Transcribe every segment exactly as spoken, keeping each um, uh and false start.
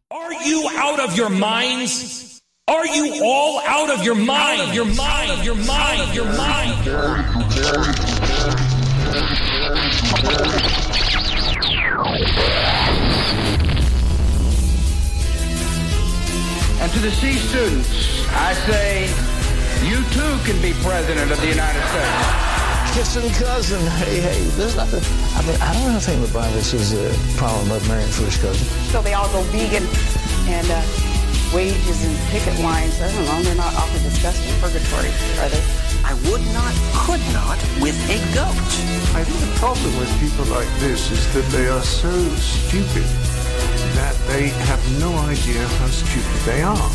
Are you out of your minds? Are you all out of your mind? Your mind, your mind, your mind. And to the C students, I say, you too can be president of the United States. Kissing cousin, hey, hey, there's nothing. I mean, I don't know think the Bible says a problem about marrying first cousin. So they all go vegan and uh, wages and picket lines. I don't know, they're not awfully discussed in purgatory, are they? I would not, could not with a goat. I think the problem with people like this is that they are so stupid that they have no idea how stupid they are.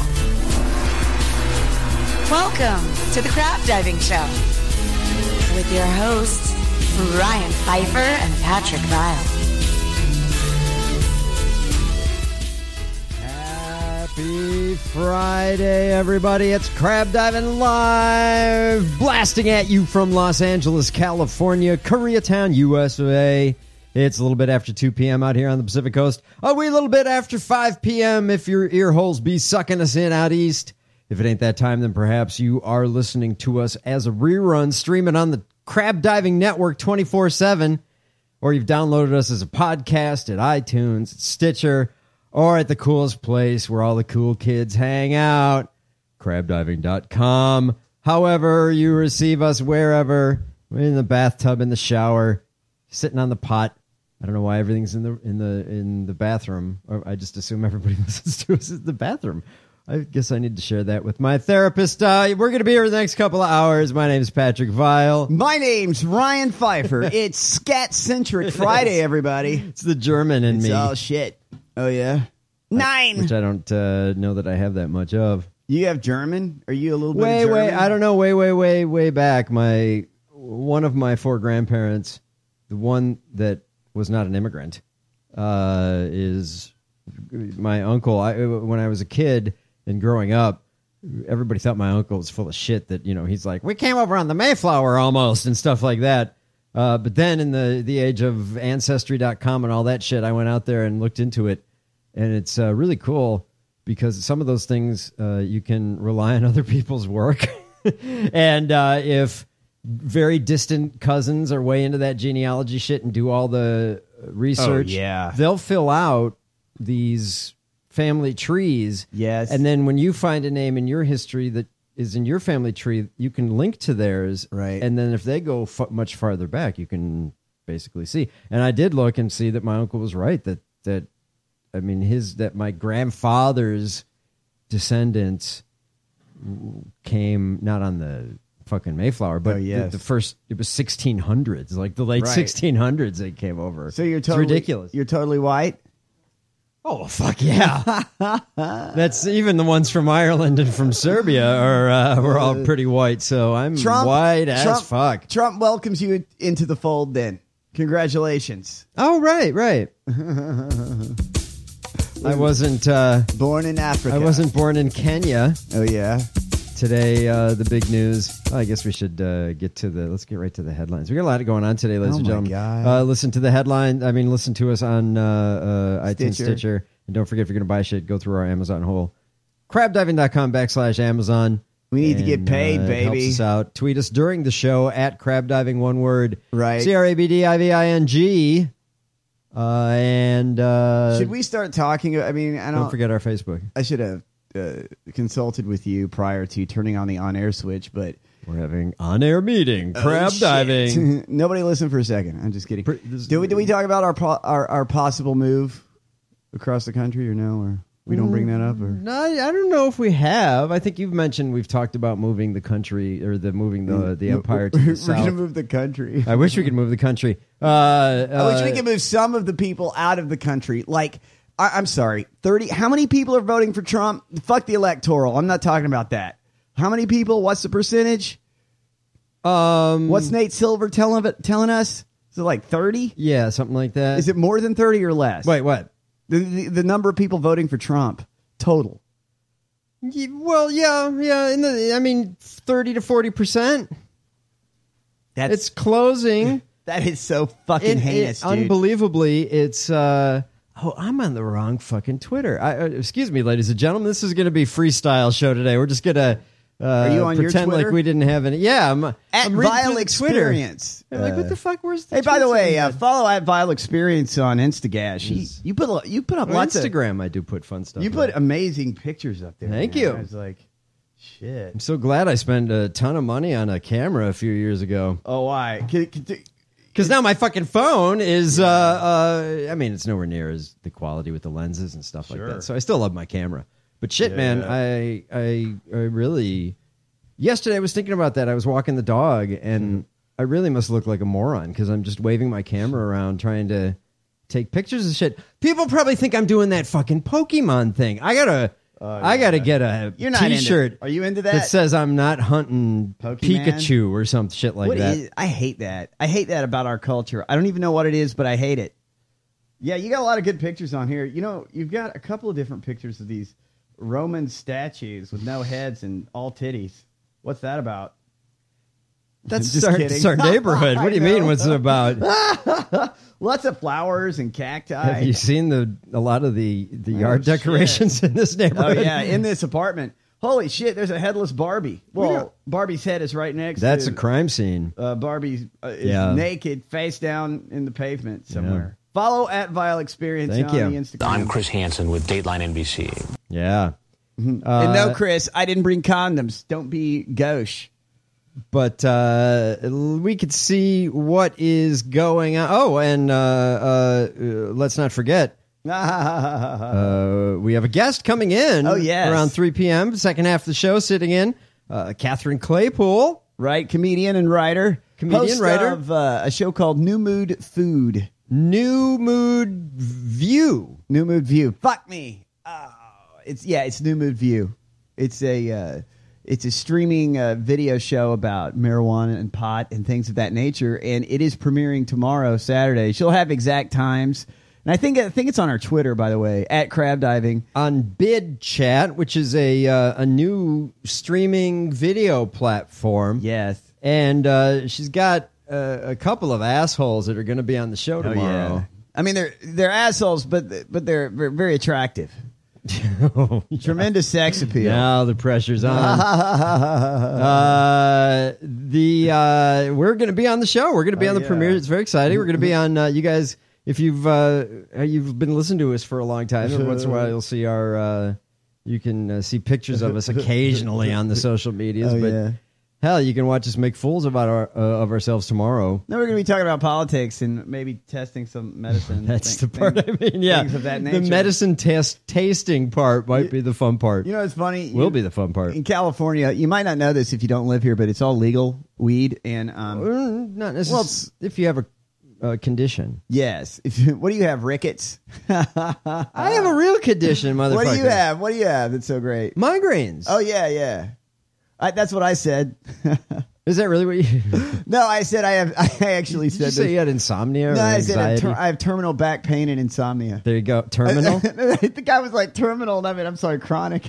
Welcome to the Crab Diving Show with your hosts, Ryan Pfeiffer and Patrick Vile. Happy Friday, everybody. It's Crab Diving Live, blasting at you from Los Angeles, California, Koreatown, U S A. It's a little bit after two p.m. out here on the Pacific Coast. A wee little bit after five p.m. if your ear holes be sucking us in out east. If it ain't that time, then perhaps you are listening to us as a rerun, streaming on the Crab Diving Network twenty-four seven, or you've downloaded us as a podcast at iTunes, at Stitcher, or at the coolest place where all the cool kids hang out, crab diving dot com. However you receive us, wherever, in the bathtub, in the shower, sitting on the pot. I don't know why everything's in the in the in the bathroom. Or I just assume everybody listens to us in the bathroom. I guess I need to share that with my therapist. Uh, we're going to be here the next couple of hours. My name is Patrick Vile. My name's Ryan Pfeiffer. It's Scat-Centric Friday, everybody. It's the German in it's me. Oh, shit. Oh, yeah? Nine! I, which I don't uh, know that I have that much of. You have German? Are you a little bit way, of German? Way, I don't know. Way, way, way, way back. My One of my four grandparents, the one that was not an immigrant, uh, is my uncle. I, when I was a kid... And growing up, everybody thought my uncle was full of shit that, you know, he's like, we came over on the Mayflower almost and stuff like that. Uh, but then in the, the age of Ancestry dot com and all that shit, I went out there and looked into it. And it's uh, really cool because some of those things uh, you can rely on other people's work. and uh, if very distant cousins are way into that genealogy shit and do all the research, oh, yeah. they'll fill out these family trees. Yes. And then when you find a name in your history that is in your family tree, you can link to theirs. Right. And then if they go f- much farther back, you can basically see. And I did look and see that my uncle was right. That, that I mean, his, that my grandfather's descendants came not on the fucking Mayflower, but oh, yes. the, the first, it was sixteen hundreds, like the late right. sixteen hundreds they came over. So you're totally, it's ridiculous. You're totally white? Oh, fuck yeah. That's even the ones from Ireland and from Serbia are uh, we're all pretty white, so I'm Trump, white as Trump, fuck. Trump welcomes you into the fold then. Congratulations. Oh, right, right. I wasn't... Uh, born in Africa. I wasn't born in Kenya. Oh, yeah? Today, uh, the big news. Oh, I guess we should uh, get to the. Let's get right to the headlines. We got a lot going on today, ladies oh and gentlemen. God. Uh, listen to the headline. I mean, listen to us on uh, uh, iTunes, Stitcher. Stitcher, and don't forget if you're going to buy shit, go through our Amazon hole. crab diving dot com backslash Amazon. We need and, to get paid, uh, baby. It helps us out. Tweet us during the show at crabdiving, one word. Right. C R A B D I V I N G. Uh, and uh, should we start talking? I mean, I don't, don't forget our Facebook. I should have uh, consulted with you prior to turning on the on-air switch, but we're having on-air meeting. Oh, crab shit. diving. Nobody listen for a second. I'm just kidding. Pre- this, do we do we talk about our po- our our possible move across the country or no? Or we don't bring that up? Or no, I don't know if we have. I think you've mentioned we've talked about moving the country or the moving the the empire to the we're south. We're gonna move the country. I wish we could move the country. Uh, I wish uh, we could move some of the people out of the country. Like, I, I'm sorry, thirty. How many people are voting for Trump? Fuck the electoral. I'm not talking about that. How many people? What's the percentage? Um, What's Nate Silver telling telling us? Is it like thirty? Yeah, something like that. Is it more than thirty or less? Wait, what? The, the the number of people voting for Trump total. Yeah, well, yeah, yeah. In the, I mean, thirty to forty percent. That's it's closing. That is so fucking it, heinous, it, dude. Unbelievably, it's. Uh, Oh, I'm on the wrong fucking Twitter. I, uh, excuse me, ladies and gentlemen. This is going to be freestyle show today. We're just going to uh, Are you on your pretend Twitter? like we didn't have any. Yeah, I'm At I'm reading Vile through the Experience. Twitter. I'm like, what the fuck? Where's the Hey, by the tweets way, on uh, that? follow at Vile Experience on Instagash. He, you put a- you put up On lots of Instagram, I do put fun stuff. you on. put amazing pictures up there. Thank man. you. I was like, shit. I'm so glad I spent a ton of money on a camera a few years ago. Oh, why? Can, can, Because now my fucking phone is, uh, uh, I mean, it's nowhere near as the quality with the lenses and stuff Sure. like that. So I still love my camera. But shit, Yeah. man, I, I, I really. Yesterday I was thinking about that. I was walking the dog, and I really must look like a moron because I'm just waving my camera around trying to take pictures of shit. People probably think I'm doing that fucking Pokemon thing. I gotta, I gotta get a You're not into- T-shirt. are you into that? That says I'm not hunting Pokemon? Pikachu or some shit like What that. is- I hate that. I hate that about our culture. I don't even know what it is, but I hate it. Yeah, you got a lot of good pictures on here. You know, you've got a couple of different pictures of these Roman statues with no heads and all titties. What's that about? That's Just our, kidding. that's our neighborhood. What do you I know. mean? What's it about? Lots of flowers and cacti. Have you seen the a lot of the the yard Oh, shit. decorations in this Oh neighborhood? yeah, in this apartment. Holy shit! There's a headless Barbie. Well, Barbie's head is right next. That's to, a crime scene. Uh, Barbie uh, is Yeah. naked, face down in the pavement somewhere. Follow at Vile Experience Thank on you. the Instagram. I'm Chris Hansen with Dateline N B C. Yeah. and Uh, no, Chris, I didn't bring condoms. Don't be gauche. But uh, we could see what is going on. Oh, and uh, uh, uh, let's not forget, uh, we have a guest coming in. Oh, yes. Around three p.m., second half of the show, sitting in. Uh, Catherine Claypool. Right, comedian and writer. Comedian, Host writer. of uh, a show called New Mood Food. New Mood View. New Mood View. Fuck me. Oh, it's yeah, it's New Mood View. It's a uh, it's a streaming uh, video show about marijuana and pot and things of that nature, and it is premiering tomorrow, Saturday. She'll have exact times, and I think I think it's on our Twitter, by the way, at Crab Diving. On Bid Chat, which is a uh, a new streaming video platform. Yes, and uh, she's got uh, a couple of assholes that are going to be on the show tomorrow. Oh, yeah. I mean, they're they're assholes, but but they're very, very attractive. Tremendous sex appeal. Now the pressure's on. uh, the uh, we're going to be on the show. We're going to be Oh, on the yeah. premiere. It's very exciting. We're going to be on. Uh, you guys, if you've uh, you've been listening to us for a long time, every once in a while you'll see our. Uh, you can uh, see pictures of us occasionally on the social medias, Oh, but. yeah. Hell, you can watch us make fools about our, uh, of ourselves tomorrow. Now we're going to be talking about politics and maybe testing some medicine. That's thing- the part thing- I mean. Yeah, things of that the nature. medicine test tasting part might be the fun part. You know, it's funny. Will You- be the fun part. In California, you might not know this if you don't live here, but it's all legal weed. And um, Mm, Not necessarily. Well, it's- if you have a, a condition, yes, if you, what do you have? Rickets. I have a real condition, motherfucker. What do you have? What do you have? That's so great. Migraines. Oh yeah, yeah. I, that's what I said. Is that really what you? No, I said I have. I actually Did said you say this. you had insomnia No, or I said I have, anxiety? ter- I have terminal back pain and insomnia. There you go. Terminal. The guy was like terminal, and I mean, I'm sorry, chronic.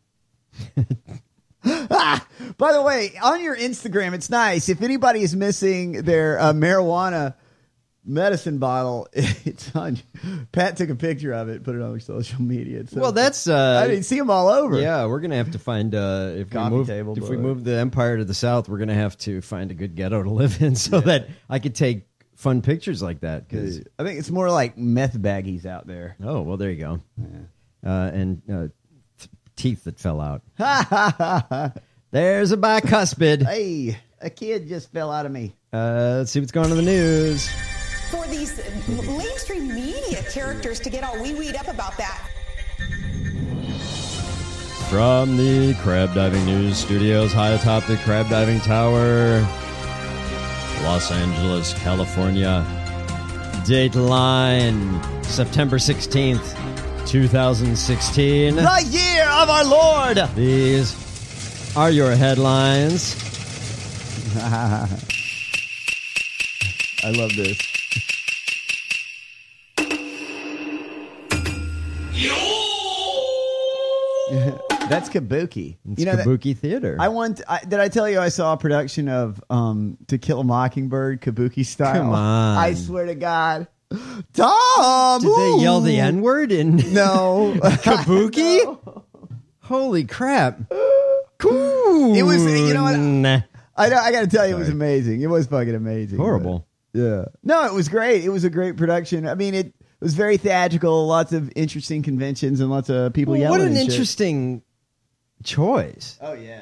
Ah, by the way, on your Instagram, it's nice. If anybody is missing their uh, marijuana medicine bottle, it's on. Pat took a picture of it, put it on social media. It's so- Well, that's. Uh, I mean, see them all over. Yeah, we're gonna have to find uh, if we Coffee move table, if we but- move the empire to the south, we're gonna have to find a good ghetto to live in so that I could take fun pictures like that. 'cause- I think it's more like meth baggies out there. oh well, there you go. Uh, and uh, th- teeth that fell out. There's a bicuspid. Hey, a kid just fell out of me. Uh, let's see what's going on in the news. For these mainstream media characters to get all wee-weed up about that. From the Crab Diving News Studios, high atop the Crab Diving Tower, Los Angeles, California. Dateline, September sixteenth, twenty sixteen. The year of our Lord. These are your headlines. I love this. That's Kabuki. It's You know that- Kabuki Theater. I want. I, did I tell you I saw a production of um, To Kill a Mockingbird Kabuki style? Come on. I swear to God. Tom! Did they yell the N-word in No. Kabuki? No. Holy crap. Cool. It was, you know what? Nah. I, I got to tell you, it was amazing. It was fucking amazing. Horrible. But, yeah. No, it was great. It was a great production. I mean, it was very theatrical, lots of interesting conventions and lots of people Well, yelling what an and shit. interesting choice. Oh, yeah.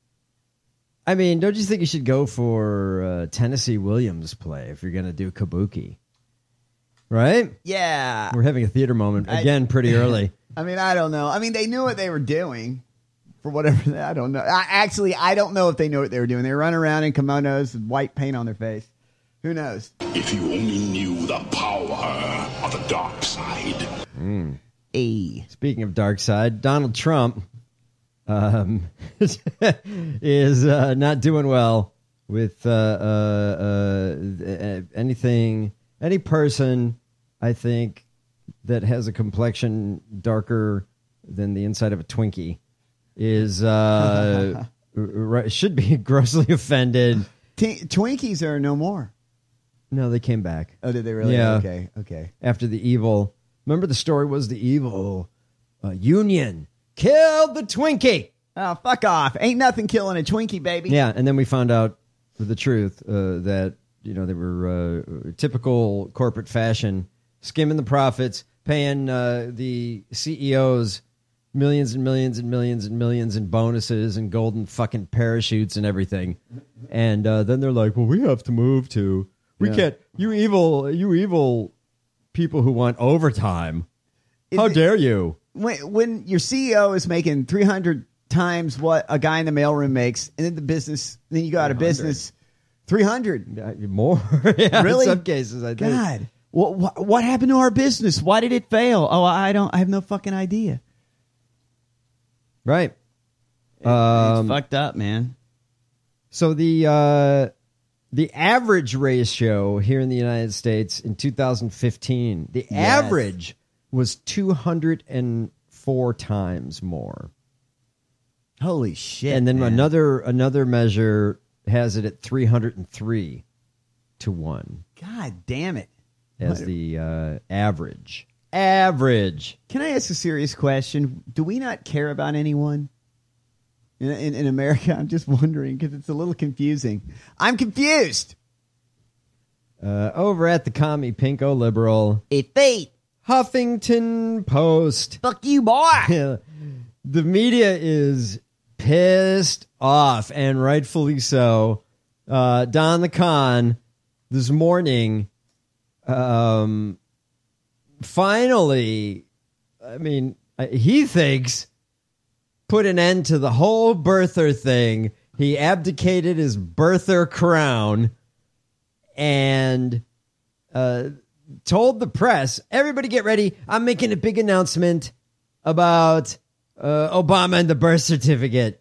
I mean, don't you think you should go for uh, Tennessee Williams play if you're going to do Kabuki? Right? Yeah. We're having a theater moment again pretty early. I mean, I don't know. I mean, they knew what they were doing for whatever. They, I don't know. I, actually, I don't know if they knew what they were doing. They were running around in kimonos with white paint on their face. Who knows? If you only knew the power of the dark side. Mm. A. Speaking of dark side, Donald Trump um, is uh, not doing well with uh, uh, uh, anything, any person, I think, that has a complexion darker than the inside of a Twinkie is uh, r- should be grossly offended. T- Twinkies are no more. No, they came back. Oh, did they really? Yeah. Okay, okay. After the evil, remember the story was the evil uh, union killed the Twinkie. Oh, fuck off. Ain't nothing killing a Twinkie, baby. Yeah, and then we found out the truth uh, that, you know, they were uh, typical corporate fashion, skimming the profits, paying uh, the C E Os millions and millions and millions and millions in bonuses and golden fucking parachutes and everything. And uh, then they're like, well, we have to move to, we Yeah. can't, you evil, you evil people who want overtime. How Is it- dare you? When, when your C E O is making three hundred times what a guy in the mailroom makes, and then the business, then you go out of business, three hundred. More. Yeah, Really? in some cases, I think. God. What, what, what happened to our business? Why did it fail? Oh, I don't, I have no fucking idea. Right. It- Um, it's fucked up, man. So the uh, the average ratio here in the United States in two thousand fifteen, the Yes. average was two hundred four times more. Holy shit. And then man. another another measure has it at three hundred three to one God damn it. as What- the uh, average. Average. Can I ask a serious question? Do we not care about anyone in, in, in America? I'm just wondering because it's a little confusing. I'm confused. Uh, over at the commie pinko liberal It fate. Huffington Post. Fuck you, boy. The media is pissed off, and rightfully so. Uh, Don the Con this morning, um, finally, I mean, uh, he thinks put an end to the whole birther thing. He abdicated his birther crown and uh, told the press, everybody get ready. I'm making a big announcement about uh, Obama and the birth certificate.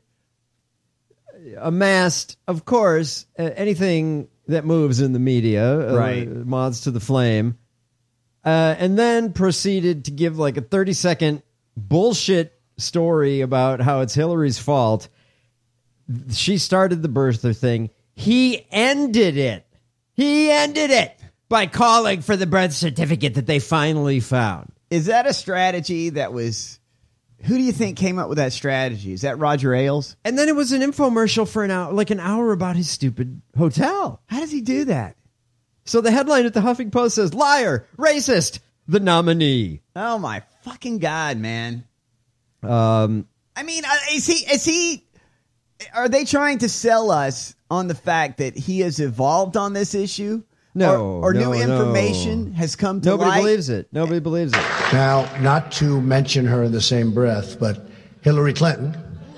Amassed, of course, uh, anything that moves in the media, uh, Right. moths to the flame, uh, and then proceeded to give like a thirty second bullshit story about how it's Hillary's fault. She started the birther thing. He ended it. He ended it by calling for the birth certificate that they finally found. Is that a strategy that was... Who do you think came up with that strategy? Is that Roger Ailes? And then it was an infomercial for an hour, like an hour about his stupid hotel. How does he do that? So the headline at the Huffington Post says, liar, racist, the nominee. Oh, my fucking God, man. Um, I mean, uh, is he... Is he... Are they trying to sell us on the fact that he has evolved on this issue? No, Or, or no, new information no. has come to Nobody light? believes it. Nobody believes it. Now, not to mention her in the same breath, but Hillary Clinton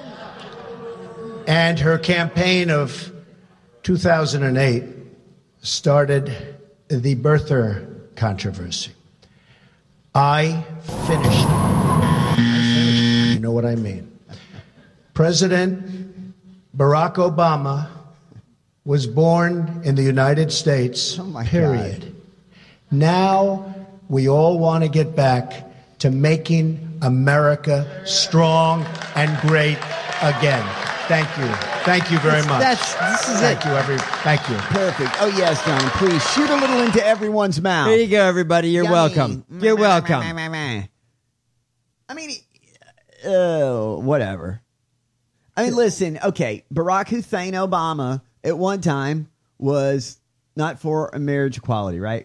and her campaign of two thousand eight started the birther controversy. I finished it. I finished it. You know what I mean. President Barack Obama was born in the United States, Oh, my period. God. Now we all want to get back to making America strong and great again. Thank you. Thank you very much. That's, this is Thank it. you, every. Thank you. Perfect. Oh, yes, Donnie. Please shoot a little into everyone's mouth. There you go, everybody. You're Yummy. welcome. You're welcome. I mean, uh, whatever. I mean, listen, okay, Barack Hussein Obama at one time was not for a marriage equality, right?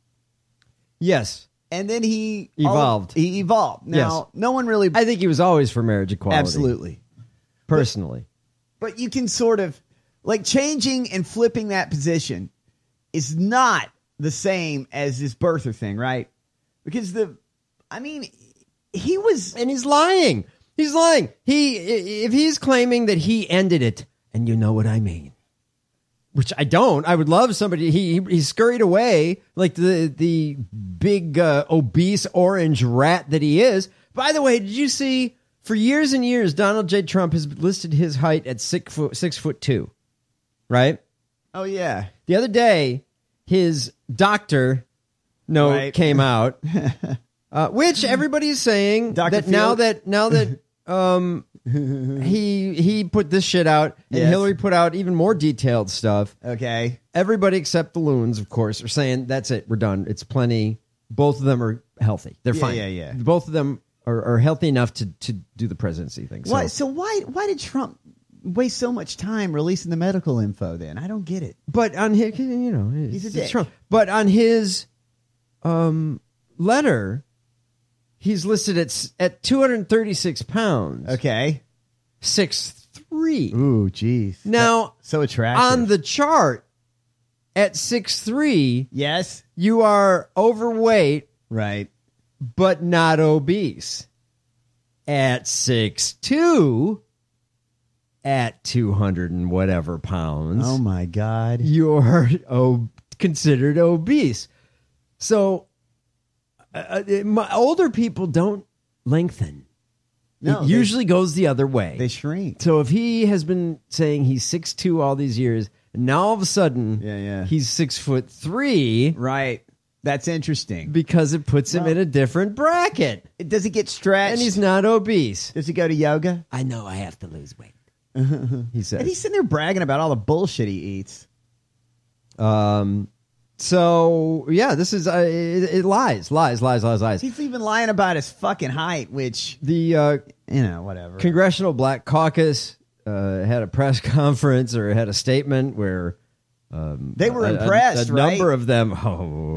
Yes. And then he Evolved. All, he evolved. Now, Yes. no one really... I think he was always for marriage equality. Absolutely. Personally. But, but you can sort of... Like, changing and flipping that position is not the same as this birther thing, right? Because the... I mean, he was... And he's lying. He's lying. He If he's claiming that he ended it, and you know what I mean, which I don't. I would love somebody. He he scurried away like the the big uh, obese orange rat that he is. By the way, did you see? For years and years, Donald J. Trump has listed his height at six foot six foot two. Right? Oh yeah. The other day, his doctor note Right. came out, uh, which everybody's saying Doctor that now Field? that now that um. he he put this shit out, and Yes. Hillary put out even more detailed stuff. Okay. Everybody except the loons, of course, are saying that's it. We're done. It's plenty. Both of them are healthy. They're Yeah, fine. yeah, yeah. Both of them are, are healthy enough to, to do the presidency thing. So, Why, so why why did Trump waste so much time releasing the medical info then? I don't get it. but on his, you know, He's a it's dick. Trump. But on his um, letter, he's listed at s- at two hundred thirty-six pounds, Okay. six three. Ooh, geez. Now, That's so attractive. on the chart at six three, Yes. you are overweight, Right. but not obese. At six two, at two hundred and whatever pounds, Oh my God. you're o- considered obese. So, uh, uh, my, older people don't lengthen. No, it they- usually goes the other way. They shrink. So if he has been saying he's six two all these years, and now all of a sudden Yeah, yeah. he's six foot three, Right. That's interesting. because it puts him Well- in a different bracket, Does he get stretched? and he's not obese. Does he go to yoga? I know I have to lose weight. He says. And he's sitting there bragging about all the bullshit he eats. Um. So yeah, this is uh, it, it lies, lies, lies, lies, lies. He's even lying about his fucking height, which, The uh, you know, whatever. Congressional Black Caucus uh, had a press conference or had a statement where um, They were a- a- impressed, A, right? number of them, oh,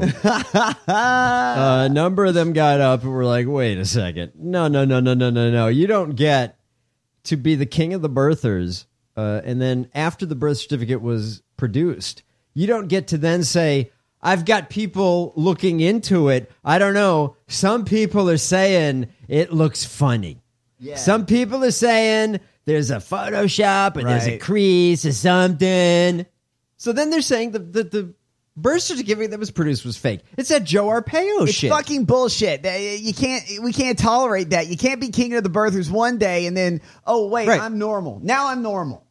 a number of them got up and were like, "Wait a second, no, no, no, no, no, no, no! You don't get to be the king of the birthers." Uh, and then after the birth certificate was produced, you don't get to then say, I've got people looking into it. I don't know. Some people are saying it looks funny. Yeah. Some people are saying there's a Photoshop and there's a Right. crease or something. So then they're saying the, the, the birth certificate that was produced was fake. It's that Joe Arpaio It's shit. fucking bullshit. They- You can't. We can't tolerate that. You can't be king of the birthers one day and then, oh wait, Right. I'm normal. Now I'm normal.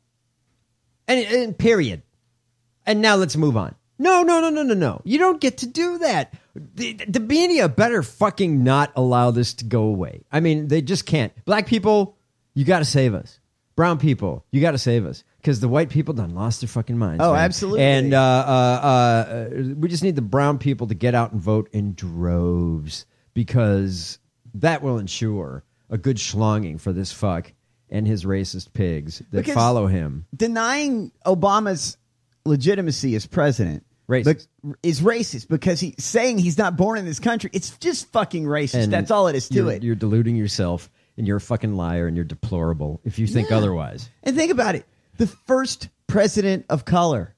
And, and period. And now let's move on. No, no, no, no, no, no. You don't get to do that. The, the media better fucking not allow this to go away. I mean, they just can't. Black people, you got to save us. Brown people, you got to save us. Because the white people done lost their fucking minds. Oh, man. absolutely. And uh, uh, uh, we just need the brown people to get out and vote in droves. Because that will ensure a good schlonging for this fuck and his racist pigs that Because- follow him. Denying Obama's legitimacy as president Racist. but is racist because he's saying he's not born in this country. It's just fucking racist. And That's all it is to you're, it. You're deluding yourself, and you're a fucking liar, and you're deplorable if you think Yeah. otherwise. And think about it. The first president of color.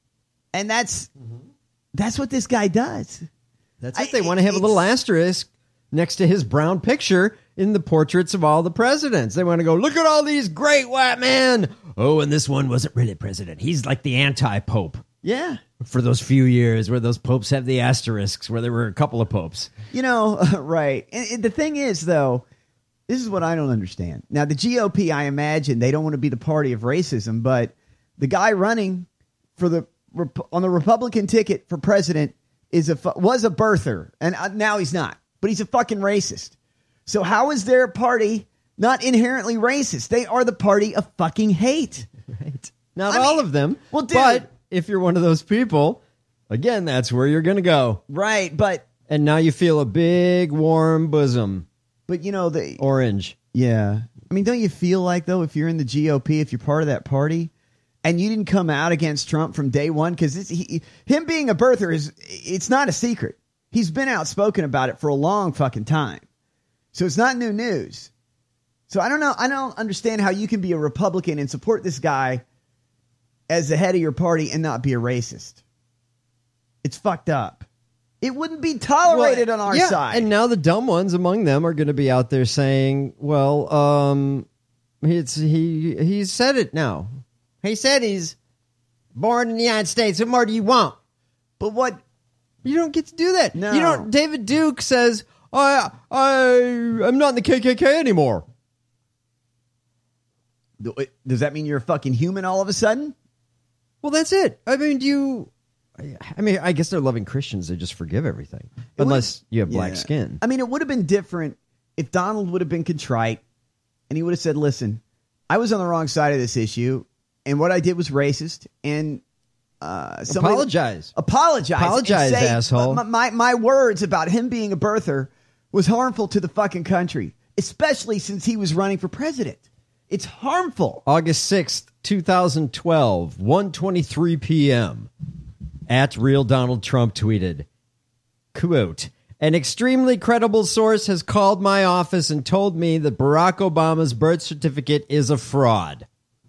And that's that's what this guy does. That's it. I- They want to have a little it's- asterisk next to his brown picture in the portraits of all the presidents. They want to go, look at all these great white men. Oh, and this one wasn't really president. He's like the anti-pope Yeah. for those few years where those popes have the asterisks, where there were a couple of popes. You know, right. And, and the thing is, though, this is what I don't understand. Now, the G O P, I imagine, they don't want to be the party of racism, but the guy running for the on the Republican ticket for president is a fu- was a birther, and uh, now he's not. But he's a fucking racist. So how is their party not inherently racist. They are the party of fucking hate. Right. Not I all mean, of them. Well, dude, but if you're one of those people, again, that's where you're going to go. Right, but... And now you feel a big, warm bosom. But, you know, the... Orange. Yeah. I mean, don't you feel like, though, if you're in the G O P, if you're part of that party, and you didn't come out against Trump from day one, because him being a birther, is it's not a secret. He's been outspoken about it for a long fucking time. So it's not new news. So I don't know. I don't understand how you can be a Republican and support this guy as the head of your party and not be a racist. It's fucked up. It wouldn't be tolerated well, on our yeah, side. And now the dumb ones among them are going to be out there saying, well, um, it's, he, he said it now. He said he's born in the United States. What more do you want? But what? You don't get to do that. No. You don't. David Duke says, I, I, I'm not in the K K K anymore. Does that mean you're a fucking human all of a sudden? Well, that's it. I mean, do you... I mean, I guess they're loving Christians. They just forgive everything. Unless you have black yeah. skin. I mean, it would have been different if Donald would have been contrite and he would have said, listen, I was on the wrong side of this issue and what I did was racist and... Uh, apologize. Apologize. Apologize, say, asshole. My, my, my words about him being a birther was harmful to the fucking country, especially since he was running for president. It's harmful. August sixth, twenty twelve, one twenty-three p.m. At Real Donald Trump tweeted, quote, an extremely credible source has called my office and told me that Barack Obama's birth certificate is a fraud.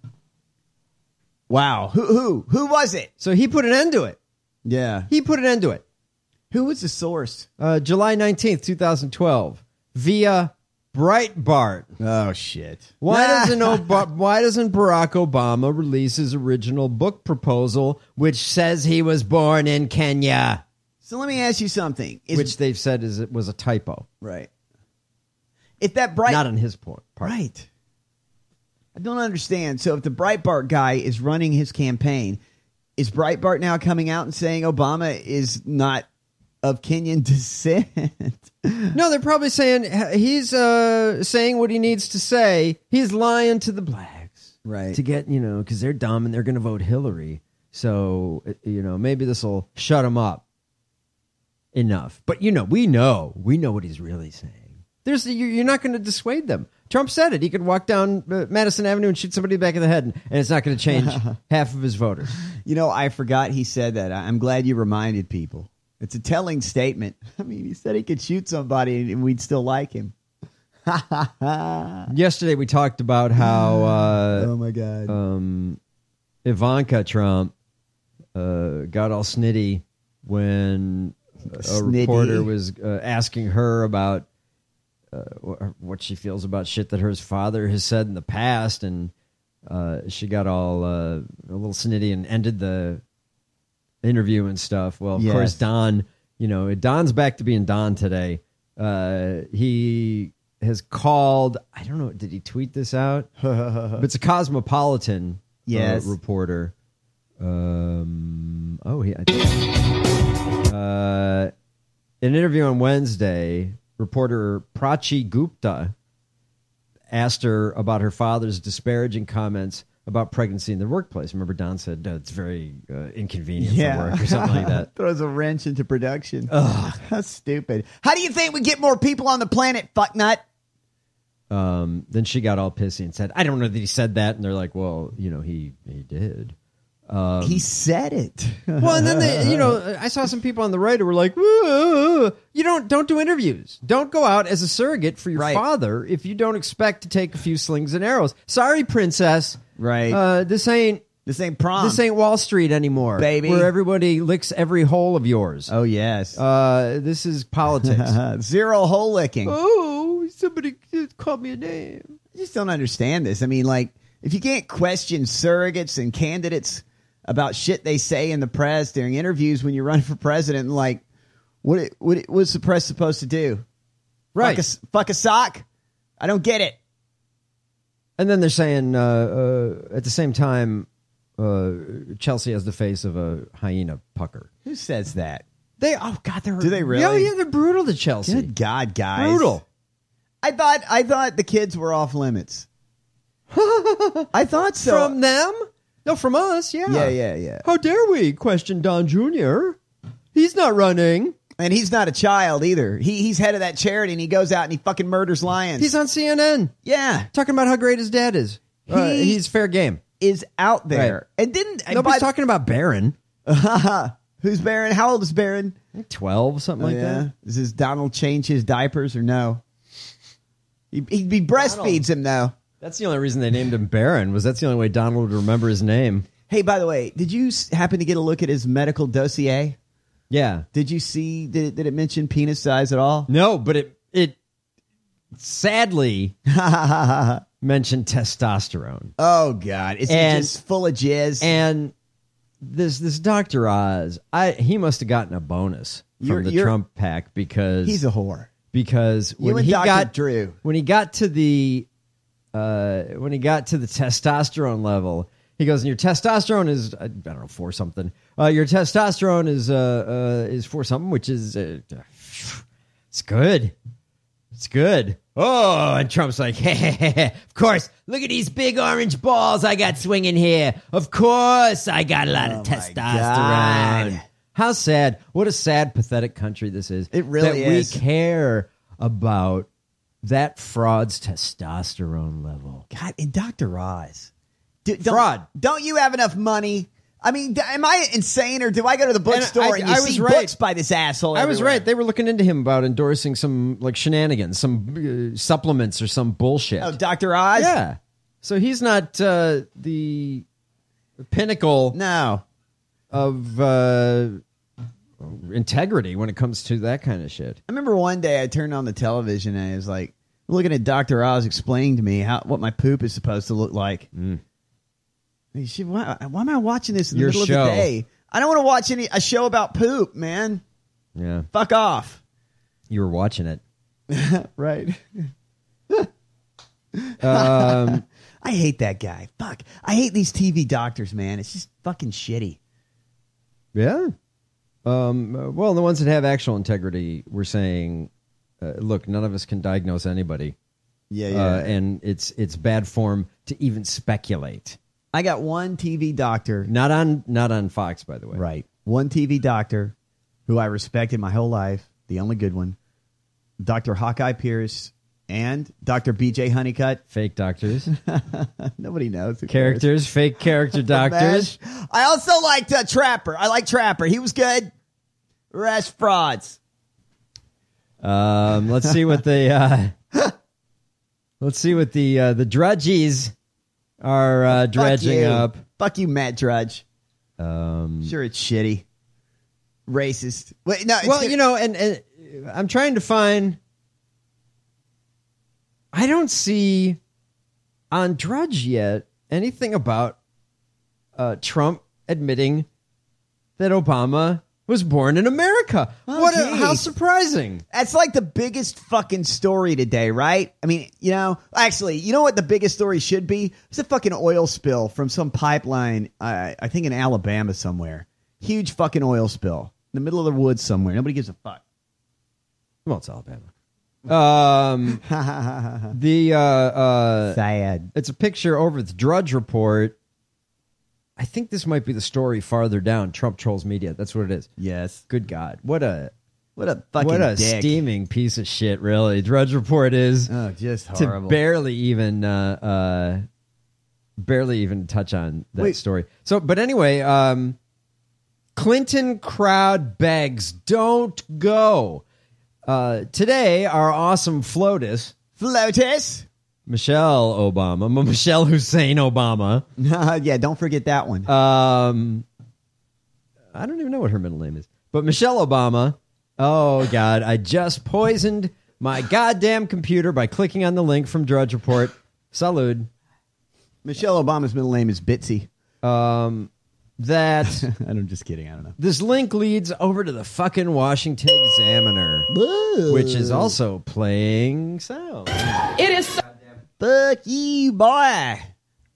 Wow. Who who who was it? So he put an end to it. Yeah. He put an end to it. Who was the source? Uh, July nineteenth, twenty twelve, via Breitbart. Oh, shit. Why doesn't Ob- why doesn't Barack Obama release his original book proposal, which says he was born in Kenya? So let me ask you something. Is, which they've said is it was a typo. Right. If that Bright... Not on his part. Right. I don't understand. So if the Breitbart guy is running his campaign, is Breitbart now coming out and saying Obama is not of Kenyan descent? No, they're probably saying he's uh, saying what he needs to say. He's lying to the blacks. Right. To get, you know, because they're dumb and they're going to vote Hillary. So, you know, maybe this will shut him up enough. But, you know, we know. We know what he's really saying. There's You're not going to dissuade them. Trump said it. He could walk down uh, Madison Avenue and shoot somebody in the back of the head, and, and it's not going to change half of his voters. You know, I forgot he said that. I'm glad you reminded people. It's a telling statement. I mean, he said he could shoot somebody and we'd still like him. Yesterday we talked about how uh, oh my god, um, Ivanka Trump uh, got all snitty when a snitty. reporter was uh, asking her about uh, what she feels about shit that her father has said in the past, and uh, she got all uh, a little snitty and ended the interview and stuff. Well, of yes. course, Don, you know, Don's back to being Don today. Uh, he has called, I don't know, did he tweet this out? But it's a Cosmopolitan yes. uh, reporter. Um, oh, he, I think, uh, in an interview on Wednesday, reporter Prachi Gupta asked her about her father's disparaging comments about pregnancy in the workplace. Remember, Don said uh, it's very uh, inconvenient yeah. for work or something like that. Throws a wrench into production. Ugh. That's stupid. How do you think we get more people on the planet, fucknut? Um, then she got all pissy and said, I don't know that he said that. And they're like, well, you know, he, he did. Um, he said it. Well, and then they, you know, I saw some people on the right who were like, whoa, you don't don't do interviews. Don't go out as a surrogate for your right. father if you don't expect to take a few slings and arrows. Sorry, princess. Right. Uh, this ain't this ain't prom. This ain't Wall Street anymore, baby. Where everybody licks every hole of yours. Oh yes. Uh, this is politics. Zero hole licking. Oh, somebody called me a name. I just don't understand this. I mean, like, if you can't question surrogates and candidates about shit they say in the press during interviews when you're running for president, like, what it, what it, what's the press supposed to do? Right. Fuck a, fuck a sock? I don't get it. And then they're saying uh, uh, at the same time, uh, Chelsea has the face of a hyena pucker. Who says that? They oh god, they're do they really? Yeah, yeah, they're brutal to Chelsea. Good God, guys, brutal. I thought I thought the kids were off limits. I thought so. From them? No, from us, yeah. Yeah, yeah, yeah. How dare we question Don Junior? He's not running. And he's not a child either. He He's head of that charity, and he goes out and he fucking murders lions. He's on C N N. Yeah. Talking about how great his dad is. He uh, he's fair game. Is out there. Right. And didn't... Nobody's by, talking about Barron. Who's Barron? How old is Barron? twelve, something oh, like yeah? that. Does his Donald change his diapers or no? He, he, he breastfeeds Donald. him, though. That's the only reason they named him Barron, was that's the only way Donald would remember his name. Hey, by the way, did you happen to get a look at his medical dossier? Yeah. Did you see, did it, did it mention penis size at all? No, but it, it sadly mentioned testosterone. Oh, God. It's just full of jizz. And this this Doctor Oz, I he must have gotten a bonus from You're- the you're- Trump PAC because... He's a whore. Because You when and he Doctor got Drew. when he got to the uh, when he got to the testosterone level, he goes, and your testosterone is I don't know for something. Uh, your testosterone is uh, uh, is for something, which is uh, it's good. It's good. Oh, and Trump's like, hey, hey, hey, hey, of course. Look at these big orange balls I got swinging here. Of course, I got a lot Oh of my testosterone. God. How sad. What a sad, pathetic country this is. It really that is. we care about that fraud's testosterone level. God, and Doctor Oz. Do, don't, Fraud. Don't you have enough money? I mean, d- am I insane, or do I go to the bookstore and, I- you I see was right. books by this asshole I was everywhere? right. They were looking into him about endorsing some like shenanigans, some uh, supplements or some bullshit. Oh, Doctor Oz? Yeah. So he's not uh, the pinnacle No. of uh, integrity when it comes to that kind of shit. I remember one day I turned on the television and I was like looking at Doctor Oz explaining to me how what my poop is supposed to look like. Mm. Hey, shit, why, why am I watching this in the Your middle show. of the day? I don't want to watch any a show about poop, man. Yeah. Fuck off. You were watching it. Right. Um, I hate that guy. Fuck. I hate these T V doctors, man. It's just fucking shitty. Yeah. Um, uh, well, the ones that have actual integrity were saying, uh, look, none of us can diagnose anybody. Yeah, yeah. Uh, and it's it's bad form to even speculate. I got one T V doctor. Not on not on Fox, by the way. Right. One T V doctor who I respected my whole life, the only good one, Doctor Hawkeye Pierce and Doctor B J Honeycutt. Fake doctors. Nobody knows. Who Characters, cares? fake character doctors. Man. I also liked uh, Trapper. I like Trapper. He was good. Rest frauds. Um, let's see what the uh, let's see what the uh, the drudgies are uh, dredging Fuck you. up. Fuck you, Matt Drudge. Um, Sure, it's shitty. Racist. Wait, no. It's well, gonna- you know, and, and I'm trying to find. I don't see on Drudge yet anything about uh, Trump admitting that Obama was born in America. Oh, what? A, how geez. surprising! That's like the biggest fucking story today, right? I mean, you know, actually, you know what the biggest story should be? It's a fucking oil spill from some pipeline, uh, I think in Alabama somewhere. Huge fucking oil spill in the middle of the woods somewhere. Nobody gives a fuck. Well, it's Alabama. Um, the uh, uh, Sad. It's a picture over the Drudge Report. I think this might be the story farther down. Trump trolls media. That's what it is. Yes. Good God, what a What a fucking what a dick. steaming piece of shit. Really, Drudge Report is Oh, just to horrible. barely even uh, uh, barely even touch on that Wait. story. So, but anyway, um, Clinton crowd begs, don't go. Uh, today, our awesome FLOTUS, Flotus. Michelle Obama, M- Michelle Hussein Obama. Yeah, don't forget that one. Um, I don't even know what her middle name is, but Michelle Obama. Oh God, I just poisoned my goddamn computer by clicking on the link from Drudge Report. Salud. Michelle Obama's middle name is Bitsy. Um, that I'm just kidding. I don't know. this link leads over to the fucking Washington Examiner, which is also playing sound. It is so- Fuck you, boy.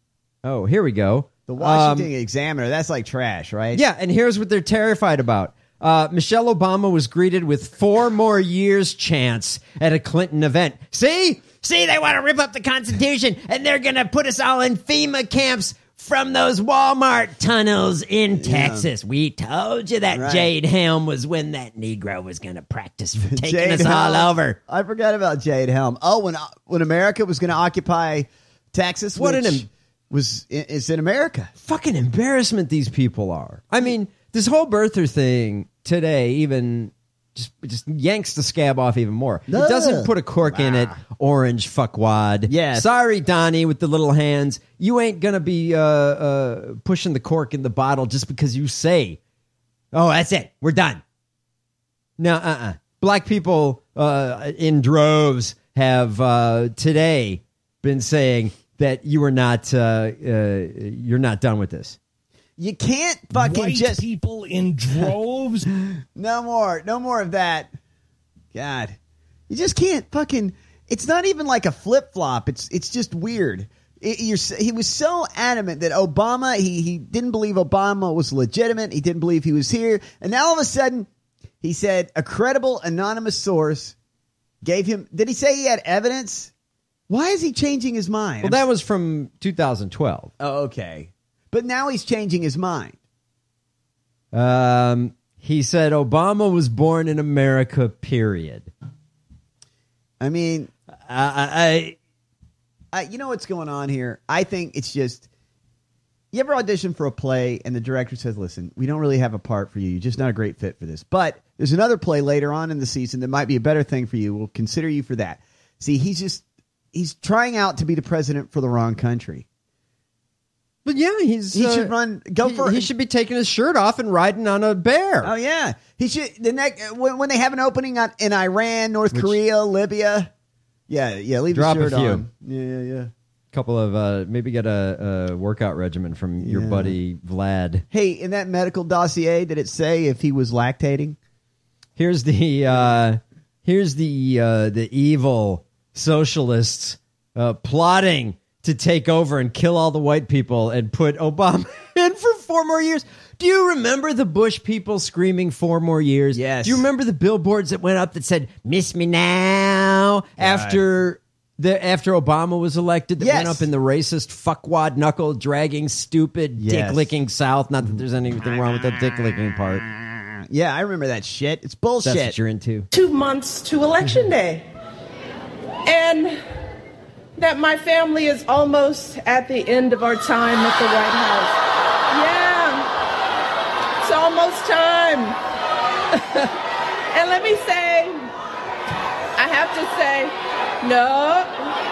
Oh, here we go. The Washington Um, Examiner. That's like trash, right? Yeah, and here's what they're terrified about. Uh, Michelle Obama was greeted with four more years chance at a Clinton event. See? See, they want to rip up the Constitution, and they're going to put us all in FEMA camps from those Walmart tunnels in Texas. Yeah. We told you that right. Jade Helm was when that Negro was going to practice for taking Jade us all Helm. over. I forgot about Jade Helm. Oh, when when America was going to occupy Texas, what which an em- was is in America. Fucking embarrassment these people are. I mean, this whole birther thing today even just just yanks the scab off even more. Ugh. It doesn't put a cork ah. in it. Orange fuckwad. Yeah. Sorry, Donnie, with the little hands. You ain't gonna be uh, uh, pushing the cork in the bottle just because you say, "Oh, that's it. We're done." No, uh-uh. Black people uh, in droves have uh, today been saying that you are not uh, uh, you're not done with this. You can't fucking White just people in droves. No more, no more of that. God, you just can't fucking. It's not even like a flip flop. It's it's just weird. It, you're, he was so adamant that Obama. He he didn't believe Obama was legitimate. He didn't believe he was here, and now all of a sudden, he said a credible anonymous source gave him. Did he say he had evidence? Why is he changing his mind? Well, that was from two thousand twelve. Oh, okay. But now he's changing his mind. Um, he said Obama was born in America, period. I mean, I, I, I, you know what's going on here? I think it's just, you ever audition for a play and the director says, listen, we don't really have a part for you. You're just not a great fit for this. But there's another play later on in the season that might be a better thing for you. We'll consider you for that. See, he's just, he's trying out to be the president for the wrong country. But yeah, he's he uh, should run. Go he, for. He should be taking his shirt off and riding on a bear. Oh yeah, he should. The next when, when they have an opening on, in Iran, North Which, Korea, Libya. Yeah, yeah. Leave drop the shirt a few. on. Yeah, yeah, yeah. Couple of uh, maybe get a, a workout regimen from your yeah. buddy Vlad. Hey, in that medical dossier, did it say if he was lactating? Here's the uh, here's the uh, the evil socialists uh, plotting to take over and kill all the white people and put Obama in for four more years. Do you remember the Bush people screaming four more years? Yes. Do you remember the billboards that went up that said, "Miss me now," God. after the after Obama was elected, that yes. went up in the racist fuckwad knuckle dragging stupid yes. dick licking South? Not that there's anything wrong with the dick licking part. Yeah, I remember that shit. It's bullshit. That's what you're into. Two months to election day. And that my family is almost at the end of our time at the White House. Yeah, it's almost time. And let me say, I have to say, no,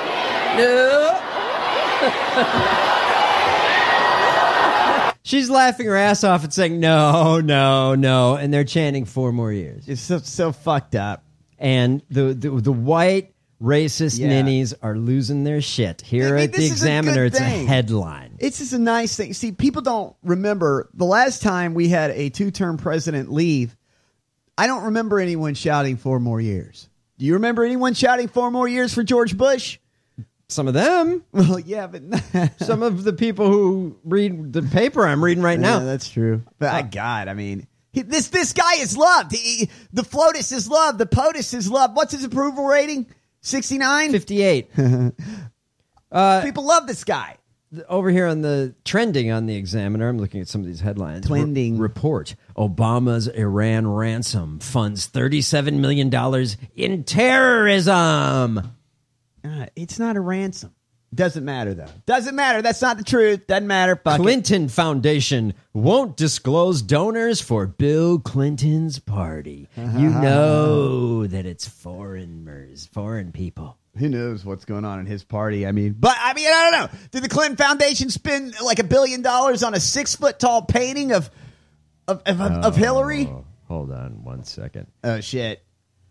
no. She's laughing her ass off and saying, no, no, no. And they're chanting four more years. It's so, so fucked up. And the, the, the white racist yeah. ninnies are losing their shit. Here I mean, at the Examiner, a it's thing. a headline. It's just a nice thing. See, people don't remember the last time we had a two-term president leave. I don't remember anyone shouting four more years. Do you remember anyone shouting four more years for George Bush? Some of them. Well, yeah, but some of the people who read the paper I'm reading right now. Yeah, that's true. But uh, God, I mean, he, this this guy is loved. He, the FLOTUS is loved. The POTUS is loved. What's his approval rating? sixty-nine? fifty-eight. uh, People love this guy. Over here on the trending on the Examiner, I'm looking at some of these headlines. Trending. Re- report. Obama's Iran ransom funds thirty-seven million dollars in terrorism. Uh, it's not a ransom. Doesn't matter, though. Doesn't matter. That's not the truth. Doesn't matter. Fuck Clinton it. Foundation won't disclose donors for Bill Clinton's party. You know that it's foreigners, foreign people. Who knows what's going on in his party? I mean, but I mean, I don't know. Did the Clinton Foundation spend like a billion dollars on a six foot tall painting of of of, oh, of Hillary? Hold on one second. Oh shit!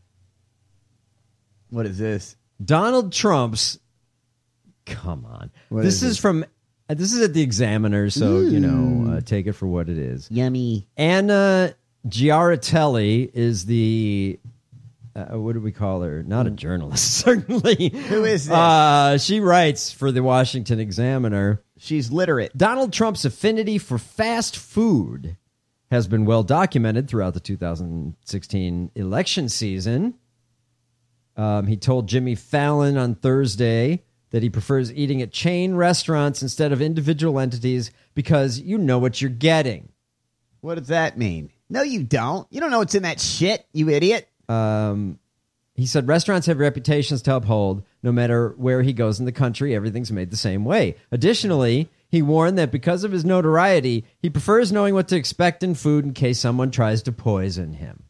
What is this? Donald Trump's. Come on. What this is, is from. Uh, this is at the Examiner, so Ooh. you know, uh, take it for what it is. Yummy. Anna Giaratelli is the. Uh, what do we call her? Not a journalist, certainly. Who is this? Uh, she writes for the Washington Examiner. She's literate. Donald Trump's affinity for fast food has been well documented throughout the two thousand sixteen election season. Um, he told Jimmy Fallon on Thursday that he prefers eating at chain restaurants instead of individual entities because you know what you're getting. What does that mean? No, you don't. You don't know what's in that shit, you idiot. Um, he said restaurants have reputations to uphold. No matter where he goes in the country, everything's made the same way. Additionally, he warned that because of his notoriety, he prefers knowing what to expect in food in case someone tries to poison him.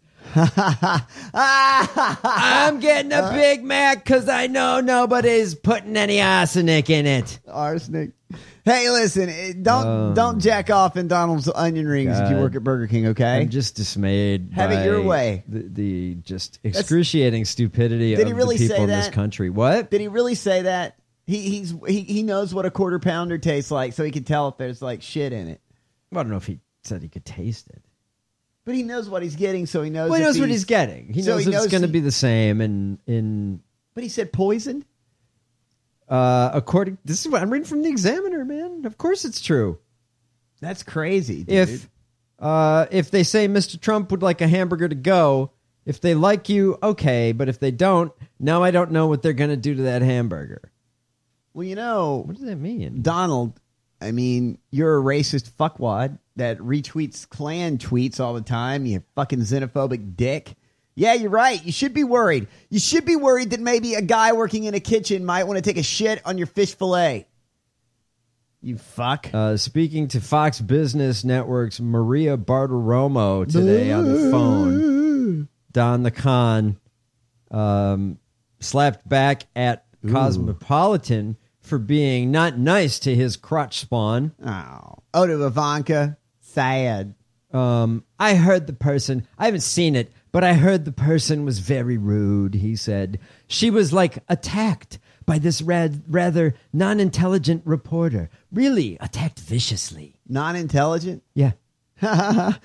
I'm getting a Big Mac because I know nobody's putting any arsenic in it. Arsenic. Hey, listen, don't um, don't jack off in Donald's onion rings God. if you work at Burger King, okay? I'm just dismayed. Have by it your way. The, the just excruciating That's, stupidity of really the people in this country. What? Did he really say that? He he's he, he knows what a quarter pounder tastes like, so he can tell if there's like shit in it. Well, I don't know if he said he could taste it. But he knows what he's getting, so he knows. Well, he knows he's, what he's getting. He so knows he it's going to he, be the same. And in, but he said poisoned. Uh, according, this is what I'm reading from the Examiner, man. Of course, it's true. That's crazy, dude. If, uh, if they say Mister Trump would like a hamburger to go, if they like you, okay. But if they don't, now I don't know what they're going to do to that hamburger. Well, you know, what does that mean, Donald? I mean, you're a racist fuckwad that retweets Klan tweets all the time. You fucking xenophobic dick. Yeah, you're right. You should be worried. You should be worried that maybe a guy working in a kitchen might want to take a shit on your fish fillet. You fuck. Uh, speaking to Fox Business Network's Maria Bartiromo today on the phone, Don the Con um, slapped back at Ooh. Cosmopolitan for being not nice to his crotch spawn. Oh, oh to Ivanka. Sad. Um, I heard the person. I haven't seen it, but I heard the person was very rude, he said. She was like attacked by this rad, rather non-intelligent reporter. Really attacked viciously. Non-intelligent? Yeah. And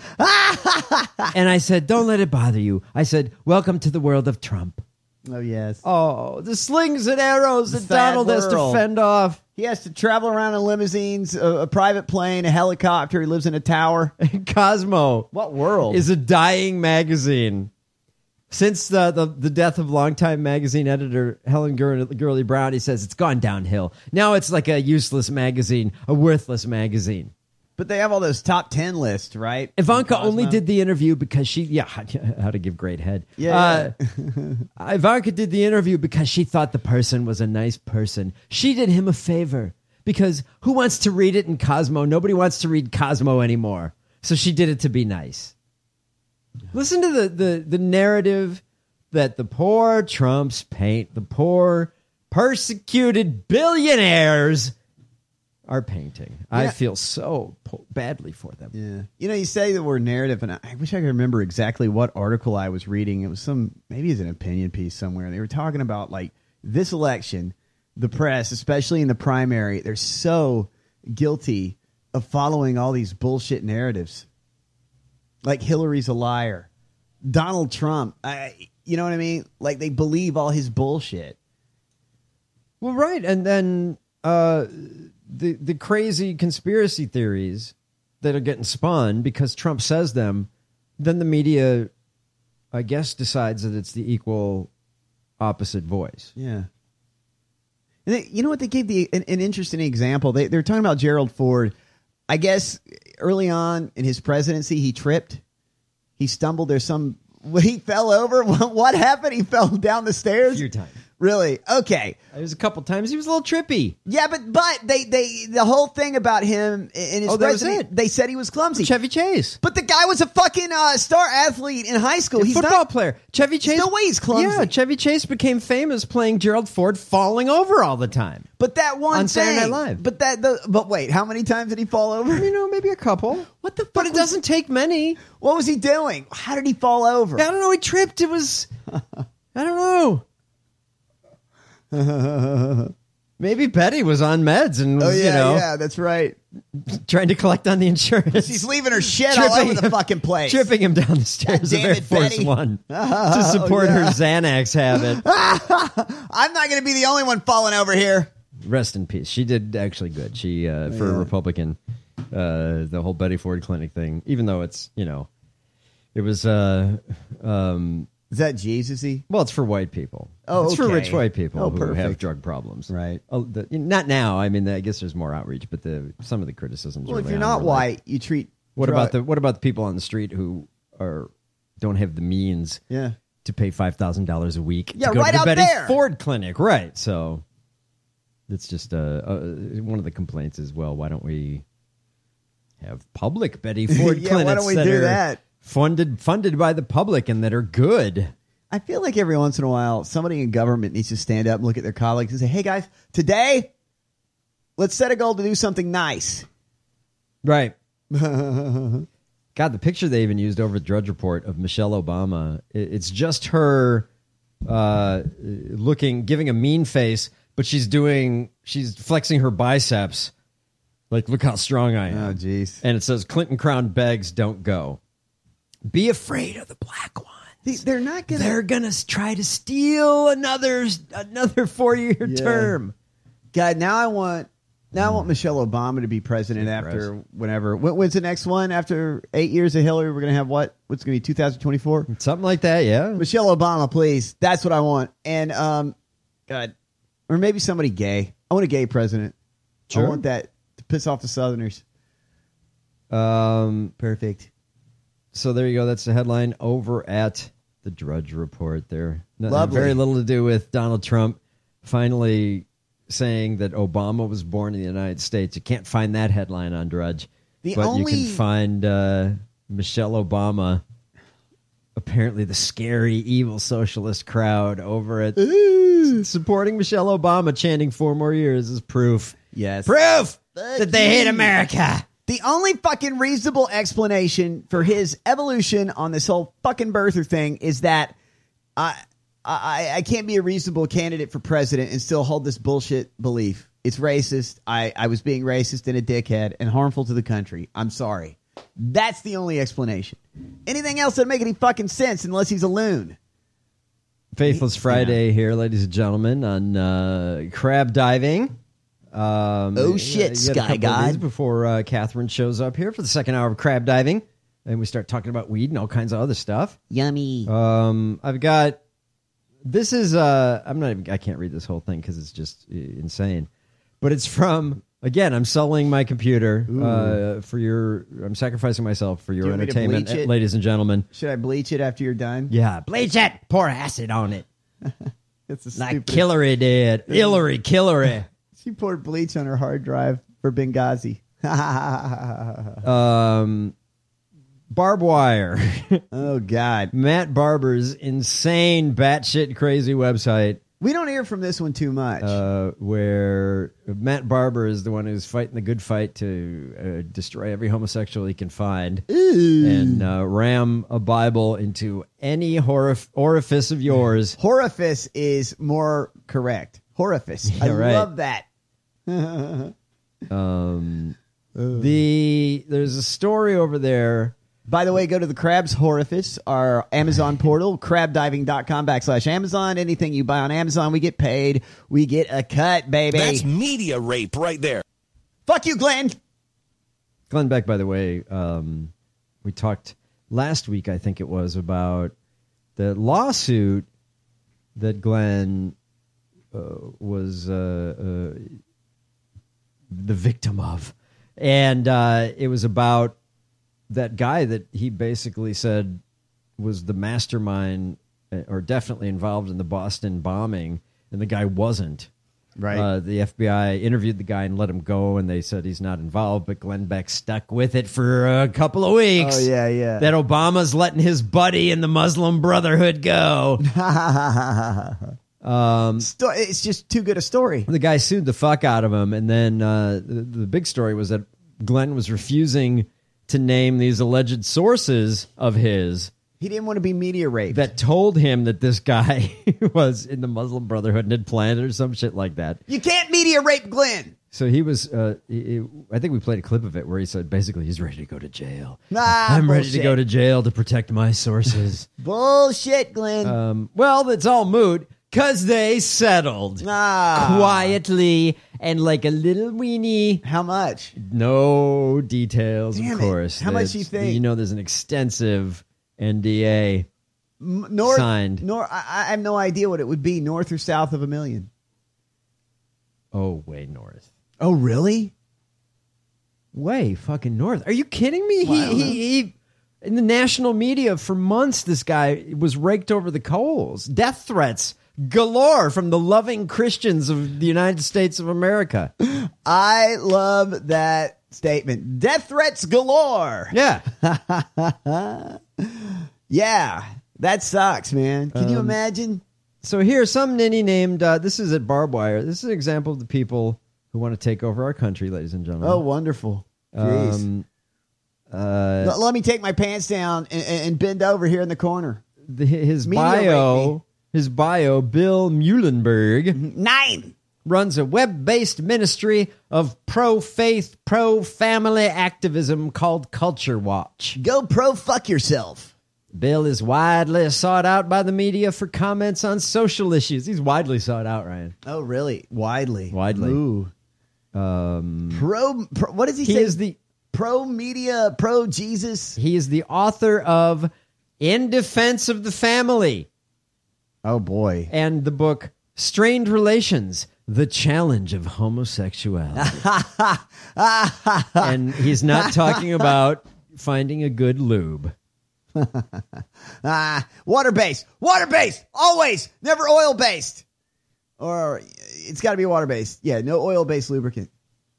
I said, don't let it bother you. I said, welcome to the world of Trump. Oh, yes. Oh, the slings and arrows that Donald world. has to fend off. He has to travel around in limousines, a, a private plane, a helicopter. He lives in a tower. Cosmo. What world? Is a dying magazine. Since the, the, the death of longtime magazine editor Helen Gur- Gurley Brown, he says it's gone downhill. Now it's like a useless magazine, a worthless magazine. But they have all those top ten lists, right? Ivanka only did the interview because she, yeah, how to give great head. Yeah. Uh, Ivanka did the interview because she thought the person was a nice person. She did him a favor because who wants to read it in Cosmo? Nobody wants to read Cosmo anymore. So she did it to be nice. Listen to the, the, the narrative that the poor Trumps paint, the poor persecuted billionaires are painting. Yeah. I feel so po- badly for them. Yeah. You know, you say the word narrative, and I, I wish I could remember exactly what article I was reading. It was some, maybe it's an opinion piece somewhere. They were talking about, like, this election, the press, especially in the primary, they're so guilty of following all these bullshit narratives. Like Hillary's a liar. Donald Trump, I, you know what I mean? Like, they believe all his bullshit. Well, right. And then uh, the the crazy conspiracy theories that are getting spun because Trump says them, then the media, I guess, decides that it's the equal opposite voice. Yeah. And they, you know what? They gave the an, an interesting example. They, they were talking about Gerald Ford. I guess early on in his presidency, he tripped. He stumbled. There's some... He fell over. What happened? He fell down the stairs? A few times. Really? Okay. There's a couple times he was a little trippy. Yeah, but but they they the whole thing about him in his oh, that presidency, was it. They said he was clumsy. Chevy Chase. But the guy was a fucking uh, star athlete in high school. A he's football not, player. Chevy Chase. No way he's clumsy. Yeah, Chevy Chase became famous playing Gerald Ford falling over all the time. But that one on thing, Saturday Night Live. But that the but wait, how many times did he fall over? You know, maybe a couple. What the fuck? But it was, doesn't take many. What was he doing? How did he fall over? I don't know. He tripped. It was I don't know. Maybe Betty was on meds and was, oh, yeah, you know, yeah, that's right. Trying to collect on the insurance. She's leaving her shit all over the him, fucking place. Tripping him down the stairs of Air it, Force Betty. One to support oh, yeah. her Xanax habit. I'm not going to be the only one falling over here. Rest in peace. She did actually good. She uh, for yeah. a Republican. uh, the whole Betty Ford Clinic thing, even though it's, you know, it was... Uh, um, Is that Jesus-y? Well, it's for white people. Oh, It's for okay. rich white people Oh, who perfect. have drug problems. Right. Oh, the, not now. I mean, I guess there's more outreach, but the some of the criticisms Well, if early you're on not were like, white, you treat. What drug- about the what about the people on the street who are don't have the means Yeah. to pay five thousand dollars a week Yeah, to go right to the out Betty there. Ford Clinic? Right. So it's just uh, uh, one of the complaints is, well, why don't we have public Betty Ford Yeah, clinics why don't we that do are that? funded funded by the public and that are good? I feel like every once in a while, somebody in government needs to stand up and look at their colleagues and say, hey, guys, today, let's set a goal to do something nice. Right. God, the picture they even used over at Drudge Report of Michelle Obama, it- it's just her uh, looking, giving a mean face, but she's doing, she's flexing her biceps. Like, look how strong I am. Oh, jeez. And it says, Clinton Crown begs, don't go. Be afraid of the black one. They're not going to. They're going to try to steal another another four-year Yeah. term. God, now I want now I want Michelle Obama to be president She's after gross. whenever. When, when's the next one? After eight years of Hillary, we're going to have what? What's going to be two thousand twenty-four? Something like that, yeah. Michelle Obama, please. That's what I want. And, um, God, or maybe somebody gay. I want a gay president. Sure. I want that to piss off the Southerners. Um, Perfect. So there you go. That's the headline over at the Drudge Report there. No, Lovely. very little to do with Donald Trump finally saying that Obama was born in the United States. You can't find that headline on Drudge. The but only- you can find uh, Michelle Obama, apparently the scary, evil socialist crowd over at supporting Michelle Obama, chanting four more years as proof. Yes. Proof that they hate America. The only fucking reasonable explanation for his evolution on this whole fucking birther thing is that I, I I can't be a reasonable candidate for president and still hold this bullshit belief. It's racist. I, I was being racist and a dickhead and harmful to the country. I'm sorry. That's the only explanation. Anything else doesn't make any fucking sense unless he's a loon. Faithless Friday here, ladies and gentlemen, on uh, crab diving. Um, Oh, shit, you got a Sky couple of God. these before uh, Catherine shows up here for the second hour of crab diving, and we start talking about weed and all kinds of other stuff. Yummy. Um, I've got this is uh, I'm not even, I can't read this whole thing because it's just uh, insane, but it's from again. I'm selling my computer uh, for your. I'm sacrificing myself for your you want me to entertainment, bleach it? ladies and gentlemen. Should I bleach it after you're done? Yeah, bleach it. Pour acid on it. It's a Like stupid. Hillary did. Hillary, Hillary. She poured bleach on her hard drive for Benghazi. um, barbed wire. Oh, God. Matt Barber's insane, batshit crazy website. We don't hear from this one too much. Uh, where Matt Barber is the one who's fighting the good fight to uh, destroy every homosexual he can find and uh, ram a Bible into any horif- orifice of yours. Horifice is more correct. Horifice. Yeah, I right. love that. Um, the there's a story over there. By the way, go to the Crab's Horifice, our Amazon portal, crabdiving.com backslash Amazon. Anything you buy on Amazon, we get paid. We get a cut, baby. That's media rape right there. Fuck you, Glenn. Glenn Beck, by the way, um, we talked last week, I think it was, about the lawsuit that Glenn uh, was uh, uh, the victim of. And uh, it was about that guy that he basically said was the mastermind uh, or definitely involved in the Boston bombing, and the guy wasn't. Right. Uh, the F B I interviewed the guy and let him go, and they said he's not involved, but Glenn Beck stuck with it for a couple of weeks. Oh, yeah, yeah. That Obama's letting his buddy in the Muslim Brotherhood go. um, Sto- it's just too good a story. the guy sued the fuck out of him, and then uh, the, the big story was that Glenn was refusing to name these alleged sources of his He didn't want to be media raped. that told him that this guy was in the Muslim Brotherhood and had planned it or some shit like that. You can't media rape Glenn. So he was, uh, he, he- I think we played a clip of it where he said basically he's ready to go to jail. Ah, I'm ready to bullshit. go to jail to protect my sources. Bullshit, Glenn. um, well, it's all moot Because they settled Ah. quietly and like a little weenie. How much? No details, Damn of it. course. How much It's- do you think? You know, there's an extensive N D A M- North, signed. North, I, I have no idea what it would be, north or south of a million. Oh, way north. Oh, really? Way fucking north. Are you kidding me? Well, I don't he, he, he, in the national media for months, this guy was raked over the coals. Death threats galore from the loving Christians of the United States of America. I love that statement. Death threats galore. Yeah. Yeah. That sucks, man. Can you Um, imagine? So here's some ninny named, uh, this is at Barbed Wire. This is an example of the people who want to take over our country, ladies and gentlemen. Oh, wonderful. Jeez. Um, uh, Let- Let me take my pants down and, and bend over here in the corner. the, his Media rate me. bio, his bio, Bill Muhlenberg, Nine. runs a web-based ministry of pro-faith, pro-family activism called Culture Watch. Go pro fuck yourself. Bill is widely sought out by the media for comments on social issues. He's widely sought out, Ryan. Oh, really? Widely. Widely. Ooh. Um, Pro, pro what does he, he say? is the Pro media, pro Jesus. he is the author of In Defense of the Family Oh, boy. and the book Strained Relations: The Challenge of Homosexuality. And he's not talking about finding a good lube. Ah, water based, water based, always, never oil based, or it's got to be water based. Yeah, no oil based lubricant.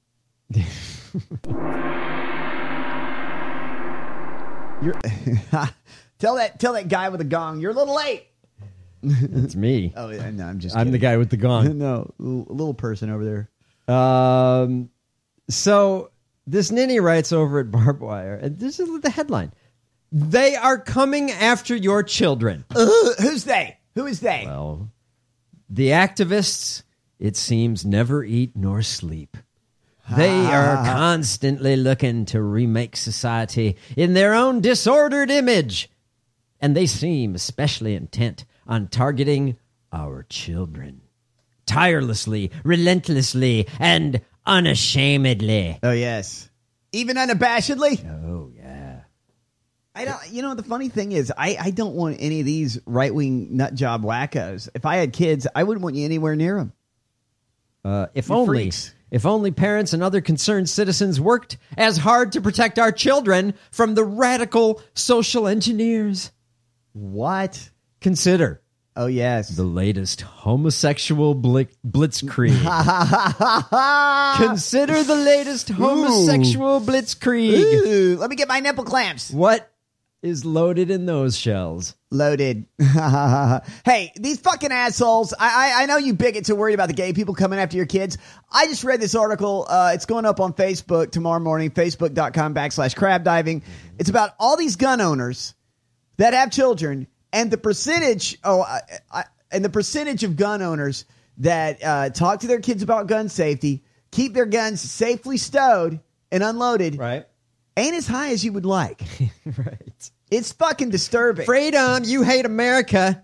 You're tell that tell that guy with the gong. You're a little late. It's me. Oh, yeah, no, I'm just. I'm the kidding. guy with the gong. No, little, little person over there. Um, so this ninny writes over at Barbed Wire, and this is the headline. They are coming after your children. Uh, who's they? Who is they? Well, the activists, it seems, never eat nor sleep. They are constantly looking to remake society in their own disordered image. And they seem especially intent on targeting our children. Tirelessly, relentlessly, and unashamedly. Oh, yes. Even unabashedly? Oh, yeah. I don't, you know, the funny thing is, I, I don't want any of these right wing nut job wackos. If I had kids, I wouldn't want you anywhere near them. Uh, if You only, freaks. if only parents and other concerned citizens worked as hard to protect our children from the radical social engineers. What? Consider Oh, yes. the latest homosexual bli- blitzkrieg. Consider the latest homosexual blitzkrieg. Ooh, let me get my nipple clamps. What is loaded in those shells? Loaded. Hey, these fucking assholes. I, I I know you bigots are worried about the gay people coming after your kids. I just read this article. Uh, it's going up on Facebook tomorrow morning, facebook.com backslash crab diving. It's about all these gun owners that have children and the percentage, oh, I, I, and the percentage of gun owners that uh, talk to their kids about gun safety, keep their guns safely stowed and unloaded, Right. ain't as high as you would like. Right. It's fucking disturbing. Freedom, you hate America.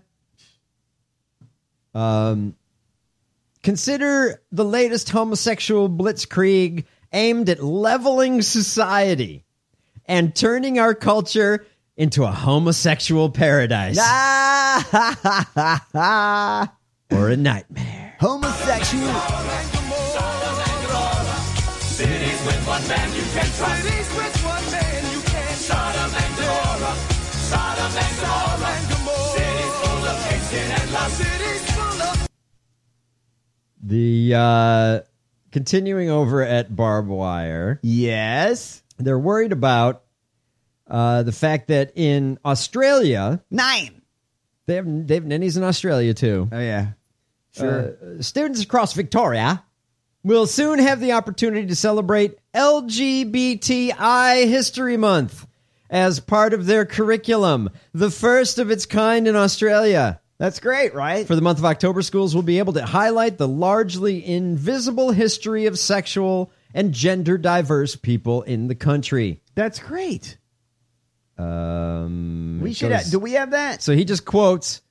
Um, consider the latest homosexual blitzkrieg aimed at leveling society and turning our culture into a homosexual paradise Ah, or a nightmare. homosexual. Cities with one man you can trust. Cities with one man you can trust. Sodom and Gomorrah. Sodom and Gomorrah. Cities full of hate, sin, and lust. Cities full of... The uh, continuing over at Barbed Wire, Yes. they're worried about uh, the fact that in Australia, Nine. they have they have ninnies in Australia too. Oh, yeah. Sure. Uh, students across Victoria will soon have the opportunity to celebrate L G B T I History Month as part of their curriculum, the first of its kind in Australia. That's great, right? For the month of October, schools will be able to highlight the largely invisible history of sexual and gender diverse people in the country. That's great. Um, We it should goes- have, do we have that? So he just quotes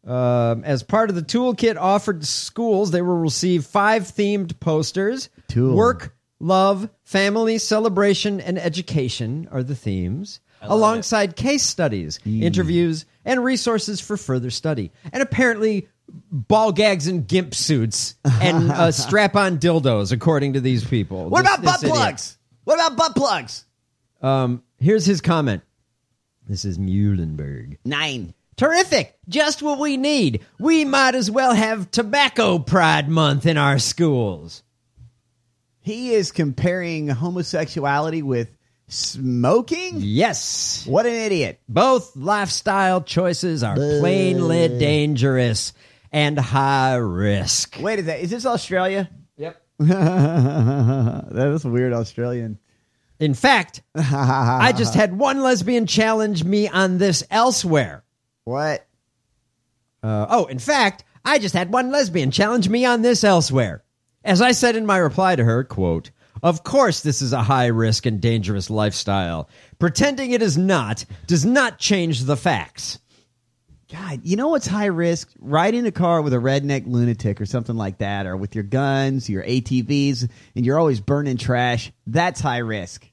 Um, as part of the toolkit offered to schools, they will receive five themed posters. Tool. Work, love, family, celebration, and education are the themes, alongside case studies, Mm. interviews, and resources for further study. And apparently, ball gags and gimp suits and uh, strap-on dildos, according to these people. What This- about butt this idiot. plugs? What about butt plugs? Um, here's his comment. This is Muhlenberg. Nine. Terrific. Just what we need. We might as well have Tobacco Pride Month in our schools. He is comparing homosexuality with smoking? Yes. What an idiot. Both lifestyle choices are plainly dangerous and high risk. Wait a second. Is this Australia? Yep. That was a weird Australian. In fact, I just had one lesbian challenge me on this elsewhere. What? Uh, oh, in fact, I just had one lesbian challenge me on this elsewhere. As I said in my reply to her, quote, "Of course this is a high-risk and dangerous lifestyle. Pretending it is not does not change the facts." God, you know what's high risk? Riding a car with a redneck lunatic or something like that, or with your guns, your A T Vs, and you're always burning trash. That's high risk.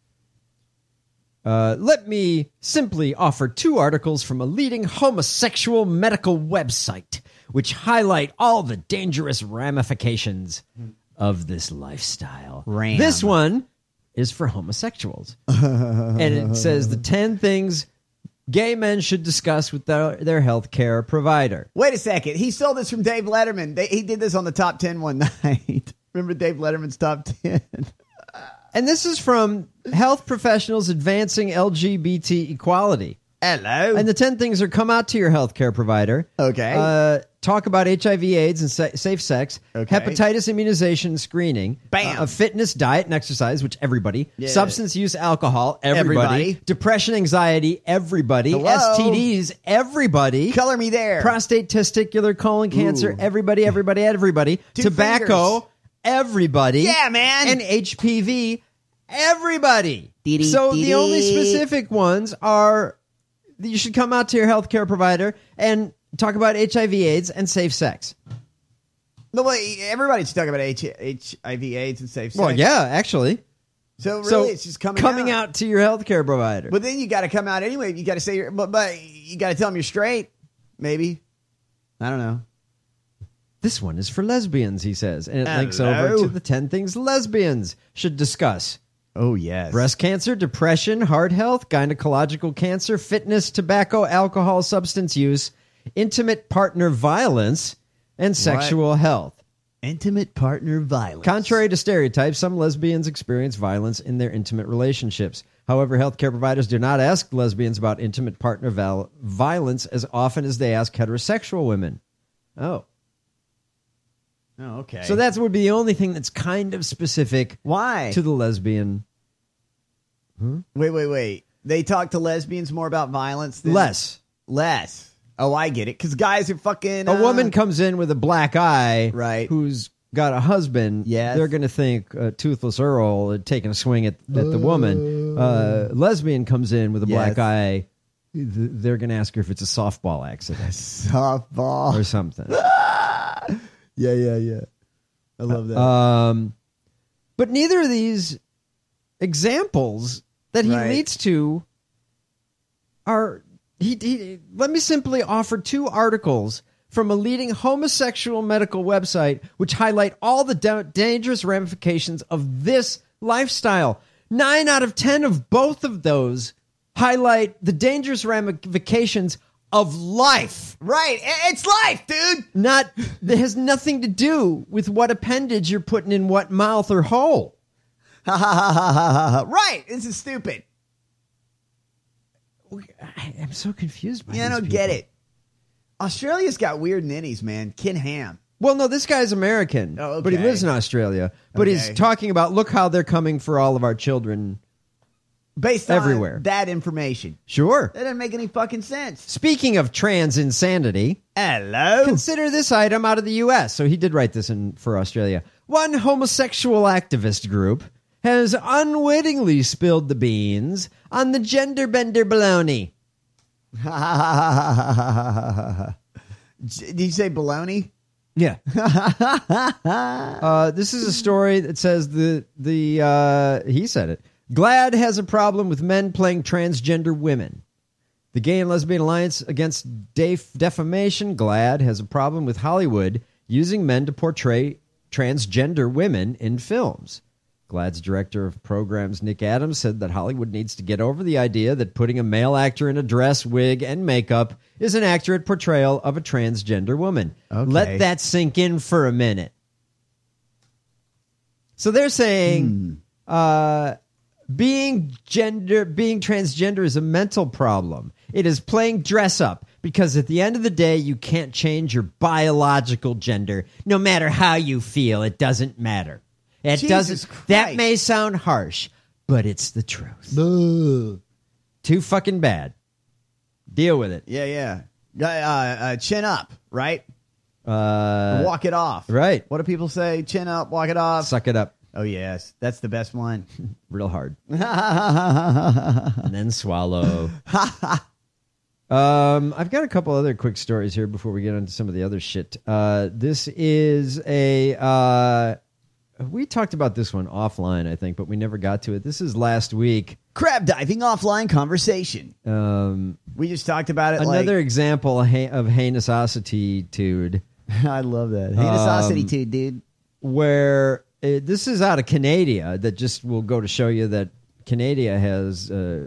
Uh, let me simply offer two articles from a leading homosexual medical website which highlight all the dangerous ramifications of this lifestyle. Ram. This one is for homosexuals. And it says the ten things gay men should discuss with their, their health care provider. Wait a second. He stole this from Dave Letterman. They, he did this on the top ten one night. Remember Dave Letterman's top ten? And this is from Health Professionals Advancing L G B T Equality. Hello. And the ten things are come out to your healthcare provider. Okay. Uh, talk about H I V AIDS and sa- safe sex. Okay. Hepatitis immunization and screening. Bam. Uh, fitness, diet, and exercise, which everybody. Yeah. Substance use, alcohol, everybody. Everybody. Depression, anxiety, everybody. Hello. S T Ds, everybody. Color me there. Prostate, testicular, colon cancer, Ooh. everybody, everybody, everybody. Two Tobacco, fingers. everybody. Yeah, man. And H P V, everybody. Dee-dee, So the dee-dee. only specific ones are you should come out to your healthcare provider and talk about H I V AIDS and safe sex. No, wait, everybody's talking about H- HIV AIDS and safe sex. Well, yeah, actually. So really, So it's just coming coming out. out to your healthcare provider. But then you got to come out anyway. You got to say you're, but, but you got to tell them you're straight. Maybe. I don't know. This one is for lesbians, he says, and it links Hello. over to the ten things lesbians should discuss. Oh, yes. Breast cancer, depression, heart health, gynecological cancer, fitness, tobacco, alcohol, substance use, intimate partner violence, and sexual health. Intimate partner violence. Contrary to stereotypes, some lesbians experience violence in their intimate relationships. However, healthcare providers do not ask lesbians about intimate partner val- violence as often as they ask heterosexual women. Oh. Oh, okay. So that would be the only thing that's kind of specific Why? to the lesbian. Wait, wait, wait. They talk to lesbians more about violence than... Less. Less. Oh, I get it. Because guys are fucking... A uh, woman comes in with a black eye, Right. who's got a husband. Yes. They're going to think uh, Toothless Earl uh, taking a swing at, at the woman. Uh, lesbian comes in with a black Yes. eye. th- They're going to ask her if it's a softball accident Softball. or something. Yeah, yeah, yeah. I love that. Um, but neither of these examples that he Right. leads to are. He, he let me simply offer two articles from a leading homosexual medical website which highlight all the da- dangerous ramifications of this lifestyle. Nine out of ten of both of those highlight the dangerous ramifications of life. Right. I- It's life, dude. Not that has nothing to do with what appendage you're putting in what mouth or hole. Ha ha ha ha ha ha. Right. This is stupid. I, I'm so confused by Yeah, I these don't get people. it. Australia's got weird ninnies, man. Ken Ham. Well, no, this guy's American, Oh, but he okay. lives in Australia. But he's Okay. talking about look how they're coming for all of our children. Based on Everywhere. that information. Sure. That doesn't make any fucking sense. Speaking of trans insanity, Hello. consider this item out of the U S. So he did write this in for Australia. One homosexual activist group has unwittingly spilled the beans on the gender bender baloney. Did you say baloney? Yeah. uh, this is a story that says the the uh, he said it. GLAAD has a problem with men playing transgender women. The Gay and Lesbian Alliance Against Def- Defamation, GLAAD, has a problem with Hollywood using men to portray transgender women in films. GLAAD's director of programs, Nick Adams, said that Hollywood needs to get over the idea that putting a male actor in a dress, wig, and makeup is an accurate portrayal of a transgender woman. Okay. Let that sink in for a minute. So they're saying Hmm. uh, being gender, being transgender is a mental problem. It is playing dress up because at the end of the day, you can't change your biological gender. No matter how you feel, it doesn't matter. It Jesus doesn't. Christ. That may sound harsh, but it's the truth. Boo. Too fucking bad. Deal with it. Yeah, yeah. Uh, uh, chin up, right? Uh, walk it off. Right. What do people say? Chin up, walk it off. Suck it up. Oh, yes. That's the best one. Real hard. And then swallow. um, I've got a couple other quick stories here before we get into some of the other shit. Uh, this is a... Uh, we talked about this one offline, I think, but we never got to it. This is last week. Crab diving offline conversation. Um, we just talked about it. Another like, example of heinous-ocity-tude. I love that. Heinous-ocity-tude, dude. Where uh, this is out of Canada. That just will go to show you that Canada has uh,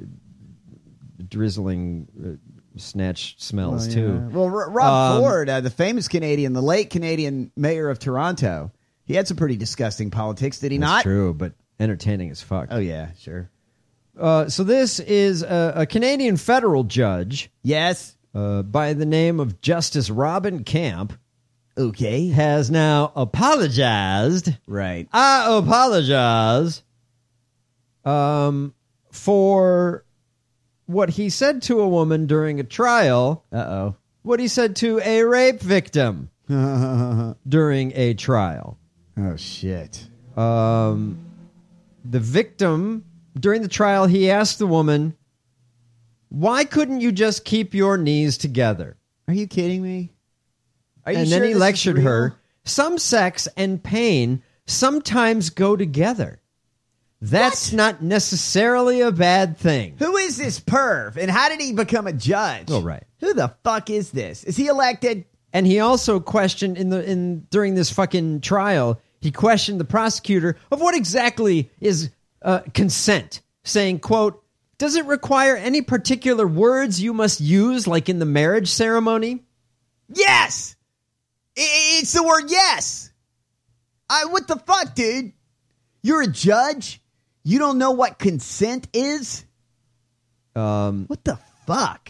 drizzling uh, snatch smells, Oh, yeah. too. Well, R- Rob Um, Ford, uh, the famous Canadian, the late Canadian mayor of Toronto, he had some pretty disgusting politics, did he That's not? true, but entertaining as fuck. Oh, yeah, sure. Uh, so this is a, a Canadian federal judge. Yes. Uh, by the name of Justice Robin Camp. Okay. Has now apologized. Right. I apologize um, for what he said to a woman during a trial. Uh-oh. What he said to a rape victim during a trial. Oh, shit. Um, the victim, during the trial, he asked the woman, why couldn't you just keep your knees together? Are you kidding me? Are you and sure then he this is lectured real? her, some sex and pain sometimes go together. That's What? not necessarily a bad thing. Who is this perv, and how did he become a judge? Oh, right. Who the fuck is this? Is he elected? And he also questioned in the in during this fucking trial, he questioned the prosecutor of what exactly is uh, consent, saying, quote, does it require any particular words you must use like in the marriage ceremony? Yes! I- It's the word yes! I, what the fuck, dude? You're a judge? You don't know what consent is? Um, What the fuck?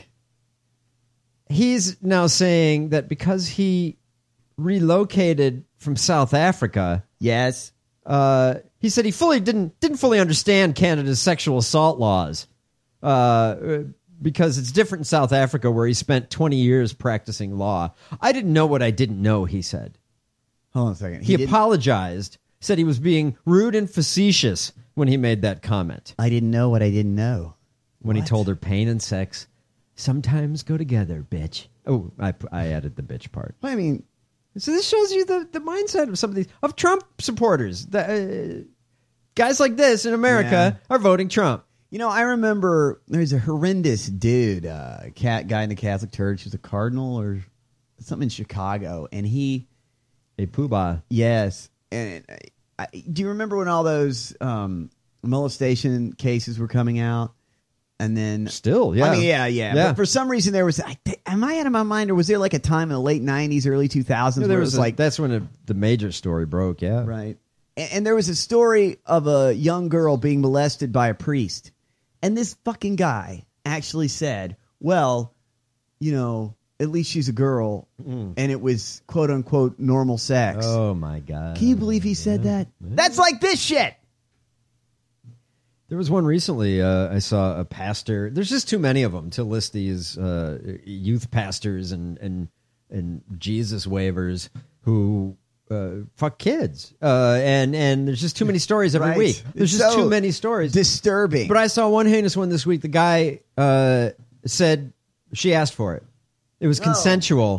he's now saying that because he relocated from South Africa, Yes. uh, he said he fully didn't didn't fully understand Canada's sexual assault laws uh, because it's different in South Africa, where he spent twenty years practicing law. I didn't know what I didn't know, he said. Hold on a second. He, didn't- apologized, said he was being rude and facetious when he made that comment. I didn't know what I didn't know. When What? he told her pain and sex sometimes go together, bitch. Oh, I, I added the bitch part. I mean, So this shows you the, the mindset of some of these of Trump supporters. The, uh, guys like this in America are voting Trump. you know, I remember there's a horrendous dude, uh, cat guy in the Catholic Church, who's a cardinal or something in Chicago, and he, A poobah. yes, and I, I, do you remember when all those um, molestation cases were coming out? And then Still, yeah. I mean, yeah, yeah, Yeah. But for some reason, there was. I, th- am I out of my mind, or was there like a time in the late nineties, early two thousands Yeah, where there it was was a- like that's when it, the major story broke. Yeah, right? And, and there was a story of a young girl being molested by a priest, and this fucking guy actually said, "Well, you know, at least she's a girl, and it was quote unquote normal sex." Oh my god! Can you believe he said that? That's like this shit. There was one recently. Uh, I saw a pastor. There's just too many of them to list these uh, youth pastors and and and Jesus waivers who uh, fuck kids. Uh, and and there's just too many stories every Right. week. There's It's just so too many stories. Disturbing. But I saw one heinous one this week. The guy uh, said she asked for it. It was consensual.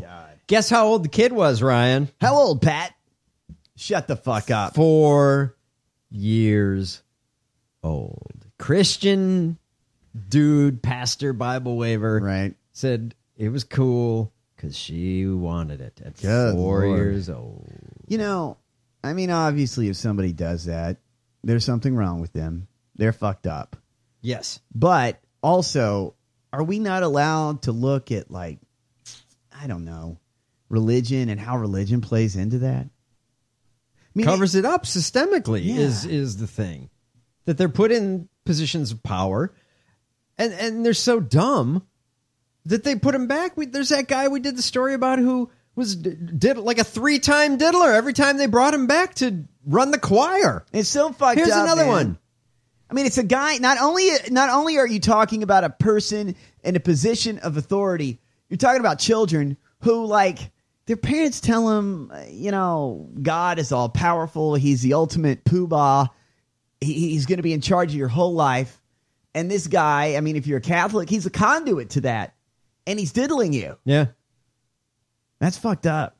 Guess how old the kid was, Ryan? How old, Pat? Shut the fuck up. Four years old. Christian dude, pastor, Bible waver. Right. Said it was cool because she wanted it at Good four Lord. years old. You know, I mean, obviously, if somebody does that, there's something wrong with them. They're fucked up. Yes. But also, are we not allowed to look at, like, I don't know, religion and how religion plays into that? I mean, Covers it up systemically Yeah. is is the thing. That they're put in positions of power, and, and they're so dumb that they put him back. We, there's that guy we did the story about who was did like a three-time diddler every time they brought him back to run the choir. It's so fucked Here's up. another man. one. I mean, it's a guy. Not only not only are you talking about a person in a position of authority, you're talking about children who, like, their parents tell them, you know, God is all powerful. He's the ultimate poobah. He, he's going to be in charge of your whole life. And this guy, I mean, if you're a Catholic, he's a conduit to that, and he's diddling you. Yeah. That's fucked up.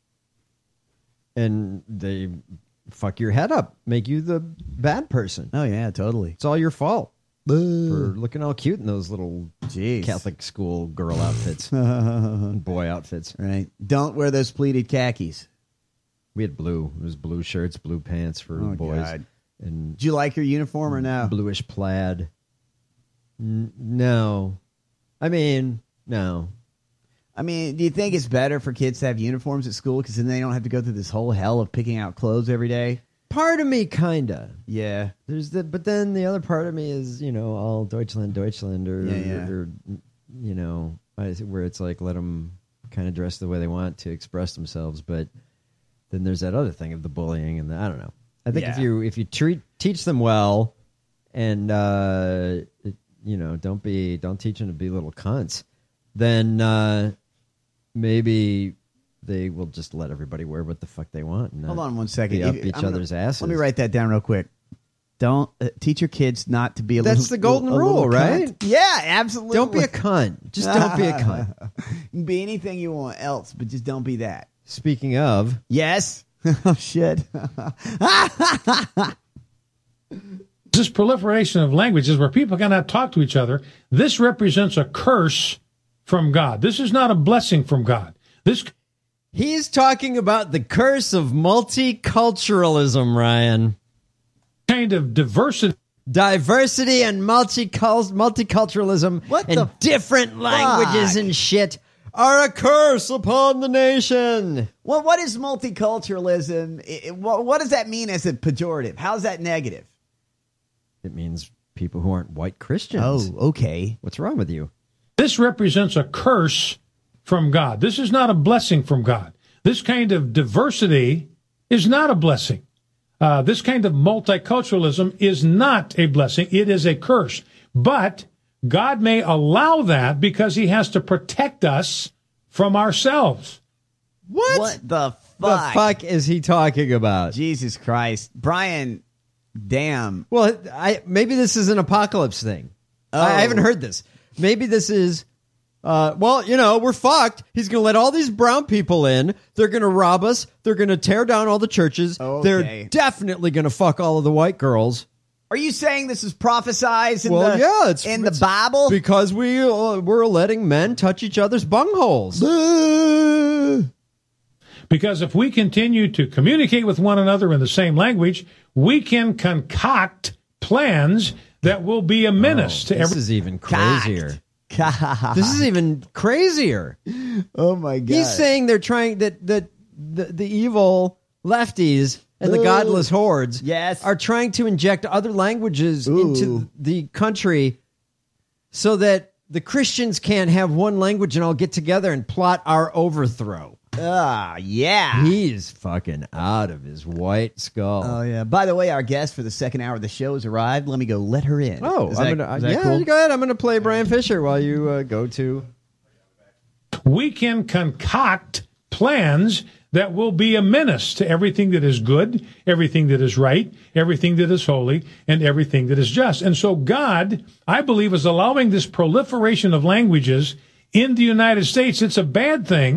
And they fuck your head up, make you the bad person. Oh, yeah, totally. It's all your fault for looking all cute in those little Jeez. Catholic school girl outfits, boy outfits. Right. Don't wear those pleated khakis. We had blue. It was blue shirts, blue pants for Oh, boys. God. And Did you like your uniform or no? bluish plaid. N- no. I mean, no. I mean, do you think it's better for kids to have uniforms at school because then they don't have to go through this whole hell of picking out clothes every day? Part of me, kinda. Yeah. There's the, but then the other part of me is, you know, all Deutschland, Deutschland, or, Yeah, yeah. or you know, I- where it's like let them kind of dress the way they want to express themselves. But then there's that other thing of the bullying and the, I don't know. I think if Yeah. you if you treat teach them well, and uh, it, you know, don't be don't teach them to be little cunts, then uh, maybe they will just let everybody wear what the fuck they want. And Hold not on one second. be up If- each I'm gonna- other's asses. Let me write that down real quick. Don't uh, teach your kids not to be a That's little. the golden a rule, little right? cunt. Yeah, absolutely. Don't be a cunt. Just don't be a cunt. You can be anything you want else, but just don't be that. Speaking of, yes. Oh shit. This proliferation of languages where people cannot talk to each other, this represents a curse from God. This is not a blessing from God. This he's talking about the curse of multiculturalism, Ryan. Kind of diversity. Diversity and multicul- multiculturalism What and the different languages and shit are a curse upon the nation. Well, what is multiculturalism? It- it- what, what does that mean as a pejorative? How's that negative? It means people who aren't white Christians. Oh, okay. What's wrong with you? This represents a curse from God. This is not a blessing from God. This kind of diversity is not a blessing. Uh, this kind of multiculturalism is not a blessing. It is a curse. But God may allow that because he has to protect us from ourselves. What? What the fuck? The fuck is he talking about? Jesus Christ. Brian, damn. Well, I maybe this is an apocalypse thing. Oh. I, I haven't heard this. Maybe this is, uh, well, you know, we're fucked. He's going to let all these brown people in. They're going to rob us. They're going to tear down all the churches. Okay. They're definitely going to fuck all of the white girls. Are you saying this is prophesized in, Well, the, yeah, it's in it's the Bible? because we uh, we're letting men touch each other's bungholes. Because if we continue to communicate with one another in the same language, we can concoct plans that will be a menace to This every. is even crazier. This is even crazier. Oh my God. He's saying they're trying that that the, the evil lefties and the Ooh. godless hordes Yes. are trying to inject other languages Ooh. into the country so that the Christians can't have one language and all get together and plot our overthrow. Ah, yeah. He's fucking out of his white skull. Oh, yeah. By the way, our guest for the second hour of the show has arrived. Let me go let her in. Oh, Is I'm that- gonna, is that yeah, cool? go ahead. I'm going to play Brian Fisher while you uh, go to. We can concoct plans that will be a menace to everything that is good, everything that is right, everything that is holy, and everything that is just. And so God, I believe, is allowing this proliferation of languages in the United States. It's a bad thing.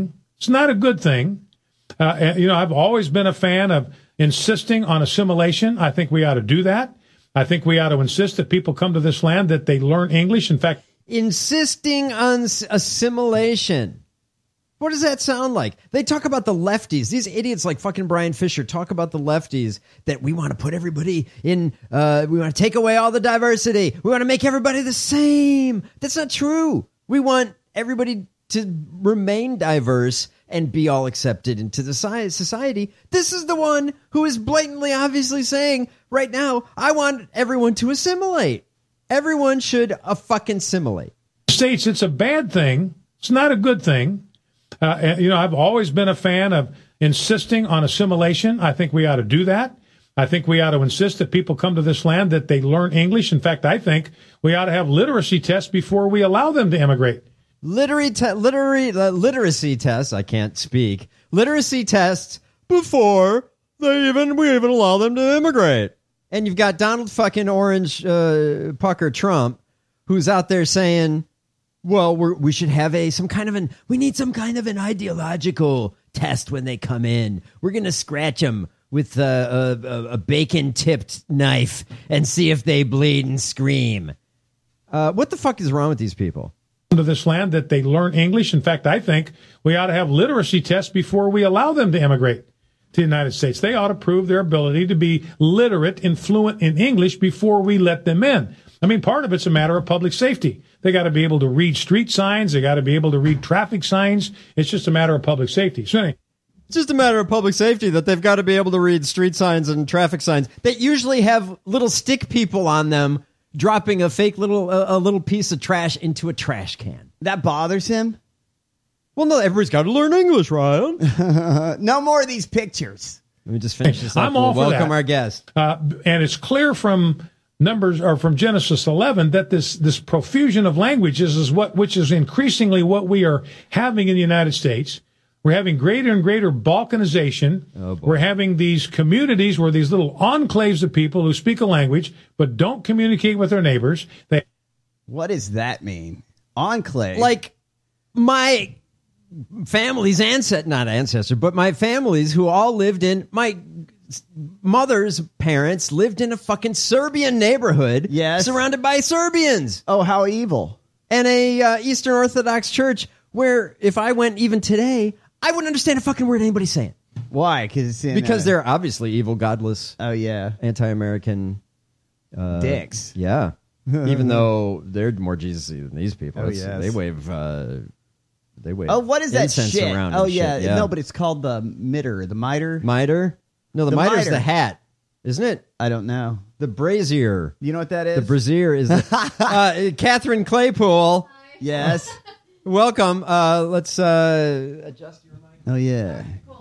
It's not a good thing. Uh, you know, I've always been a fan of insisting on assimilation. I think we ought to do that. I think we ought to insist that people come to this land, that they learn English. In fact, insisting on assimilation. What does that sound like? They talk about the lefties. These idiots like fucking Brian Fisher talk about the lefties, that we want to put everybody in, uh, we want to take away all the diversity. We want to make everybody the same. That's not true. We want everybody to remain diverse and be all accepted into the society. This is the one who is blatantly, obviously saying right now, I want everyone to assimilate. Everyone should uh, fucking assimilate. States, it's a bad thing. It's not a good thing. Uh, you know, I've always been a fan of insisting on assimilation. I think we ought to do that. I think we ought to insist that people come to this land, that they learn English. In fact, I think we ought to have literacy tests before we allow them to immigrate. Literary, te- literary, uh, literacy tests. I can't speak. Literacy tests before they even we even allow them to immigrate. And you've got Donald fucking Orange uh, Pucker Trump, who's out there saying, well, we're, we should have a some kind of an we need some kind of an ideological test when they come in. We're going to scratch them with a, a, a bacon-tipped knife and see if they bleed and scream. Uh, what the fuck is wrong with these people? To this land, that they learn English. In fact, I think we ought to have literacy tests before we allow them to immigrate to the United States. They ought to prove their ability to be literate and fluent in English before we let them in. I mean, part of it's a matter of public safety. They got to be able to read street signs. They got to be able to read traffic signs. It's just a matter of public safety. So anyway, it's just a matter of public safety that they've got to be able to read street signs and traffic signs that usually have little stick people on them dropping a fake little a, a little piece of trash into a trash can. That bothers him? Well, no, everybody's got to learn English, Ryan. No more of these pictures. Let me just finish this up. I'm all we'll for welcome that. our guest. Uh, and it's clear from Numbers or from Genesis eleven that this this profusion of languages is what which is increasingly what we are having in the United States. We're having greater and greater balkanization. Oh, We're having these communities where these little enclaves of people who speak a language but don't communicate with their neighbors. They What does that mean? Enclave? Like my family's ancestor, not ancestor, but my families who all lived in my mother's parents lived in a fucking Serbian neighborhood, yes, surrounded by Serbians. Oh, how evil! And a uh, Eastern Orthodox church where, if I went even today, I wouldn't understand a fucking word anybody's saying. Why? Because because uh, they're obviously evil, godless. Oh yeah, anti-American uh, dicks. Yeah, even though they're more Jesus-y than these people. Oh It's- yes. they wave. Uh, they wave. Oh, what is that incense shit? around Oh and yeah. shit. yeah, no, but it's called the mitre, the mitre. Mitre. No, the, The mitre's mitre. the hat, isn't it? I don't know. The brazier. You know what that is? The brazier is the, uh, Catherine Claypool. Yes. Welcome. Uh, let's uh, adjust your mic. Oh yeah.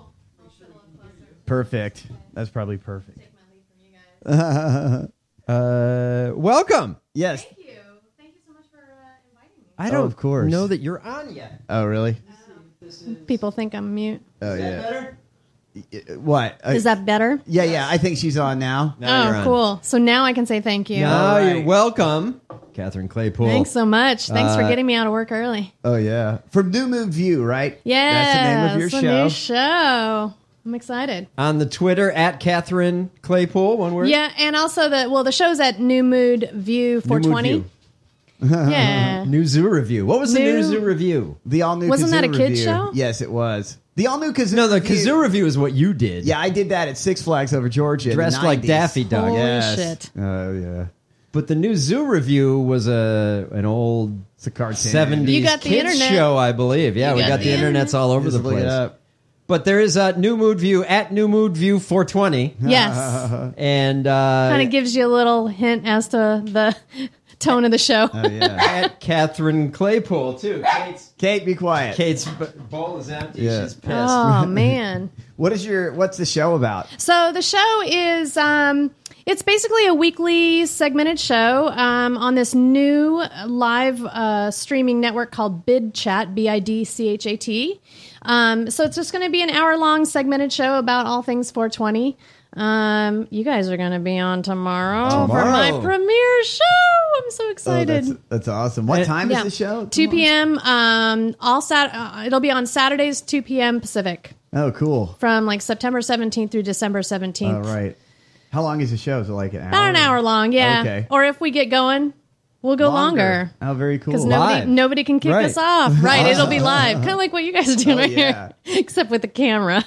Perfect. That's probably perfect. uh, welcome. Yes. Thank you. Thank you so much for uh, inviting me. I Oh, don't of course. know that you're on yet. Oh really? People think I'm mute. Oh Is yeah. that better? What? Uh, Is that better? Yeah, yeah. I think she's on now. Now you're Oh, on. cool. So now I can say thank you. Now All right. you're welcome, Catherine Claypool. Thanks so much. Thanks for Uh, getting me out of work early. Oh yeah. From New Moon View, right? Yeah, That's the name of your it's a show. new show. I'm excited. On the Twitter at Catherine Claypool. One word. Yeah, and also the well, the show's at New Mood View four twenty. View. Yeah. New Zoo Review. What was the New- New Zoo Review? The all new. Wasn't that a Kazoo kid's Review. show? Yes, it was. The all new Kazoo. No, the Review. Kazoo Review is what you did. Yeah, I did that at Six Flags over Georgia. in the Dressed like nineties. Daffy Duck. Holy Yes. shit. Oh yeah. But the New Zoo Review was a an old It's a cartoon. seventies You got the kids internet. show, I believe. Yeah, You we got got the the internet's all over Just the look it place. up. But there is a New Mood View at New Mood View four twenty. Yes. And uh, Kind of gives you a little hint as to the tone of the show. Oh yeah. at Catherine Claypool, too. Kate's, Kate, be quiet. Kate's b- bowl is empty. Yeah. She's pissed. Oh man. What is your? What's the show about? So the show is um it's basically a weekly segmented show um, on this new live uh, streaming network called BidChat, B I D C H A T. Um, so it's just going to be an hour-long segmented show about all things four twenty. Um, you guys are going to be on tomorrow, Tomorrow. for my premiere show. I'm so Oh, excited. that's, that's awesome. What time Yeah. is the show? two p.m. Um, all sat. Uh, it'll be on Saturdays, two p.m. Pacific, Oh, cool. from like September seventeenth through December seventeenth. All right. How long is the show? Is it like an hour? About an hour long, yeah. Okay. Or if we get going, we'll go longer. Oh, very cool. Because nobody, Live. nobody can kick Right. us off. Right. It'll be live. Kind of like what you guys are doing Oh, right yeah. here. Except with the camera.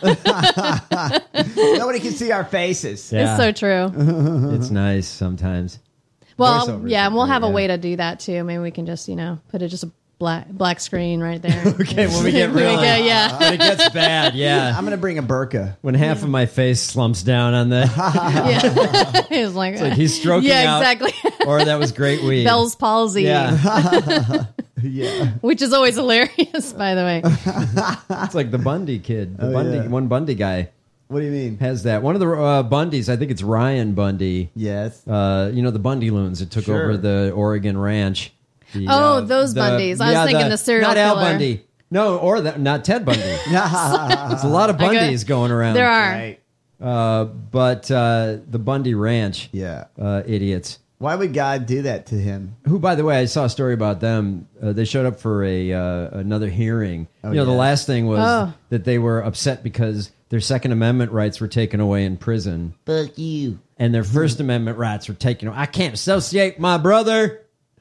Nobody can see our faces. It's so true. It's nice sometimes. Well, Voiceovers yeah, are and we'll great, have a yeah. way to do that too. Maybe we can just, you know, put it just a black black screen right there. Okay, when we get When we really, get- yeah. when it gets bad, yeah. I'm gonna bring a burqa. When half of my face slumps down on the, yeah. He was like, it's like he's stroking yeah, out. exactly. Or that was great weed. Bell's palsy. Yeah. Yeah. Which is always hilarious, by the way. It's like the Bundy kid, the Oh, Bundy, yeah. one Bundy guy. What do you mean? Has that one of the uh, Bundys? I think it's Ryan Bundy. Yes. Uh, you know the Bundy loons that took Sure. over the Oregon ranch. The, Oh, uh, those the- Bundys. I was yeah, thinking the serial not Al killer. Bundy. No, or that not Ted Bundy. There's a lot of I got- Bundys going around. There are. Right. Uh, but uh, the Bundy Ranch, Yeah. uh, idiots. Why would God do that to him? Who, by the way, I saw a story about them. Uh, they showed up for a uh, another hearing. Oh, you know, the yeah. last thing was Oh. that they were upset because their Second Amendment rights were taken away in prison, Fuck you. and their First Amendment rights were taken away. I can't associate my brother.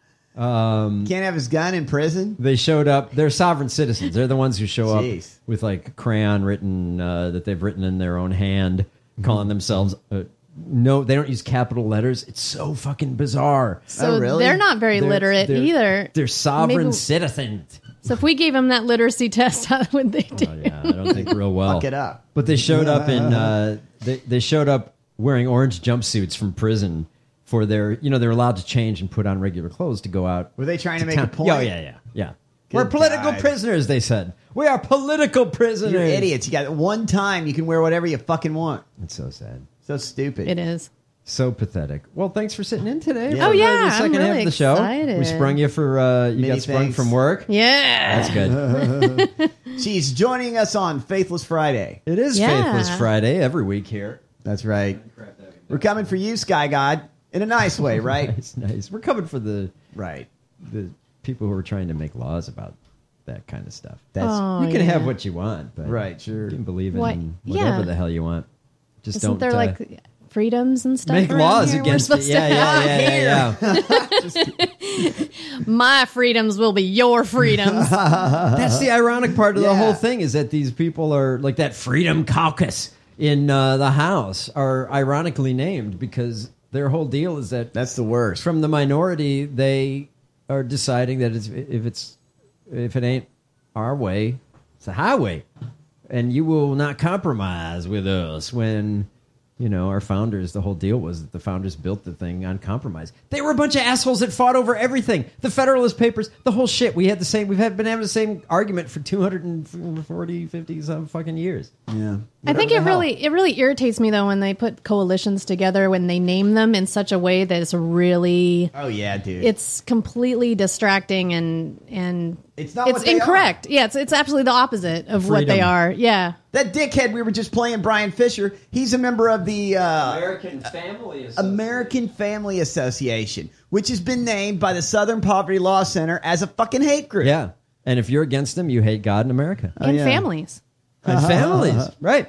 Um, Can't have his gun in prison. they showed up. They're sovereign citizens. They're the ones who show Jeez. up with like crayon written uh, that they've written in their own hand, calling themselves. Uh, no, they don't use capital letters. It's so fucking bizarre. So Oh, really? they're not very They're- literate they're- either. They're sovereign Maybe- citizens. So if we gave them that literacy test, how would they do? Oh, yeah, I don't think real well. Fuck it up. But they showed up in uh, they they showed up wearing orange jumpsuits from prison for their you know they're allowed to change and put on regular clothes to go out. Were they trying to make town. a point? Oh yeah, yeah, yeah. Good We're political God. prisoners. They said we are political prisoners. You're idiots. You got one time you can wear whatever you fucking want. It's so sad, So stupid. It is. so pathetic. Well, thanks for sitting in today. Yeah. Oh, for yeah, the I'm second half really of the show. excited. We sprung you for uh, you Many got sprung thanks. from work. Yeah. That's good. She's joining us on Faithless Friday. It is Yeah. Faithless Friday every week here. That's right. We're coming for you, Sky God, in a nice way, right? Nice, nice. We're coming for the Right. the people who are trying to make laws about that kind of stuff. That's Oh, you can yeah. have what you want, but Right, sure. you can believe in What- whatever yeah. the hell you want. Just Isn't don't there uh, like freedoms and stuff? make around laws here we're against it. supposed Yeah, to yeah, have? yeah, yeah, yeah. My freedoms will be your freedoms. That's the ironic part of the Yeah. whole thing is that these people are like that Freedom Caucus in uh, the House are ironically named because their whole deal is that That's the worst. from the minority they are deciding that it's, if it's if it ain't our way, it's the highway, and you will not compromise with us. When you know our founders, the whole deal was that the founders built the thing on compromise. They were a bunch of assholes that fought over everything. The Federalist Papers, the whole shit. We had the same. We've had been having the same argument for two hundred forty, fifty some fucking years. Yeah. I think Whatever it the hell. really it really irritates me though when they put coalitions together when they name them in such a way that it's really Oh yeah, dude. it's completely distracting and and It's not it's what they incorrect. Yeah, it's it's absolutely the opposite of what they Freedom. are. Yeah. that dickhead we were just playing, Brian Fisher. He's a member of the uh, American Family American Family Association, which has been named by the Southern Poverty Law Center as a fucking hate group. Yeah, and if you're against them, you hate God and America. And yeah. families. And families, right?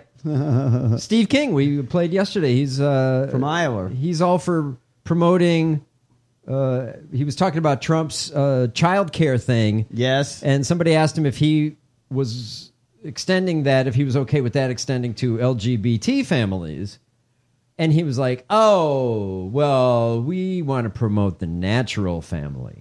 Steve King, we played yesterday. He's uh, From Iowa. He's all for promoting. Uh, he was talking about Trump's uh, child care thing. Yes. And somebody asked him if he was extending that, if he was okay with that extending to L G B T families. And he was like, oh, well, we want to promote the natural family.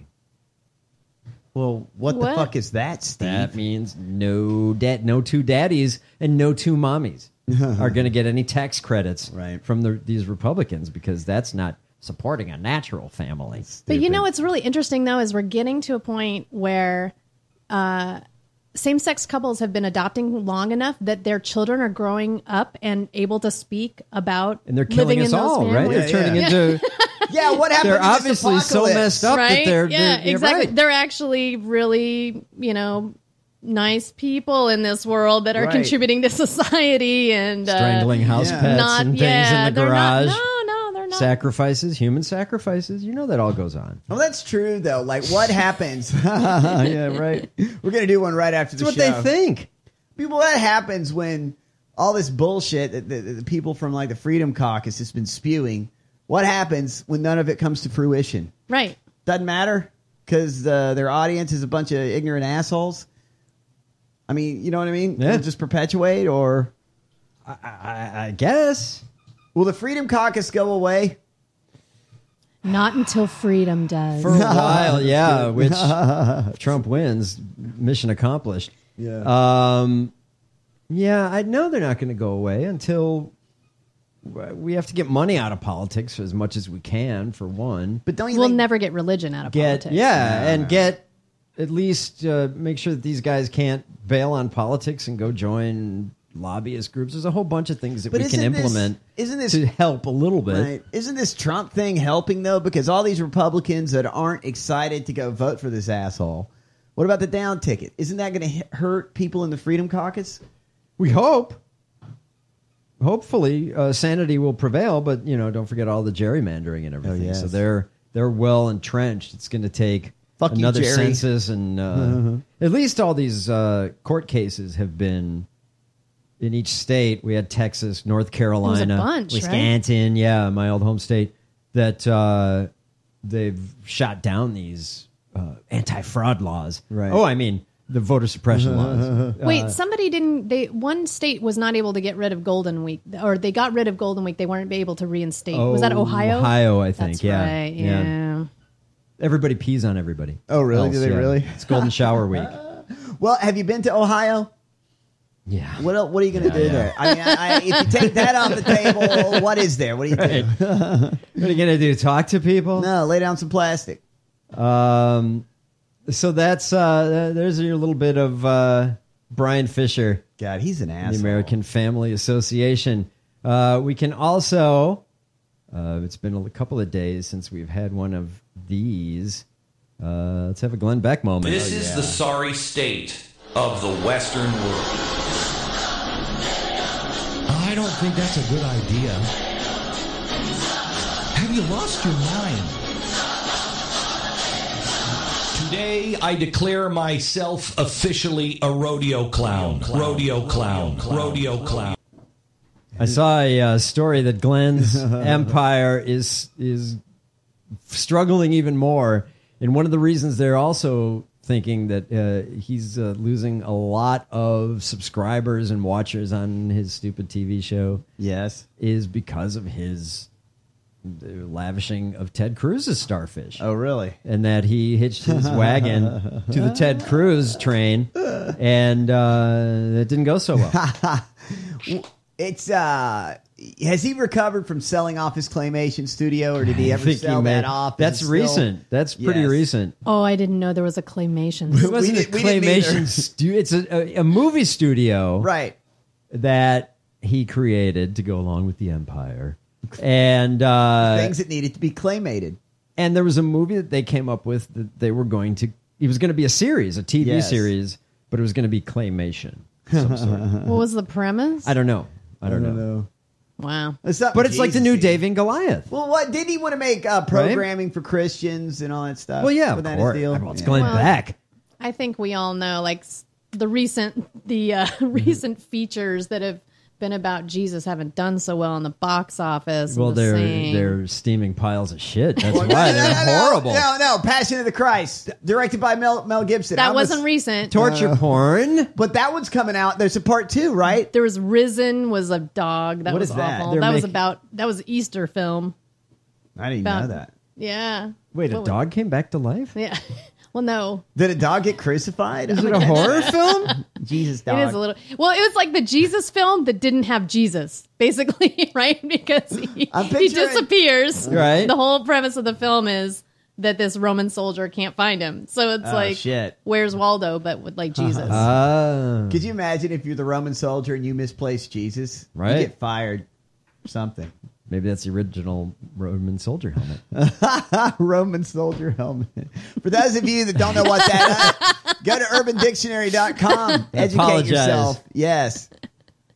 Well, what, What? the fuck is that, Steve? That means no dad, no two daddies, and no two mommies are going to get any tax credits Right. from the, these Republicans because that's not supporting a natural family. But you know what's really interesting though is we're getting to a point where uh, same-sex couples have been adopting long enough that their children are growing up and able to speak about And they're killing living us in those all, right? families. They're turning yeah. into. yeah, what happened They're to this obviously so apocalypse? messed up that Right? they're. yeah, they're, you're exactly. right. They're actually really, you know, nice people in this world that are Right. contributing to society and uh, Strangling house Yeah. pets not and things yeah, in the they're garage. Not, no, no, they're not. sacrifices, human sacrifices. You know that all goes on. Well, that's true, though. Like, what happens? Yeah, right. We're going to do one right after the That's show. what they think. People, what happens when all this bullshit that the, the people from, like, the Freedom Caucus has been spewing, what happens when none of it comes to fruition? Right. Doesn't matter because uh, their audience is a bunch of ignorant assholes. I mean, you know what I mean? Yeah. They'll just perpetuate, or... I, I, I guess. Will the Freedom Caucus go away? Not until freedom does. For a while, yeah, which if Trump wins, mission accomplished. Yeah. Um, yeah, I know they're not going to go away until we have to get money out of politics as much as we can, for one. But don't you We'll think never get religion out of get politics. yeah, No, and no. get at least uh, make sure that these guys can't bail on politics and go join lobbyist groups. There's a whole bunch of things that But we can isn't this- implement isn't this- to help a little bit. Right. Isn't this Trump thing helping, though? Because all these Republicans that aren't excited to go vote for this asshole, what about the down ticket? Isn't that going to hurt people in the Freedom Caucus? We hope. Hopefully, uh, sanity will prevail, but you know, don't forget all the gerrymandering and everything. yes. So they're they're well entrenched. It's going to take Fuck you, another Jerry. census, and uh, at least all these uh, court cases have been in each state. We had Texas, North Carolina, bunch, right? Wisconsin, yeah, my old home state. That uh, they've shot down these uh, anti-fraud laws. Right. Oh, I mean the voter suppression laws. Wait, Uh, somebody didn't. They one state was not able to get rid of Golden Week, or they got rid of Golden Week. They weren't able to reinstate. was that Ohio? Ohio, I think. That's yeah, right. Yeah. Everybody pees on everybody. Oh, really? else, Do they yeah. really? It's Golden Shower Week. Well, have you been to Ohio? Yeah. What el- What are you going to Yeah, do yeah. there? I mean, I, I, if you take that off the table, what is there? What do you Right. do? What are you gonna do? Talk to people? No, lay down some plastic. Um. So that's uh. There's your little bit of uh, Brian Fisher, God, he's an the asshole. American Family Association. Uh, we can also. Uh, it's been a couple of days since we've had one of these. Uh, let's have a Glenn Beck moment. This is the sorry state of the Western world. I don't think that's a good idea. Have you lost your mind? Today, I declare myself officially a rodeo clown. Rodeo clown. Rodeo clown. I saw a uh, story that Glenn's empire is is struggling even more, and one of the reasons they're also thinking that uh, he's uh, losing a lot of subscribers and watchers on his stupid T V show. Yes, is because of his lavishing of Ted Cruz's Starfish. Oh, really? And that he hitched his wagon to the Ted Cruz train, and uh, it didn't go so well. It's uh has he recovered from selling off his claymation studio, or did he I ever think sell he that made- off? Is That's it still- recent. That's pretty Yes. recent. Oh, I didn't know there was a claymation. It wasn't did- a we didn't either. claymation studio. It's a, a, a movie studio, Right. that he created to go along with the Empire, and uh, Things that needed to be claymated. and there was a movie that they came up with that they were going to. It was going to be a series, a T V Yes. series, but it was going to be claymation. of some sort. What was the premise? I don't know. I don't, know. Wow. It's not But it's like the new Jesus-y. David and Goliath. Well, what did he want to make uh, programming for Christians and all that stuff? Well, yeah, Wasn't of that his course. deal? Well, it's Yeah. Glenn Well, Beck. I think we all know, like s- the recent the uh, recent features that have been about Jesus haven't done so well in the box office. and Well, the they're same. they're steaming piles of shit. That's Well, why no, no, they're no, no, horrible. No, no, Passion of the Christ, directed by Mel, Mel Gibson. that I was- wasn't recent. Torture porn. But that one's coming out. There's a part two, right? There was Risen was a dog. That What was is that? awful. They're That was making- about that was Easter film. I didn't About- know that. Yeah. Wait, a What was- dog came back to life? Yeah. Well, no. Did a dog get crucified? Is it a horror film? Jesus dog. It is a little. Well, it was like the Jesus film that didn't have Jesus, basically, right? Because he, I'm he picturing- disappears. Right. The whole premise of the film is that this Roman soldier can't find him. So it's Oh, like, shit. where's Waldo, but with like Jesus. Ah. Could you imagine if you're the Roman soldier and you misplace Jesus? Right. You get fired. Something. Maybe that's the original Roman soldier helmet. Roman soldier helmet. For those of you that don't know what that is, go to urban dictionary dot com. Educate apologize. yourself. Yes.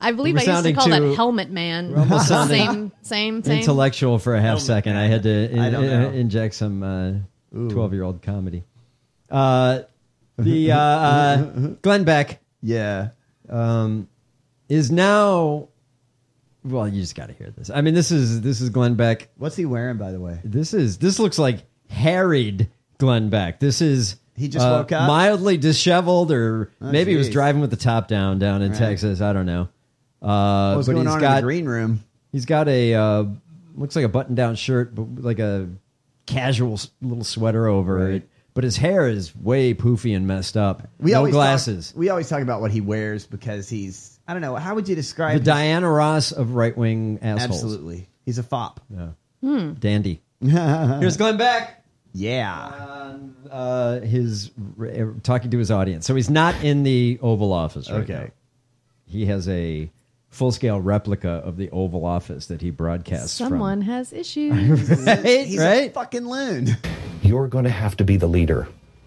I believe We're I used to sounding call that too- Helmet Man. We're almost sounding Same, same, same. intellectual for a half second. I had to in, I don't know. in- inject some uh, twelve-year-old comedy. Uh, the uh, uh, Glenn Beck, Yeah. um, is now. Well, you just got to hear this. I mean, this is this is Glenn Beck. What's he wearing, by the way? This is this looks like harried Glenn Beck. This is He just uh, woke up? mildly disheveled, or Oh, maybe he was geez. driving with the top down down in Right. Texas. I don't know. Uh, What's but going he's on got, in the green room? He's got a uh, looks like a button down shirt, but like a casual s- little sweater over Right. it. But his hair is way poofy and messed up. We no always glasses. Talk, we always talk about what he wears because he's, I don't know, how would you describe The his- Diana Ross of right wing assholes. Absolutely. He's a fop. Yeah. Hmm. Dandy. Here's Glenn Beck. Yeah. Uh, his uh, talking to his audience. So he's not in the Oval Office right Okay. now. He has a full-scale replica of the Oval Office that he broadcasts Someone has issues. from. Right? He's right? a fucking loon. You're going to have to be the leader.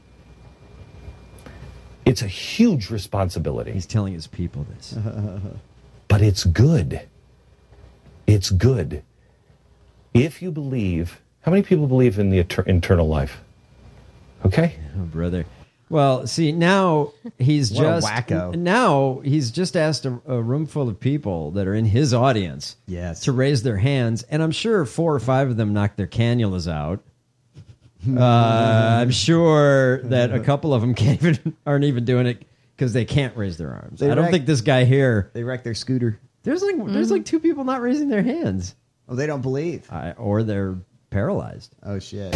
It's a huge responsibility. He's telling his people this. But it's good. It's good. If you believe, how many people believe in the eter- eternal life? Okay? Oh, brother. Well, see, now he's What a just wacko. now he's just asked a, a room full of people that are in his audience Yes. to raise their hands, and I'm sure four or five of them knocked their cannulas out. Uh, I'm sure that a couple of them can't even, aren't even doing it because they can't raise their arms. They I don't wreck- think this guy here. They wrecked their scooter. There's like there's like two people not raising their hands, Oh, they don't believe. I, or they're paralyzed. Oh, shit.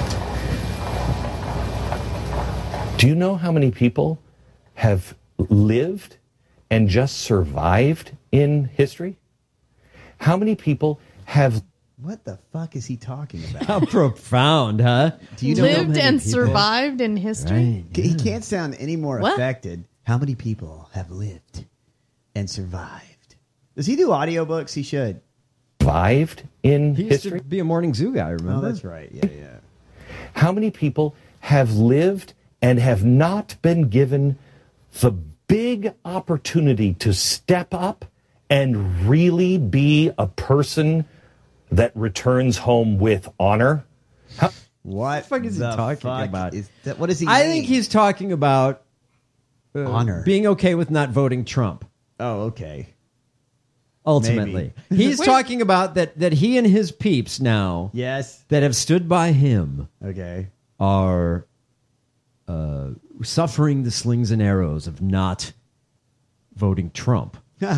Do you know how many people have lived and just survived in history? How many people have What the fuck is he talking about? How profound, huh? Do you know how Lived many and people- survived in history. Right. He can't sound any more What? affected. How many people have lived and survived? Does he do audiobooks? He should. survived in He used history? to be a morning zoo guy. Remember? Oh, that's right. Yeah, yeah. How many people have lived and have not been given the big opportunity to step up and really be a person that returns home with honor? How- What fuck is he the talking fuck about? Is that, what does he I mean? think he's talking about uh, Honor. being okay with not voting Trump. Oh, okay. Ultimately, Maybe. he's talking about that that he and his peeps now Yes. that have stood by him Okay. are uh, suffering the slings and arrows of not voting Trump.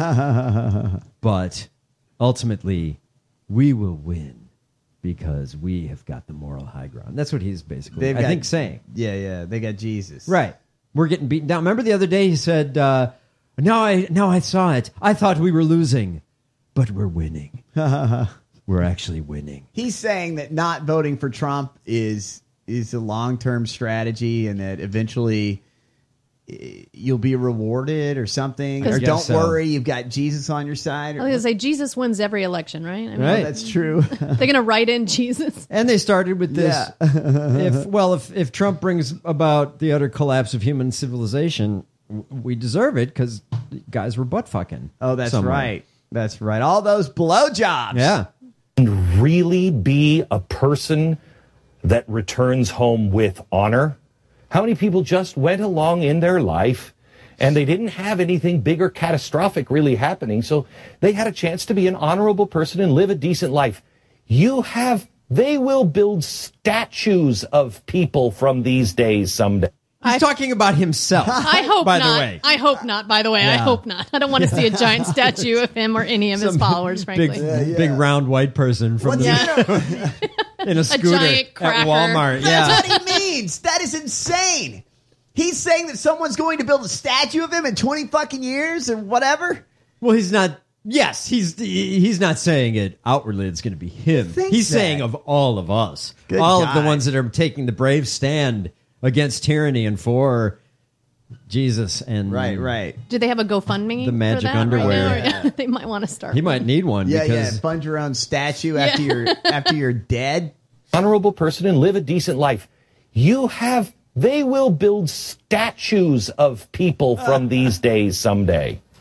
But ultimately, we will win because we have got the moral high ground. That's what he's basically, They've I got- think, saying. Yeah, yeah. They got Jesus. Right. We're getting beaten down. Remember the other day he said, uh, now I now I saw it. I thought we were losing, but we're winning. We're actually winning. He's saying that not voting for Trump is is a long term strategy, and that eventually eh, you'll be rewarded or something. I Or guess don't so. worry, you've got Jesus on your side. I Or was gonna say Jesus wins every election, right? I mean, Right. That's true. They're gonna write in Jesus. And they started with this. Yeah. if well, if if Trump brings about the utter collapse of human civilization, w- we deserve it because guys were butt fucking. Oh, that's somewhere. right. That's right. All those blowjobs. Yeah. and really be a person that returns home with honor? How many people just went along in their life and they didn't have anything big or catastrophic really happening, so they had a chance to be an honorable person and live a decent life? You have, they will build statues of people from these days someday. He's talking about himself. I hope by not. the way. I hope not. By the way, I Yeah. hope not. I don't want to see a giant statue of him or any of his Some followers. Frankly, Big, big round white person from What's the, in a scooter giant at cracker. Walmart. Yeah. That's what he means. That is insane. He's saying that someone's going to build a statue of him in twenty fucking years or whatever. Well, he's not. Yes, he's he's not saying it outwardly. It's going to be him. Thinks He's that. saying of all of us, Good all of the God. ones that are taking the brave stand against tyranny and for Jesus and Right, right. do they have a GoFundMe? The magic for that underwear. Right now? Or- they might want to start. He might need one Yeah, because yeah. Fund your own statue after you're after you're dead. Honorable person and live a decent life. You have, they will build statues of people from these days someday.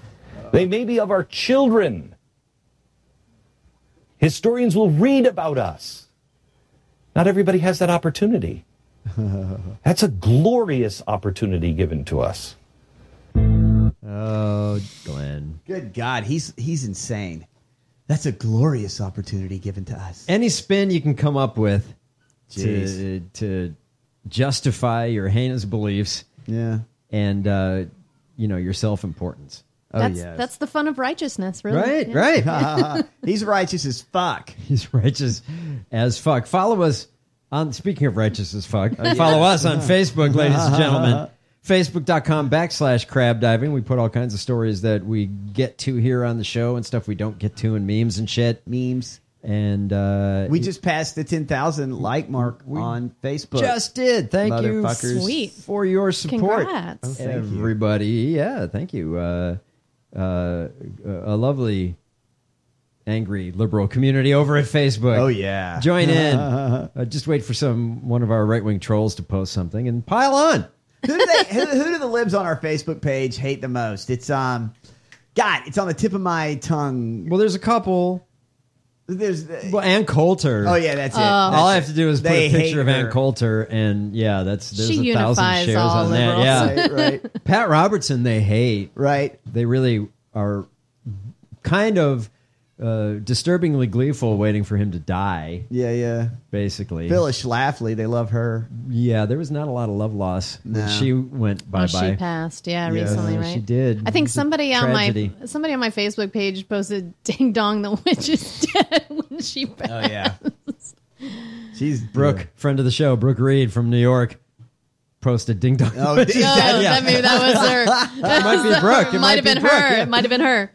They may be of our children. Historians will read about us. Not everybody has that opportunity. That's a glorious opportunity given to us. Oh, Glenn. Good God, he's he's insane. That's a glorious opportunity given to us. Any spin you can come up with to, Jeez. to justify your heinous beliefs, yeah, and uh, you know, your self-importance. Oh, that's, yes. that's the fun of righteousness, really. Right, Yeah. right. He's righteous as fuck. He's righteous as fuck. Follow us on, speaking of righteous as fuck, Oh, yeah. follow us on Facebook, ladies and gentlemen. Facebook.com backslash crab diving. We put all kinds of stories that we get to here on the show and stuff we don't get to, and memes and shit. Memes. And uh, We just passed the ten thousand like mark on Facebook. just did. Thank you Motherfuckers. Sweet. for your support. Congrats. Oh, thank you. Everybody. Yeah, thank you. Uh, uh, a lovely, angry liberal community over at Facebook. Oh, yeah. Join in. uh, just wait for some one of our right-wing trolls to post something and pile on. who do they? Who, who do the libs on our Facebook page hate the most? It's um, God, it's on the tip of my tongue. Well, there's a couple. There's Well, Ann Coulter. oh yeah, that's it. Oh. That's All I it. have to do is put They a picture hate of Ann her. Coulter, and yeah, that's there's She a thousand unifies shares all on that. Yeah, liberals. Right, right, Pat Robertson, they hate. right. They really are kind of uh, disturbingly gleeful, waiting for him to die. Yeah, yeah. Basically, Phyllis Schlafly, they love her. yeah, there was not a lot of love loss when No. she went bye Well, bye. she passed, yeah, Yeah, recently, Uh, right? She did. I think It's a somebody on tragedy. my somebody on my Facebook page posted "Ding dong, the witch is dead" when she passed. Oh yeah. She's Brooke, friend of the show, Brooke Reed from New York, posted "Ding dong." Oh, Oh, is that- that, maybe that was her. It might be Brooke. It might have be been Brooke, her. yeah. It might have been her.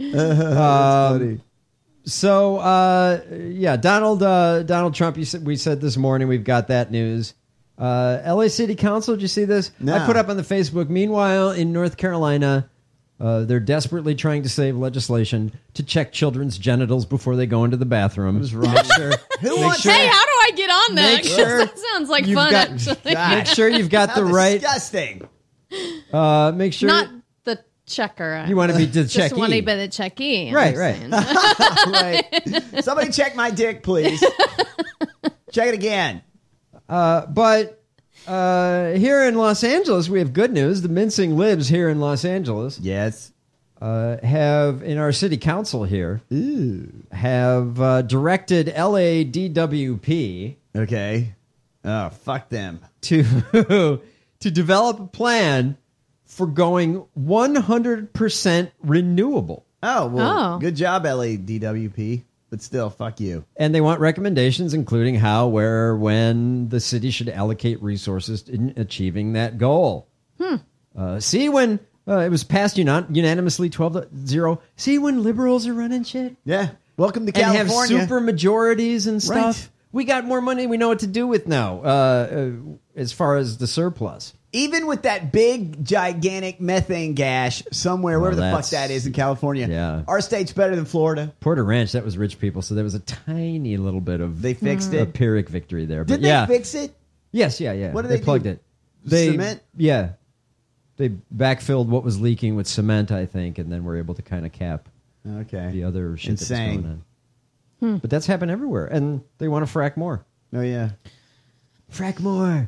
Um, So, uh, yeah, Donald uh, Donald Trump. You said, we said this morning we've got that news. Uh, L A City Council. Did you see this? No. I put up on the Facebook. Meanwhile, in North Carolina, uh, they're desperately trying to save legislation to check children's genitals before they go into the bathroom. What's wrong? Make sure, Who make wants sure, Hey, how do I get on that? Make sure that sounds like you've fun. got- actually, God. make sure you've got How the right. disgusting. Uh, make sure not the checker. you want to be the just checkee. want to be the checkee. I'm Right, right. saying. Right. Somebody check my dick, please. Check it again. Uh, but uh, here in Los Angeles, we have good news. The mincing libs here in Los Angeles Yes. uh, have, in our city council here, Ooh. have uh, directed L A D W P Okay. Oh, fuck them. to to develop a plan for going one hundred percent renewable. Oh, well, Oh. good job, L A D W P. But still, fuck you. And they want recommendations, including how, where, when the city should allocate resources in achieving that goal. Hmm. Uh, see, when uh, it was passed unan- unanimously twelve to zero, see when liberals are running shit? Yeah. Welcome to And have California. super majorities and stuff. Right. We got more money we know what to do with now, uh, uh, as far as the surplus. Even with that big, gigantic methane gash somewhere, Well, wherever the fuck that's- that is in California, Yeah. our state's better than Florida. Porter Ranch, that was rich people, so there was a tiny little bit of They fixed a it. Pyrrhic victory there. But Did yeah. they fix it? Yes, yeah, yeah. What did they do? plugged it. They Cement? Yeah. They backfilled what was leaking with cement, I think, and then were able to kind of cap Okay. the other shit that Insane. was going on. But that's happened everywhere, and they want to frack more. Oh, yeah. Frack more.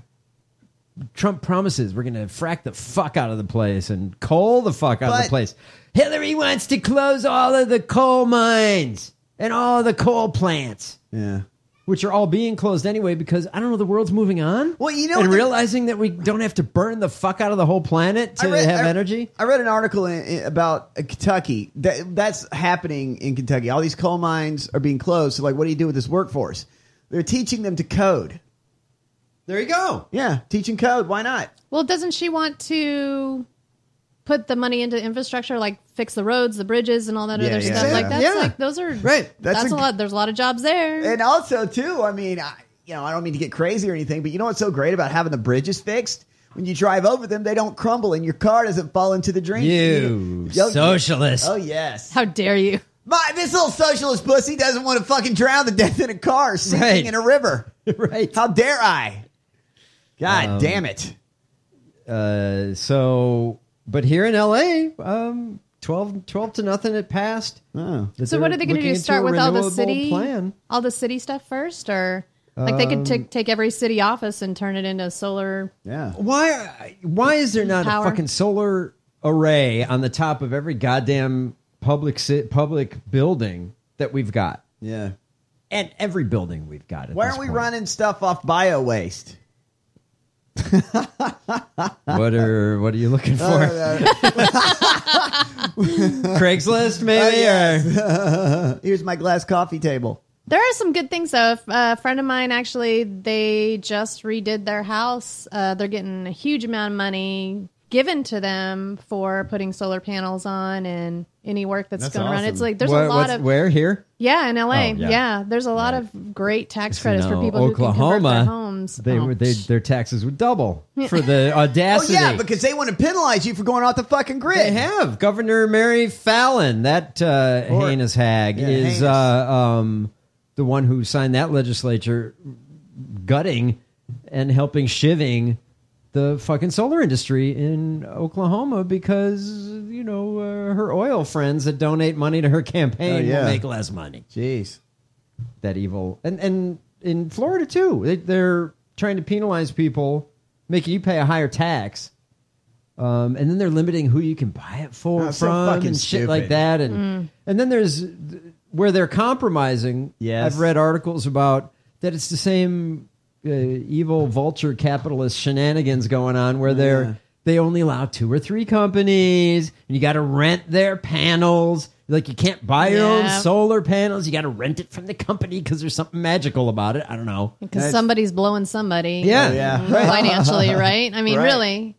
Trump promises we're going to frack the fuck out of the place and coal the fuck out of But- the place. Hillary wants to close all of the coal mines and all the coal plants, Yeah. which are all being closed anyway because, I don't know, the world's moving on. Well, you know and what the- realizing that we don't have to burn the fuck out of the whole planet to I read- have I- energy. I read an article in, in, about uh, Kentucky. That, that's happening in Kentucky. All these coal mines are being closed. So, like, what do you do with this workforce? They're teaching them to code. There you go. Yeah, teaching code. Why not? Well, doesn't she want to put the money into infrastructure, like fix the roads, the bridges, and all that Yeah, other yeah, stuff? yeah. Like that's Yeah. like those are Right. That's That's, a a, lot. There's a lot of jobs there. And also, too, I mean, I, you know, I don't mean to get crazy or anything, but you know what's so great about having the bridges fixed? When you drive over them, they don't crumble and your car doesn't fall into the drain. You Yo- socialist. Oh, yes. How dare you? My, this little socialist pussy doesn't want to fucking drown to death in a car sinking Right. in a river. Right. How dare I? God Um, damn it. Uh, so, but here in L A, um, twelve, twelve to nothing it passed. Oh. So what are they going to do? Start with all the city, plan. all the city stuff first, or like they could Um, t- take every city office and turn it into solar? Yeah. Why? Why is there not Power. a fucking solar array on the top of every goddamn public si- public building that we've got? Yeah. And every building we've got. At Why this aren't we point. running stuff off bio waste? What are What are you looking for? Craigslist, maybe? yes. Here's my glass coffee table. There are some good things though. If, uh, a friend of mine actually, they just redid their house. Uh, they're getting a huge amount of money given to them for putting solar panels on and any work that's, That's going around. awesome. It's like there's What- a lot what's- of where here? Yeah, in L A. Oh, yeah. yeah. there's a lot of great tax So, credits you know, for people who can convert Oklahoma, their homes. They, Oh, were they, their taxes would double for the Oh, audacity. yeah, because they want to penalize you for going off the fucking grid. They have. Governor Mary Fallon, that uh, Or- heinous hag, Yeah, is heinous. uh, um, the one who signed that legislature gutting and helping shivving the fucking solar industry in Oklahoma because, you know, uh, her oil friends that donate money to her campaign Oh, yeah. will make less money. Jeez. That evil. And, and in Florida, too, they, they're trying to penalize people, making you pay a higher tax. Um, and then they're limiting who you can buy it for Oh, so from fucking and shit stupid. like that. And Mm. and then there's where they're compromising. Yes. I've read articles about that it's the same uh, evil vulture capitalist shenanigans going on where they're Yeah. they only allow two or three companies and you got to rent their panels. Like you can't buy your own Yeah. solar panels. You got to rent it from the company because there's something magical about it. I don't know. because somebody's blowing somebody. Yeah. Oh, yeah. Mm, financially, right? I mean, Right. really.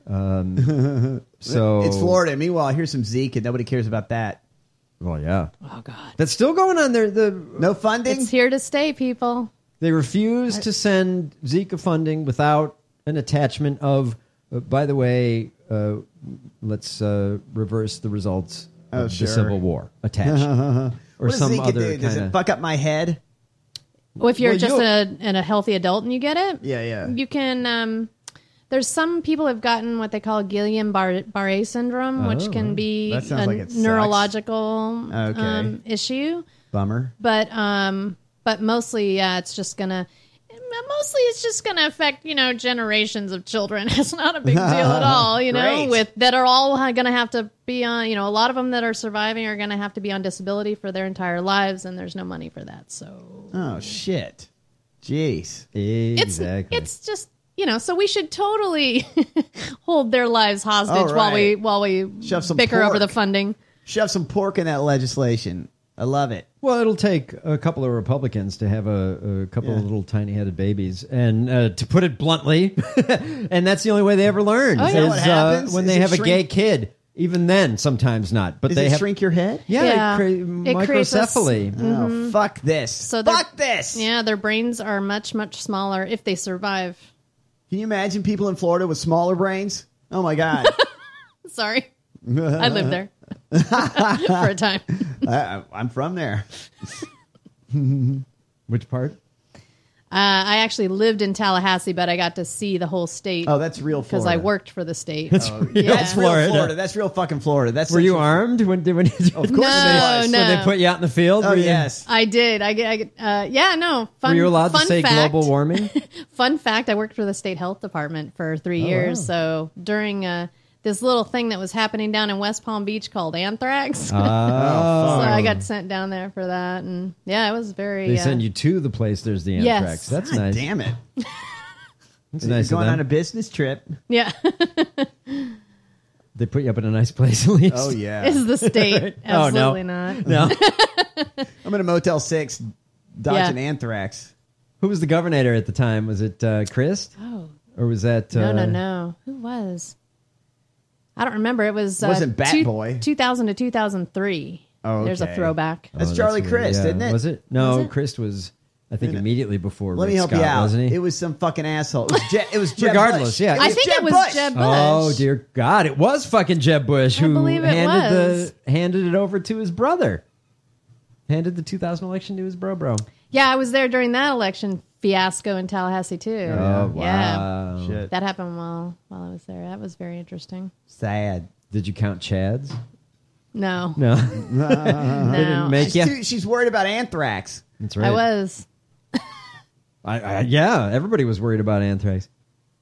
Um, so It's Florida. Meanwhile, here's some Zeke, and nobody cares about that. Well, yeah. Oh God, That's still going on there. The No funding? it's here to stay, people. They refuse to send Zika funding without an attachment of, uh, by the way, uh, let's uh, reverse the results Oh, of sure. the Civil War attached. Or What does some Zeke other do? Does kind it of... fuck up my head? Well, if you're Well, just you'll- a, and a healthy adult and you get it, Yeah, yeah. you can. Um, there's some people have gotten what they call Guillain-Barré syndrome, which Oh, can be that sounds a like it sucks. neurological Okay. um, issue. Bummer. But um, but mostly, yeah, it's just gonna. Mostly, it's just going to affect, you know, generations of children. It's not a big deal at all, you know, Great. with that are all going to have to be on, you know, a lot of them that are surviving are going to have to be on disability for their entire lives, and there's no money for that. So Oh, shit. Jeez. Exactly. it's it's just, you know, so we should totally hold their lives hostage All while we right. while we Shove some bicker over pork. the funding. Shove some pork in that legislation. I love it. Well, it'll take a couple of Republicans to have a, a couple of Yeah. little tiny-headed babies, and uh, to put it bluntly, and that's the only way they ever learn Oh, is yeah. What happens? uh, when Is they it have a shrink- gay kid. Even then, sometimes not. But Does they it have shrink your head? yeah, Yeah. It crea- It creates a s- microcephaly. Oh, fuck this. So they're- fuck this. Yeah, their brains are much much smaller if they survive. Can you imagine people in Florida with smaller brains? Oh, my God. Sorry, I lived there for a time. I, I'm from there. Which part? Uh, I actually lived in Tallahassee, but I got to see the whole state. Oh, that's real because Florida. I worked for the state. Oh, yeah. That's real Florida. Florida. That's real fucking Florida. That's Were you Central- armed when, when, you, Of course No, it was. no. when they put you out in the field? Oh, were you, yes. I did. I get. I get. Uh, yeah, no. Fun, Were you allowed to fun say fact, global warming? Fun fact: I worked for the state health department for three Oh, years. wow. So during uh, this little thing that was happening down in West Palm Beach called anthrax, so Oh. I got sent down there for that, and yeah, it was very. They uh, send you to the place there's the Yes. anthrax. That's God nice. damn it. That's You're nice of going them. on a business trip. Yeah, They put you up in a nice place at least. Oh, yeah. is the state Oh, no. absolutely not? No. I'm in a Motel six dodging Yeah. anthrax. Who was the governor at the time? Was it uh, Christ? Oh Or was that... Uh, no, no, no. Who was? I don't remember. It was uh, Wasn't Bat two, Boy. two thousand to two thousand three. Oh, There's a okay. throwback. That's Oh, Charlie weird. Crist, Yeah. isn't it? Was it? No, Was it? Christ was, I think, Wait a- immediately before Let Rick me help Scott, you out. wasn't he? It was some fucking asshole. It was, Je- it was Jeb Regardless, Bush. yeah. I was think Jeb it was Bush. Jeb Bush. Oh dear God! It was fucking Jeb Bush I who believe it handed was. the handed it over to his brother. Handed the two thousand election to his bro, bro. Yeah, I was there during that election fiasco in Tallahassee too. Oh Yeah, wow! Shit. that happened while while I was there. That was very interesting. Sad. Did you count Chads? No. No. No. They didn't make she's, you? too- she's worried about anthrax. That's right. I was. I, I, yeah, everybody was worried about anthrax.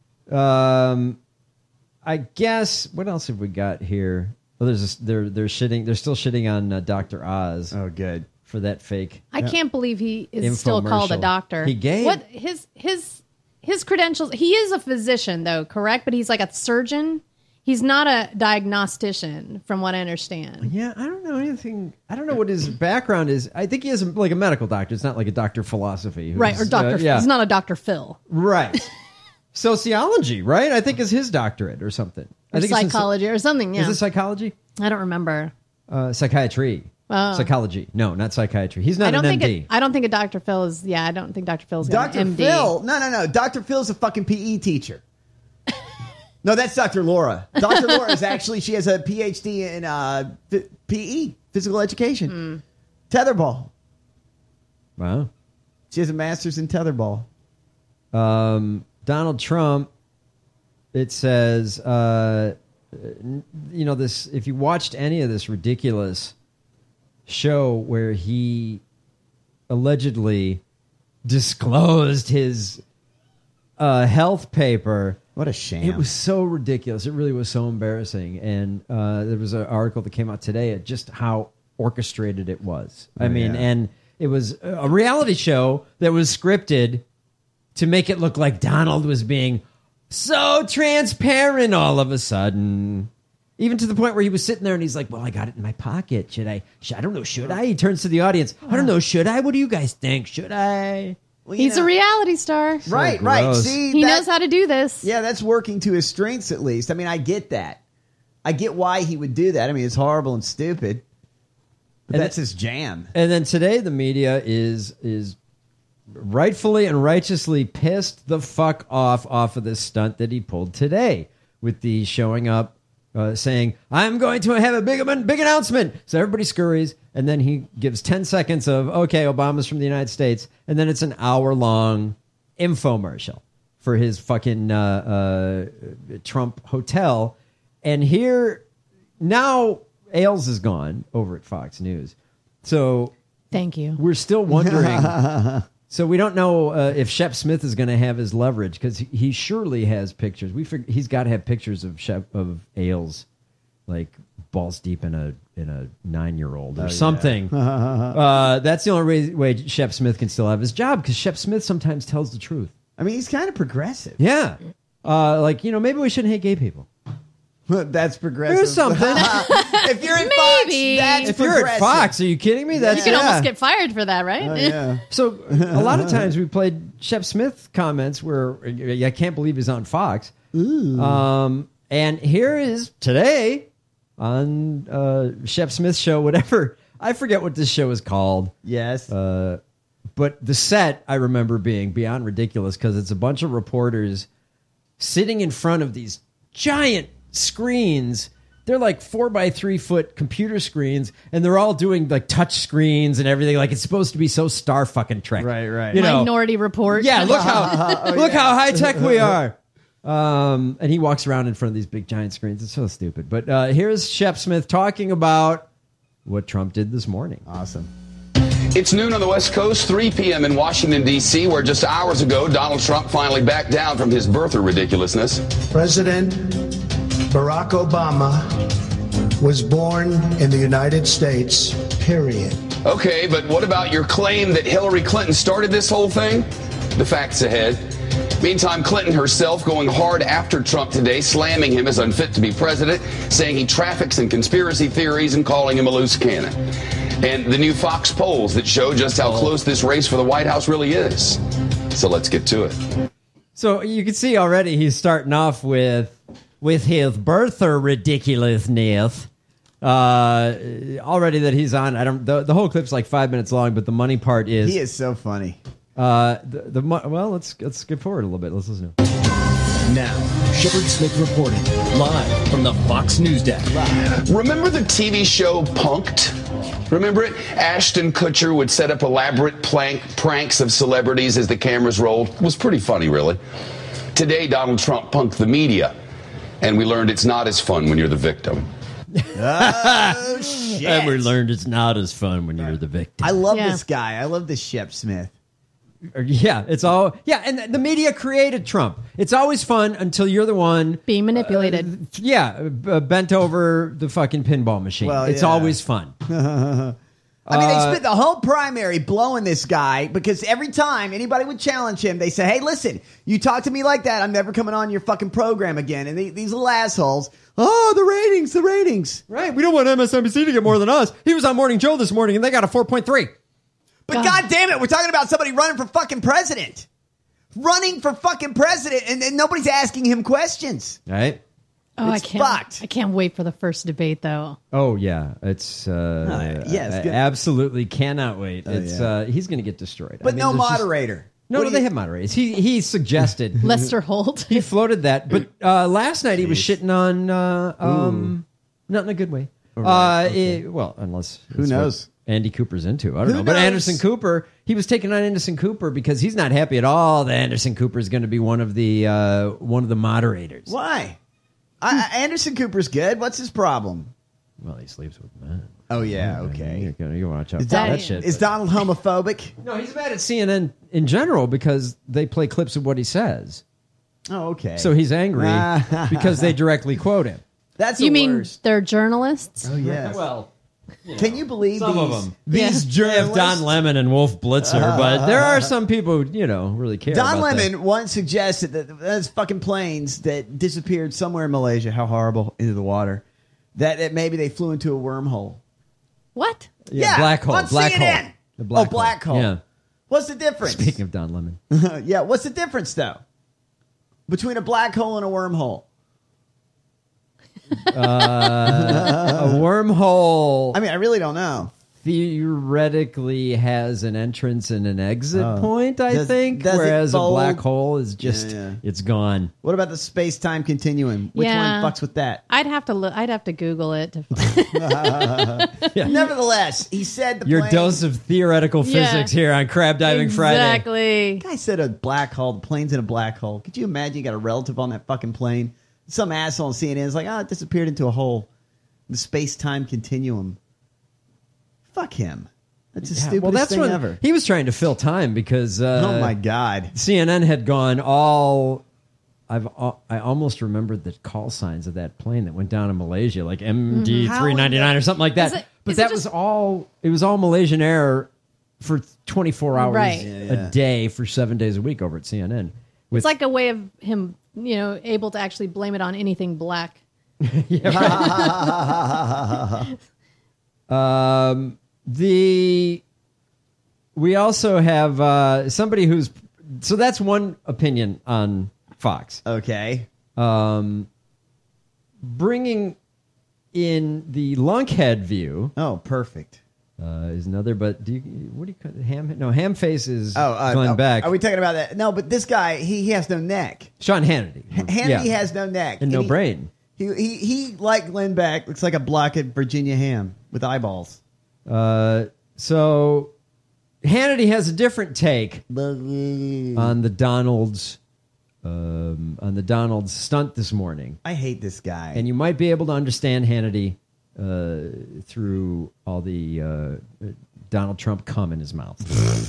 Um, I guess what else have we got here? Well, there's a, they're they're shitting. They're still shitting on uh, Doctor Oz. Oh, good for that fake. I can't believe he is still called a Infomercial. doctor. He gave- what his his his credentials. He is a physician, though, correct? But he's like a surgeon. He's not a diagnostician, from what I understand. Yeah, I don't know anything. I don't know what his background is. I think he is like a medical doctor. It's not like a doctor of philosophy, who's, Right, or Doctor uh, yeah. He's not a Doctor Phil. Right. Sociology, right? I think is his doctorate or something. I Or think it's in- psychology or something, yeah. Is it psychology? I don't remember. Uh, psychiatry. Oh. Psychology. No, not psychiatry. He's not I don't an think M D. it, I don't think a Doctor Phil is. Yeah, I don't think Doctor Phil's got Doctor an M D. Phil. No, no, no. Doctor Phil's a fucking P E teacher. No, that's Doctor Laura. Doctor Laura is actually, she has a P H D in uh, P E, physical education. Tetherball. Wow. She has a master's in tetherball. Um, Donald Trump, it says, uh, you know, this, if you watched any of this ridiculous show where he allegedly disclosed his uh, health paper. What a sham. It was so ridiculous. It really was so embarrassing. And uh, there was an article that came out today at just how orchestrated it was. I Oh, mean, yeah. and it was a reality show that was scripted to make it look like Donald was being so transparent all of a sudden. Even to the point where he was sitting there and he's like, well, I got it in my pocket. Should I? Should, I don't know. Should I? He turns to the audience. I don't know. Should I? What do you guys think? Should I? Well, you He's know- a reality star. Right, So right. gross. See, He that- knows how to do this. Yeah, that's working to his strengths at least. I mean, I get that. I get why he would do that. I mean, it's horrible and stupid. But And that's his jam. And then today, the media is is rightfully and righteously pissed the fuck off off of this stunt that he pulled today with the showing up, uh, saying, "I'm going to have a big big announcement." So everybody scurries, and then he gives ten seconds of, "Okay, Obama's from the United States," and then it's an hour long infomercial for his fucking uh, uh, Trump hotel, and here now. Ailes is gone over at Fox News. So Thank you. we're still wondering. So we don't know uh, if Shep Smith is going to have his leverage because he, he surely has pictures. We fig- he's got to have pictures of Shep of Ailes, like balls deep in a in a nine year old or Oh, yeah. something. uh, that's the only way, way Shep Smith can still have his job because Shep Smith sometimes tells the truth. I mean, he's kind of progressive. Yeah, uh, like you know, maybe we shouldn't hate gay people. That's progressive. There's something. If you're at Maybe. Fox, that's If you're at progressive. Fox, are you kidding me? That's You can yeah. almost get fired for that, right? Oh, yeah. So a lot of times we played Shep Smith comments where I can't believe he's on Fox. Um, and here is today on uh, Shep Smith's show, whatever. I forget what this show is called. Yes. Uh, but the set I remember being beyond ridiculous because it's a bunch of reporters sitting in front of these giant screens. They're like four by three foot computer screens, and they're all doing like touch screens and everything. Like it's supposed to be so Star fucking Trek, Right, right. You know, Minority Report. yeah. Look how Oh, look yeah. how high tech we are. Um, and he walks around in front of these big giant screens. It's so stupid. But uh, here's Shep Smith talking about what Trump did this morning. Awesome. It's noon on the West Coast, three p.m. in Washington, D C, where just hours ago, Donald Trump finally backed down from his birther ridiculousness. President Barack Obama was born in the United States, period. Okay, but what about your claim that Hillary Clinton started this whole thing? The facts ahead. Meantime, Clinton herself going hard after Trump today, slamming him as unfit to be president, saying he traffics in conspiracy theories and calling him a loose cannon. And the new Fox polls that show just how close this race for the White House really is. So let's get to it. So you can see already he's starting off with with his birther ridiculousness. Uh, already that he's on. I don't. The, the whole clip's like five minutes long, but the money part is He is so funny. Uh, the, the mo- well, let's let's skip forward a little bit. Let's listen to it. Now, Shepard Smith reporting live from the Fox News desk. Remember the T V show Punk'd? Remember it? Ashton Kutcher would set up elaborate plank pranks of celebrities as the cameras rolled. It was pretty funny, really. Today, Donald Trump punked the media, and we learned it's not as fun when you're the victim. Oh, shit. And we learned it's not as fun when you're the victim. I love Yeah. this guy. I love this Shep Smith. Yeah, it's all yeah, and the media created Trump. It's always fun until you're the one being manipulated. Uh, yeah, uh, bent over the fucking pinball machine. Well, it's yeah. always fun. I mean, they Uh, spent the whole primary blowing this guy because every time anybody would challenge him, they say, hey, listen, you talk to me like that, I'm never coming on your fucking program again. And they, these little assholes, oh, the ratings, the ratings. Right, we don't want M S N B C to get more than us. He was on Morning Joe this morning, and they got a four point three. But God. God damn it, we're talking about somebody running for fucking president. Running for fucking president, and, and nobody's asking him questions. Right? Oh, It's I can't! fucked. I can't wait for the first debate, though. Oh, yeah. It's, uh, Oh, yeah, it's I good. absolutely cannot wait. Oh, it's yeah. uh, He's going to get destroyed. But I mean, no there's just- moderator. No, What no, do they you- have moderators. He he suggested Lester Holt. he floated that, but uh, last night he was shitting on uh, um, not in a good way. Right, uh, okay. it- well, unless Who it's what knows? Andy Cooper's into. I don't Who know, but knows? Anderson Cooper, he was taking on Anderson Cooper because he's not happy at all that Anderson Cooper is going to be one of the uh, one of the moderators. Why? I, I- Anderson Cooper's good. What's his problem? Well, he sleeps with men. Oh, yeah, You, okay. you watch out Is, for Don- that shit. is but- Donald homophobic? No, he's mad at C N N in general because they play clips of what he says. Oh, okay. So he's angry because they directly quote him. That's You the mean worst. they're journalists? Oh, yes. Well, Can you believe some these, of them. these They have journalists? Don Lemon and Wolf Blitzer, but there are some people who, you know, really care Don about Lemon that. once suggested that those fucking planes that disappeared somewhere in Malaysia, how horrible, into the water, that, that maybe they flew into a wormhole. What? Yeah, black hole. on Black C N N. hole. The black oh, black hole. hole. Yeah. What's the difference? Speaking of Don Lemon. yeah, what's the difference, though? Between a black hole and a wormhole? Uh, a wormhole I mean, I really don't know. theoretically has an entrance and an exit Oh. point, I Does- think, does it whereas a fold? black hole is just, Yeah, yeah. it's gone. What about the space-time continuum? Which Yeah. one fucks with that? I'd have to look. I'd have to Google it. To Nevertheless, he said the Your plane... dose of theoretical Yeah. physics here on Crab Diving Friday. exactly. guy said a black hole. The plane's in a black hole. Could you imagine you got a relative on that fucking plane? Some asshole on C N N is like, oh, it disappeared into a hole. The space-time continuum. Fuck him. That's the Yeah, stupidest well, that's thing when ever. he was trying to fill time because uh, oh my god. C N N had gone all. I've al- I almost remembered the call signs of that plane that went down in Malaysia, like M D three ninety-nine or something like that. Is it- but is it that just- was all. It was all Malaysian Air for twenty-four hours Right. Yeah, a yeah. day for seven days a week over at C N N. With, It's like a way of him, you know, able to actually blame it on anything black. um, the we also have uh, somebody who's so that's one opinion on Fox. Okay. Um, bringing in the lunkhead view. Oh, perfect. Uh, is another, but do you, what do you call it? Ham? No, ham face is Oh, uh, Glenn oh, Beck. Are we talking about that? No, but this guy, he, he has no neck. Sean Hannity. Hannity Yeah. has no neck. and no he, brain. He, he, he, like Glenn Beck, looks like a block of Virginia ham with eyeballs. Uh, so Hannity has a different take on the Donald's um, on the Donald's stunt this morning. I hate this guy. And you might be able to understand Hannity uh, through all the uh, Donald Trump cum in his mouth.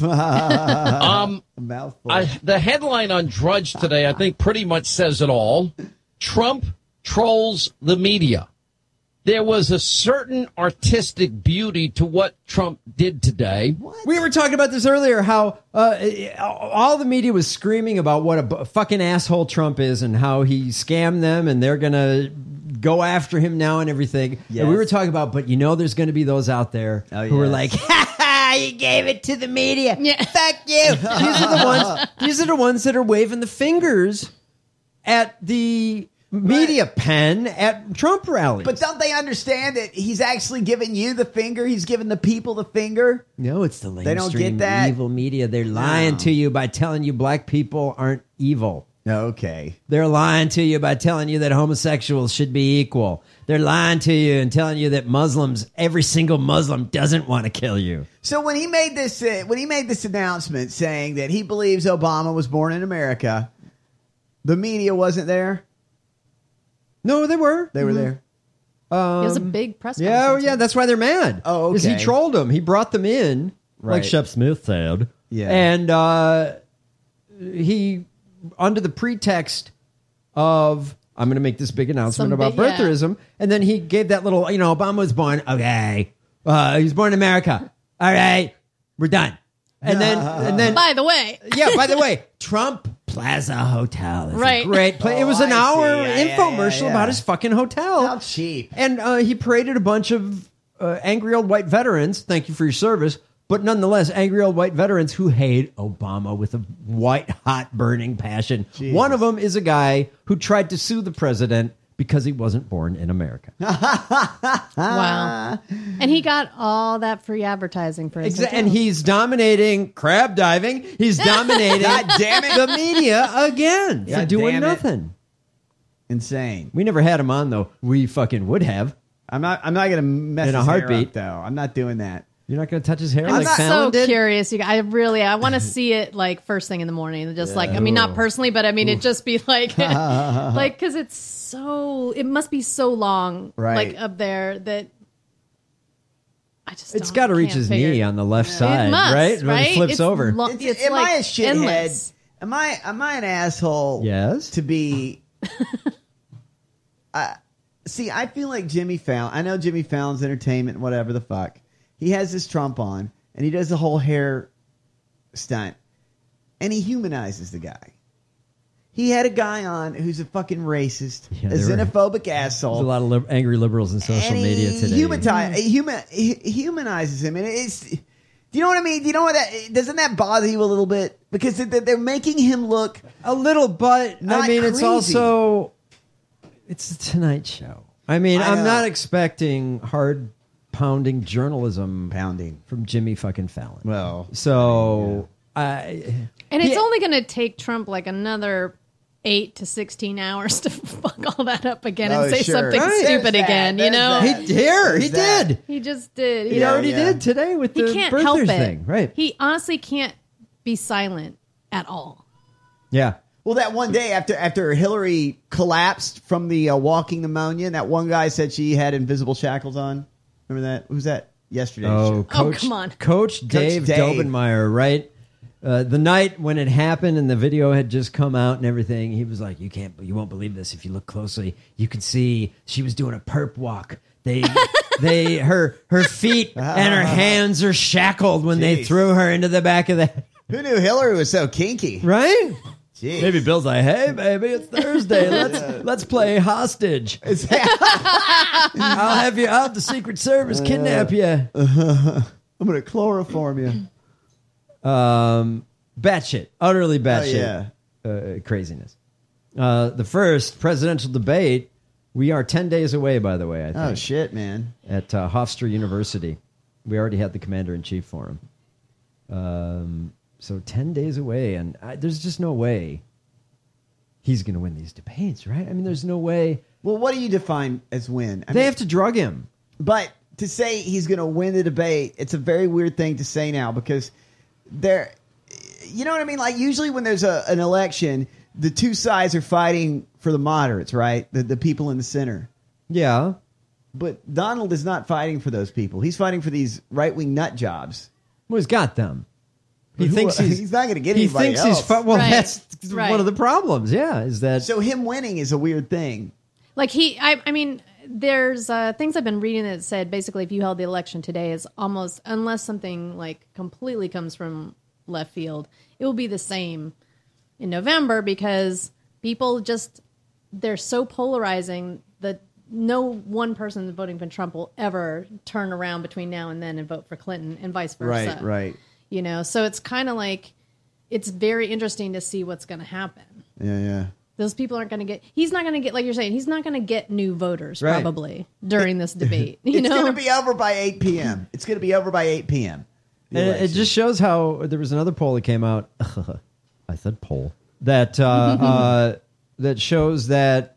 um, mouthful. I, the headline on Drudge today, I think, pretty much says it all. Trump trolls the media. There was a certain artistic beauty to what Trump did today. We were talking about this earlier, how uh, all the media was screaming about what a b- fucking asshole Trump is and how he scammed them and they're going to go after him now and everything. Yes. And we were talking about, but you know there's going to be those out there Oh, who are yes. like, ha ha, you gave it to the media. Yeah. Fuck you. These are the ones, these are the ones that are waving the fingers at the media pen at Trump rallies. But don't they understand that he's actually giving you the finger? He's giving the people the finger? No, it's the They don't lamestream get that? evil media. They're lying No. to you by telling you black people aren't evil. Okay. They're lying to you by telling you that homosexuals should be equal. They're lying to you and telling you that Muslims, every single Muslim doesn't want to kill you. So when he made this uh, when he made this announcement saying that he believes Obama was born in America, the media wasn't there? No, they were. They were Mhm. there. Um, It was a big press Yeah, oh, conference. yeah, that's why they're mad. Oh, Because he okay. trolled them. He brought them in, like Right. Shep Smith said. Yeah. And uh, he, under the pretext of, I'm going to make this big announcement Some about big- yeah. birtherism, and then he gave that little, you know, Obama was born, okay, uh, he was born in America. All right, we're done. And then, and then, By the way. yeah, by the way, Trump Plaza Hotel is Right. a great place. it was Oh, an I hour see. Yeah, yeah, infomercial yeah, yeah. about his fucking hotel. How cheap. And uh, he paraded a bunch of uh, angry old white veterans. Thank you for your service. But nonetheless, angry old white veterans who hate Obama with a white hot burning passion. Jesus. One of them is a guy who tried to sue the president because he wasn't born in America. Wow. And he got all that free advertising for his Exa- hotel. and he's dominating crab diving. He's dominating God damn it. the media again for God doing damn it. nothing. Insane. We never had him on, though. We fucking would have. I'm not. I'm not going to mess In a his hair heartbeat. up, though. I'm not doing that. You're not going to touch his hair I'm like so Fallon did? curious. You, I really, I want to see it like first thing in the morning. Just like, I mean, not personally, but I mean, it just be like, like, because it's so, it must be so long, Right. like up there that I just. It's don't- got to reach can't his figure knee it. on the left It side, must, right? When right? it flips It's over. lo- It's- it's am like I a shithead? endless. Am I? Am I an asshole? Yes. To be. uh, see, I feel like Jimmy Fallon. I know Jimmy Fallon's entertainment, whatever the fuck. He has this Trump on, and he does the whole hair stunt, and he humanizes the guy. He had a guy on who's a fucking racist, Yeah, a there were- xenophobic There's asshole. a lot of lib- angry liberals in social and media he today. Humanize, he, human, he humanizes him, and it's. Do you know what I mean? Do you know what that doesn't that bother you a little bit because they- they're making him look a little, but not I mean, it's crazy. also it's the Tonight Show. I mean, I I'm know. not expecting hard pounding journalism pounding from Jimmy fucking Fallon. Well, so I And it's Yeah. only going to take Trump like another eight to sixteen hours to fuck all that up again Oh, and say sure. something Right. stupid There's again. that. You There's know, that. he here he There's that. did. he just did. He Yeah, already yeah. did today with He the can't help birthers it. thing, right? He honestly can't be silent at all. Yeah. Well, that one day after after Hillary collapsed from the uh, walking pneumonia, and that one guy said she had invisible shackles on. Remember that? Who was that? Yesterday. Oh, Coach, come on. Coach Dave, Dave. Dobenmeyer, right? Uh, the night when it happened and the video had just come out and everything, he was like, "You can't, you won't believe this. If you look closely, you can see she was doing a perp walk. They, they, her, her feet and her hands are shackled when they Jeez. threw her into the back of the." Who knew Hillary was so kinky? Right? Jeez. Maybe Bill's like, "Hey, baby, it's Thursday. Let's let's play hostage. I'll have you out. The Secret Service kidnap you." I'm gonna chloroform you. Um, batshit, utterly batshit, Oh, uh, craziness. Uh, the first presidential debate. We are ten days away, by the way. I think. Oh shit, man! At uh, Hofstra University, we already had the commander in chief for him. Um, so ten days away, and I, there's just no way he's going to win these debates, right? I mean, there's no way. Well, what do you define as win? I They mean, have to drug him. But to say he's going to win the debate, it's a very weird thing to say now because there, you know what I mean? Like usually when there's a, an election, the two sides are fighting for the moderates, right? The the people in the center. Yeah. But Donald is not fighting for those people. He's fighting for these right wing nut jobs. Well, he's got them. He Who- thinks he's, he's not going to get he anybody thinks else. he's fu- well. Right. That's Right. one of the problems. Yeah, is that So him winning is a weird thing. Like he, I, I mean, there's uh, things I've been reading that said basically if you held the election today is almost, unless something like completely comes from left field, it will be the same in November because people just, they're so polarizing that no one person voting for Trump will ever turn around between now and then and vote for Clinton and vice versa. Right, right. You know, so it's kind of like, it's very interesting to see what's going to happen. Yeah, yeah. Those people aren't going to get. He's not going to get, like you're saying, he's not going to get new voters Right. probably during this debate. You it's know, going to be over by eight p.m. It's going to be over by eight p.m. the And it, it election. just shows how there was another poll that came out. I said poll that uh, uh, that shows that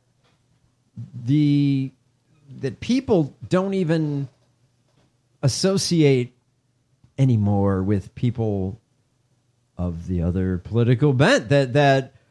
the that people don't even associate anymore with people of the other political bent. That that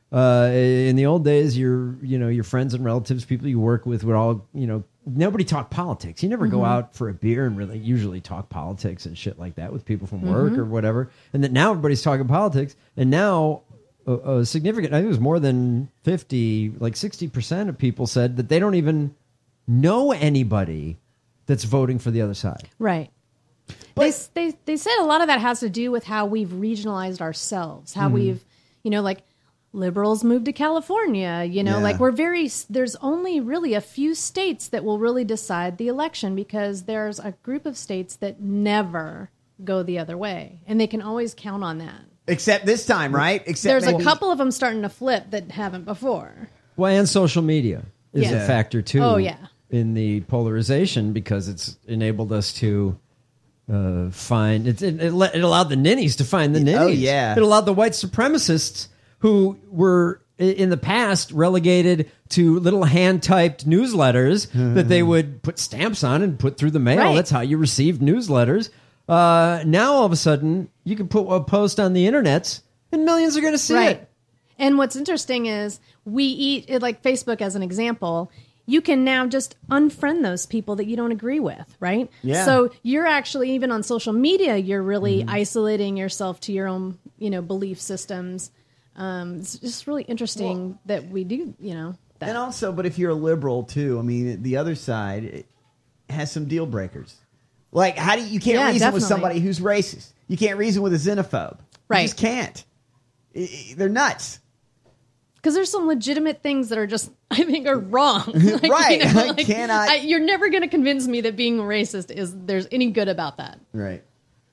Uh, in the old days, your you know your friends and relatives, people you work with, would all you know. Nobody talked politics. You never go Mhm. out for a beer and really usually talk politics and shit like that with people from work Mhm. or whatever. And that now everybody's talking politics. And now a, a significant, I think it was more than fifty, like sixty percent of people said that they don't even know anybody that's voting for the other side. Right. They, they they said a lot of that has to do with how we've regionalized ourselves, how Mhm. we've, you know, like liberals moved to California, you know, Yeah. like we're very, there's only really a few states that will really decide the election because there's a group of states that never go the other way. And they can always count on that. Except this time, right? Except There's maybe- a couple of them starting to flip that haven't before. Well, and social media is Yeah. a factor too. Oh, yeah. In the polarization because it's enabled us to uh, find it, it. It let- it allowed the ninnies to find the ninnies. Oh, yeah. It allowed the white supremacists who were i- in the past relegated to little hand typed newsletters that they would put stamps on and put through the mail. Right. That's how you received newsletters. Uh, now all of a sudden you can put a post on the internet and millions are going to see Right. it. And what's interesting is we eat, like Facebook as an example, you can now just unfriend those people that you don't agree with, right? Yeah. So you're actually, even on social media, you're really isolating yourself to your own, you know, belief systems. Um, it's just really interesting that we do, you know. That. And also, but if you're a liberal too, I mean, the other side it has some deal breakers. Like, how do you, you can't Yeah, reason with definitely. somebody who's racist. You can't reason with a xenophobe. Right. You just can't. I- I- They're nuts. Because there's some legitimate things that are just, I think, are wrong. Like, Right. You know, I like, cannot- I, you're never going to convince me that being racist is there's any good about that. Right.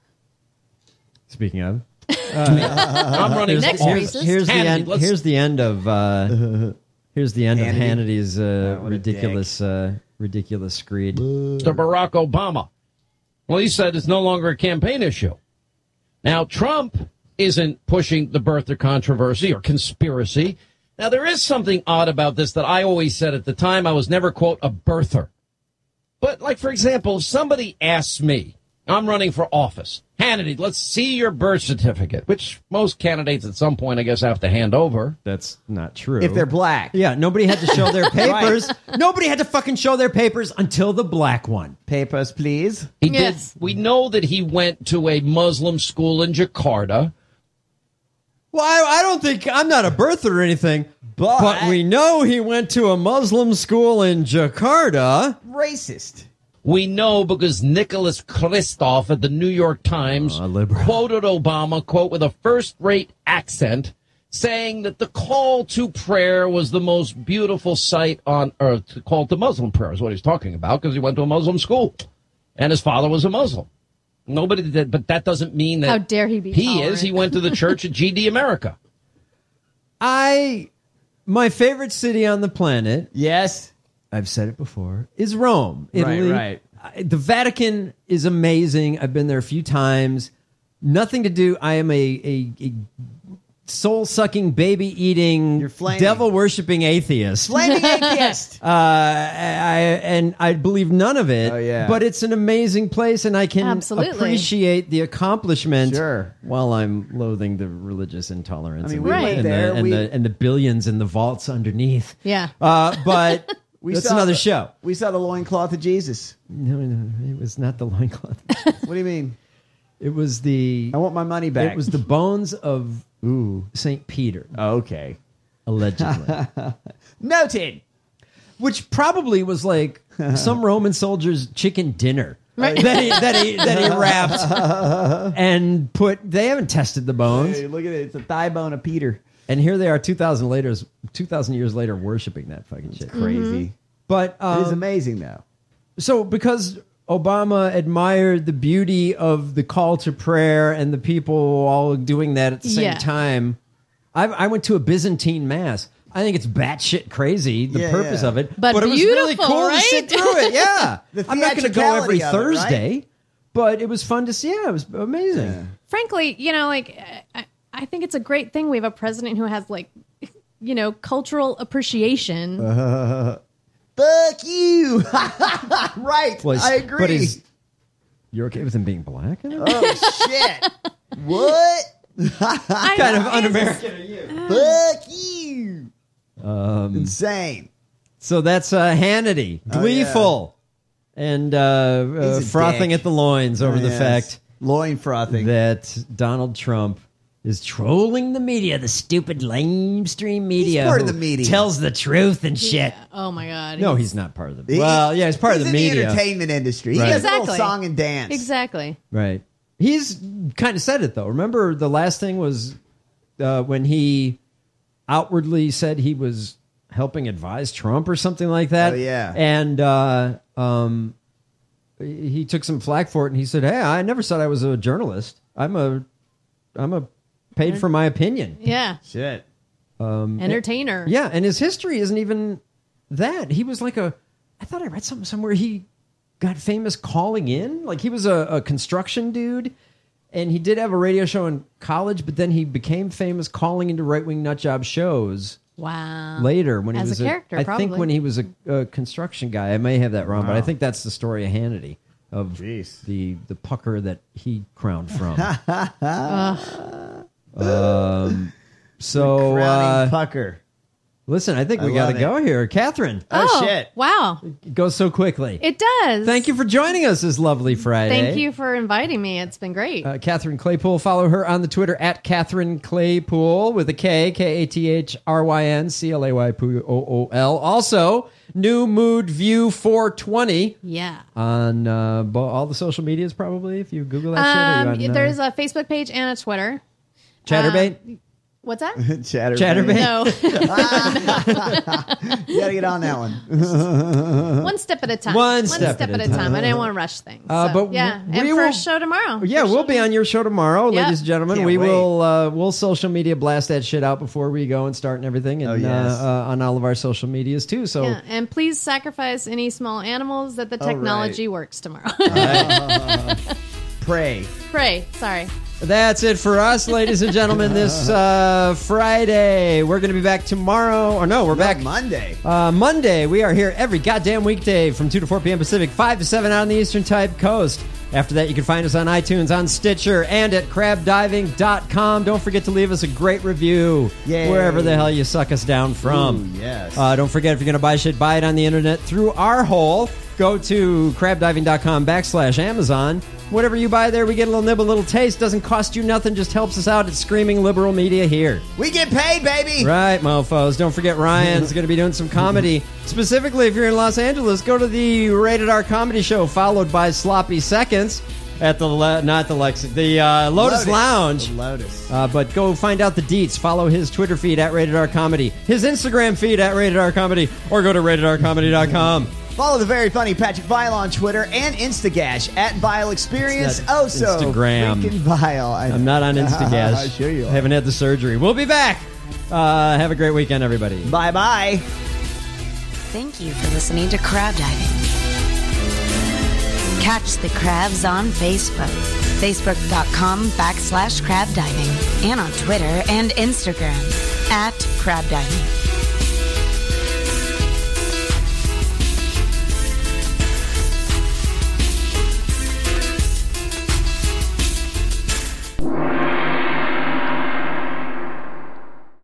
Speaking of, I'm running Next for here's, racist. here's the Hannity, end. let's- Here's the end of. Uh, here's the end Hannity. of Hannity's uh, Oh, what a ridiculous, uh, ridiculous screed. Mister Barack Obama. Well, he said it's no longer a campaign issue. Now, Trump isn't pushing the birther controversy or conspiracy. Now, there is something odd about this that I always said at the time. I was never, quote, a birther. But, like, for example, if somebody asks me, I'm running for office, Hannity, let's see your birth certificate, which most candidates at some point, I guess, have to hand over. That's not true. If they're black. Yeah, nobody had to show their papers. Nobody had to fucking show their papers until the black one. Papers, please. He Yes. did. We know that he went to a Muslim school in Jakarta. Well, I, I don't think I'm not a birther or anything, But- but we know he went to a Muslim school in Jakarta. Racist. We know because Nicholas Kristof at the New York Times Oh, a liberal. quoted Obama, quote, with a first-rate accent, saying that the call to prayer was the most beautiful sight on earth. The call to Muslim prayer is what he's talking about because he went to a Muslim school and his father was a Muslim. Nobody did, but that doesn't mean that How dare he be he tolerant. is. He went to the church at G D America. I, my favorite city on the planet, Yes. I've said it before, is Rome, Italy. right. I- The Vatican is amazing. I've been there a few times. Nothing to do. I am a, a, a soul-sucking, baby-eating, You're flaming. devil-worshipping atheist. Flaming atheist. Uh, I, and I believe none of it. Oh, yeah. But it's an amazing place, and I can Absolutely. appreciate the accomplishment Sure. while I'm loathing the religious intolerance I mean, and, we the, went and, there, the, and, we- the, and the billions in the vaults underneath. Yeah. Uh, but We that's saw another the- show. We saw the loincloth of Jesus. No, no, it was not the loincloth. What do you mean? It was the. I want my money back. It was the bones of Ooh. Saint Peter, Okay. allegedly. Noted. Which probably was like some Roman soldier's chicken dinner Right. that he that he that he wrapped and put. They haven't tested the bones, Hey, look at it. It's a thigh bone of Peter. and here they are, two thousand later, two thousand years later, worshiping that fucking shit. Crazy. But It is um, amazing, though. so because Obama admired the beauty of the call to prayer and the people all doing that at the same Yeah. time, I, I went to a Byzantine mass. I think it's batshit crazy, the Yeah, purpose yeah. of it. But it was really beautiful, cool to right? sit through it. Yeah. The I'm not going to go every theatricality of it, right? Thursday, but it was fun to see. Yeah, it was amazing. Frankly, you know, like I, I think it's a great thing we have a president who has like, you know, cultural appreciation. Uh, fuck you. Right. Well, he's- I agree. But he's, you're okay with him being black? I don't know. Oh, shit. What? I kind of know, un-American are you? Fuck you. Um, Insane. So that's uh, Hannity, Oh, gleeful, and uh, uh, He's a frothing dick. at the loins over Oh, the yes. fact loin frothing that Donald Trump is trolling the media, the stupid lamestream media. He's part of who the media. Tells the truth and shit. Oh my God. No, he's not part of the. Well, yeah, he's part he's of the in media. the entertainment industry. He Right. does a little Exactly. song and dance. Exactly. Right. He's kind of said it though. Remember the last thing was uh, when he outwardly said he was helping advise Trump or something like that. Oh, yeah. And uh, um, he took some flack for it, and he said, "Hey, I never said I was a journalist. I'm a, I'm a paid for my opinion." Yeah. Shit. Um, Entertainer. Yeah, and his history isn't even that. He was like a. I thought I read something somewhere. He got famous calling in. Like he was a, a construction dude, and he did have a radio show in college. But then he became famous calling into right wing nut job shows. Wow. Later, when he As was a character, I probably. think when he was a, a construction guy. I may have that wrong, but Wow. I think that's the story of Hannity of the the pucker that he crowned from. um, so The crowning uh, pucker. Listen, I think we I got to love go here. Catherine. Oh, shit. Wow. It goes so quickly. It does. Thank you for joining us this lovely Friday. Thank you for inviting me. It's been great. Uh, Catherine Claypool. Follow her on the Twitter at Catherine Claypool with a K, K A T H R Y N C L A Y P O O L. Also, New Mood View four twenty Yeah. on uh, bo- all the social medias probably, if you Google that Um, shit. Are you on, uh, there's a Facebook page and a Twitter. Chatterbait? Um, what's that? Chatterbait. Chatterbait? No. You got to get on that one. One step at a time. One step at at a a time. time. I didn't want to rush things. Uh, So, but yeah. we And will- first show tomorrow. Yeah, we'll be on your show tomorrow, Yep. ladies and gentlemen. Can't we wait. will uh, we'll social media blast that shit out before we go and start and everything, and Oh, yes. uh, uh, on all of our social medias too. So Yeah, and please sacrifice any small animals that the Oh, right. technology works tomorrow. Pray. Pray. Sorry. that's it for us, ladies and gentlemen. This uh, Friday, we're going to be back tomorrow. Or no, we're No, back Monday. Uh, Monday. We are here every goddamn weekday from two to four p.m. Pacific, five to seven out on the Eastern Type Coast. After that, you can find us on iTunes, on Stitcher, and at crab diving dot com. Don't forget to leave us a great review Yay. wherever the hell you suck us down from. Ooh, yes. Uh, don't forget, if you're going to buy shit, buy it on the internet through our hole. Go to crab diving dot com backslash Amazon. Whatever you buy there, we get a little nibble, a little taste. Doesn't cost you nothing, just helps us out. It's screaming liberal media here. We get paid, baby. Right, mofos. Don't forget Ryan's going to be doing some comedy. Specifically, if you're in Los Angeles, go to the Rated R Comedy Show, followed by Sloppy Seconds at the, Le- not the Lexington, the uh, Lotus, Lotus. Lounge. The Lotus. Uh, but go find out the deets. Follow his Twitter feed at Rated R Comedy, his Instagram feed at Rated R Comedy, or go to rated r comedy dot com. Follow the very funny Patrick Vile on Twitter and Instagash at Vile Experience. It's not Oh, so Instagram. freaking Vile. I I'm not on Instagash. Sure you are. I haven't had the surgery. We'll be back. Uh, have a great weekend, everybody. Bye bye. Thank you for listening to Crab Diving. Catch the crabs on Facebook, facebook.com backslash crab diving, and on Twitter and Instagram at crab diving.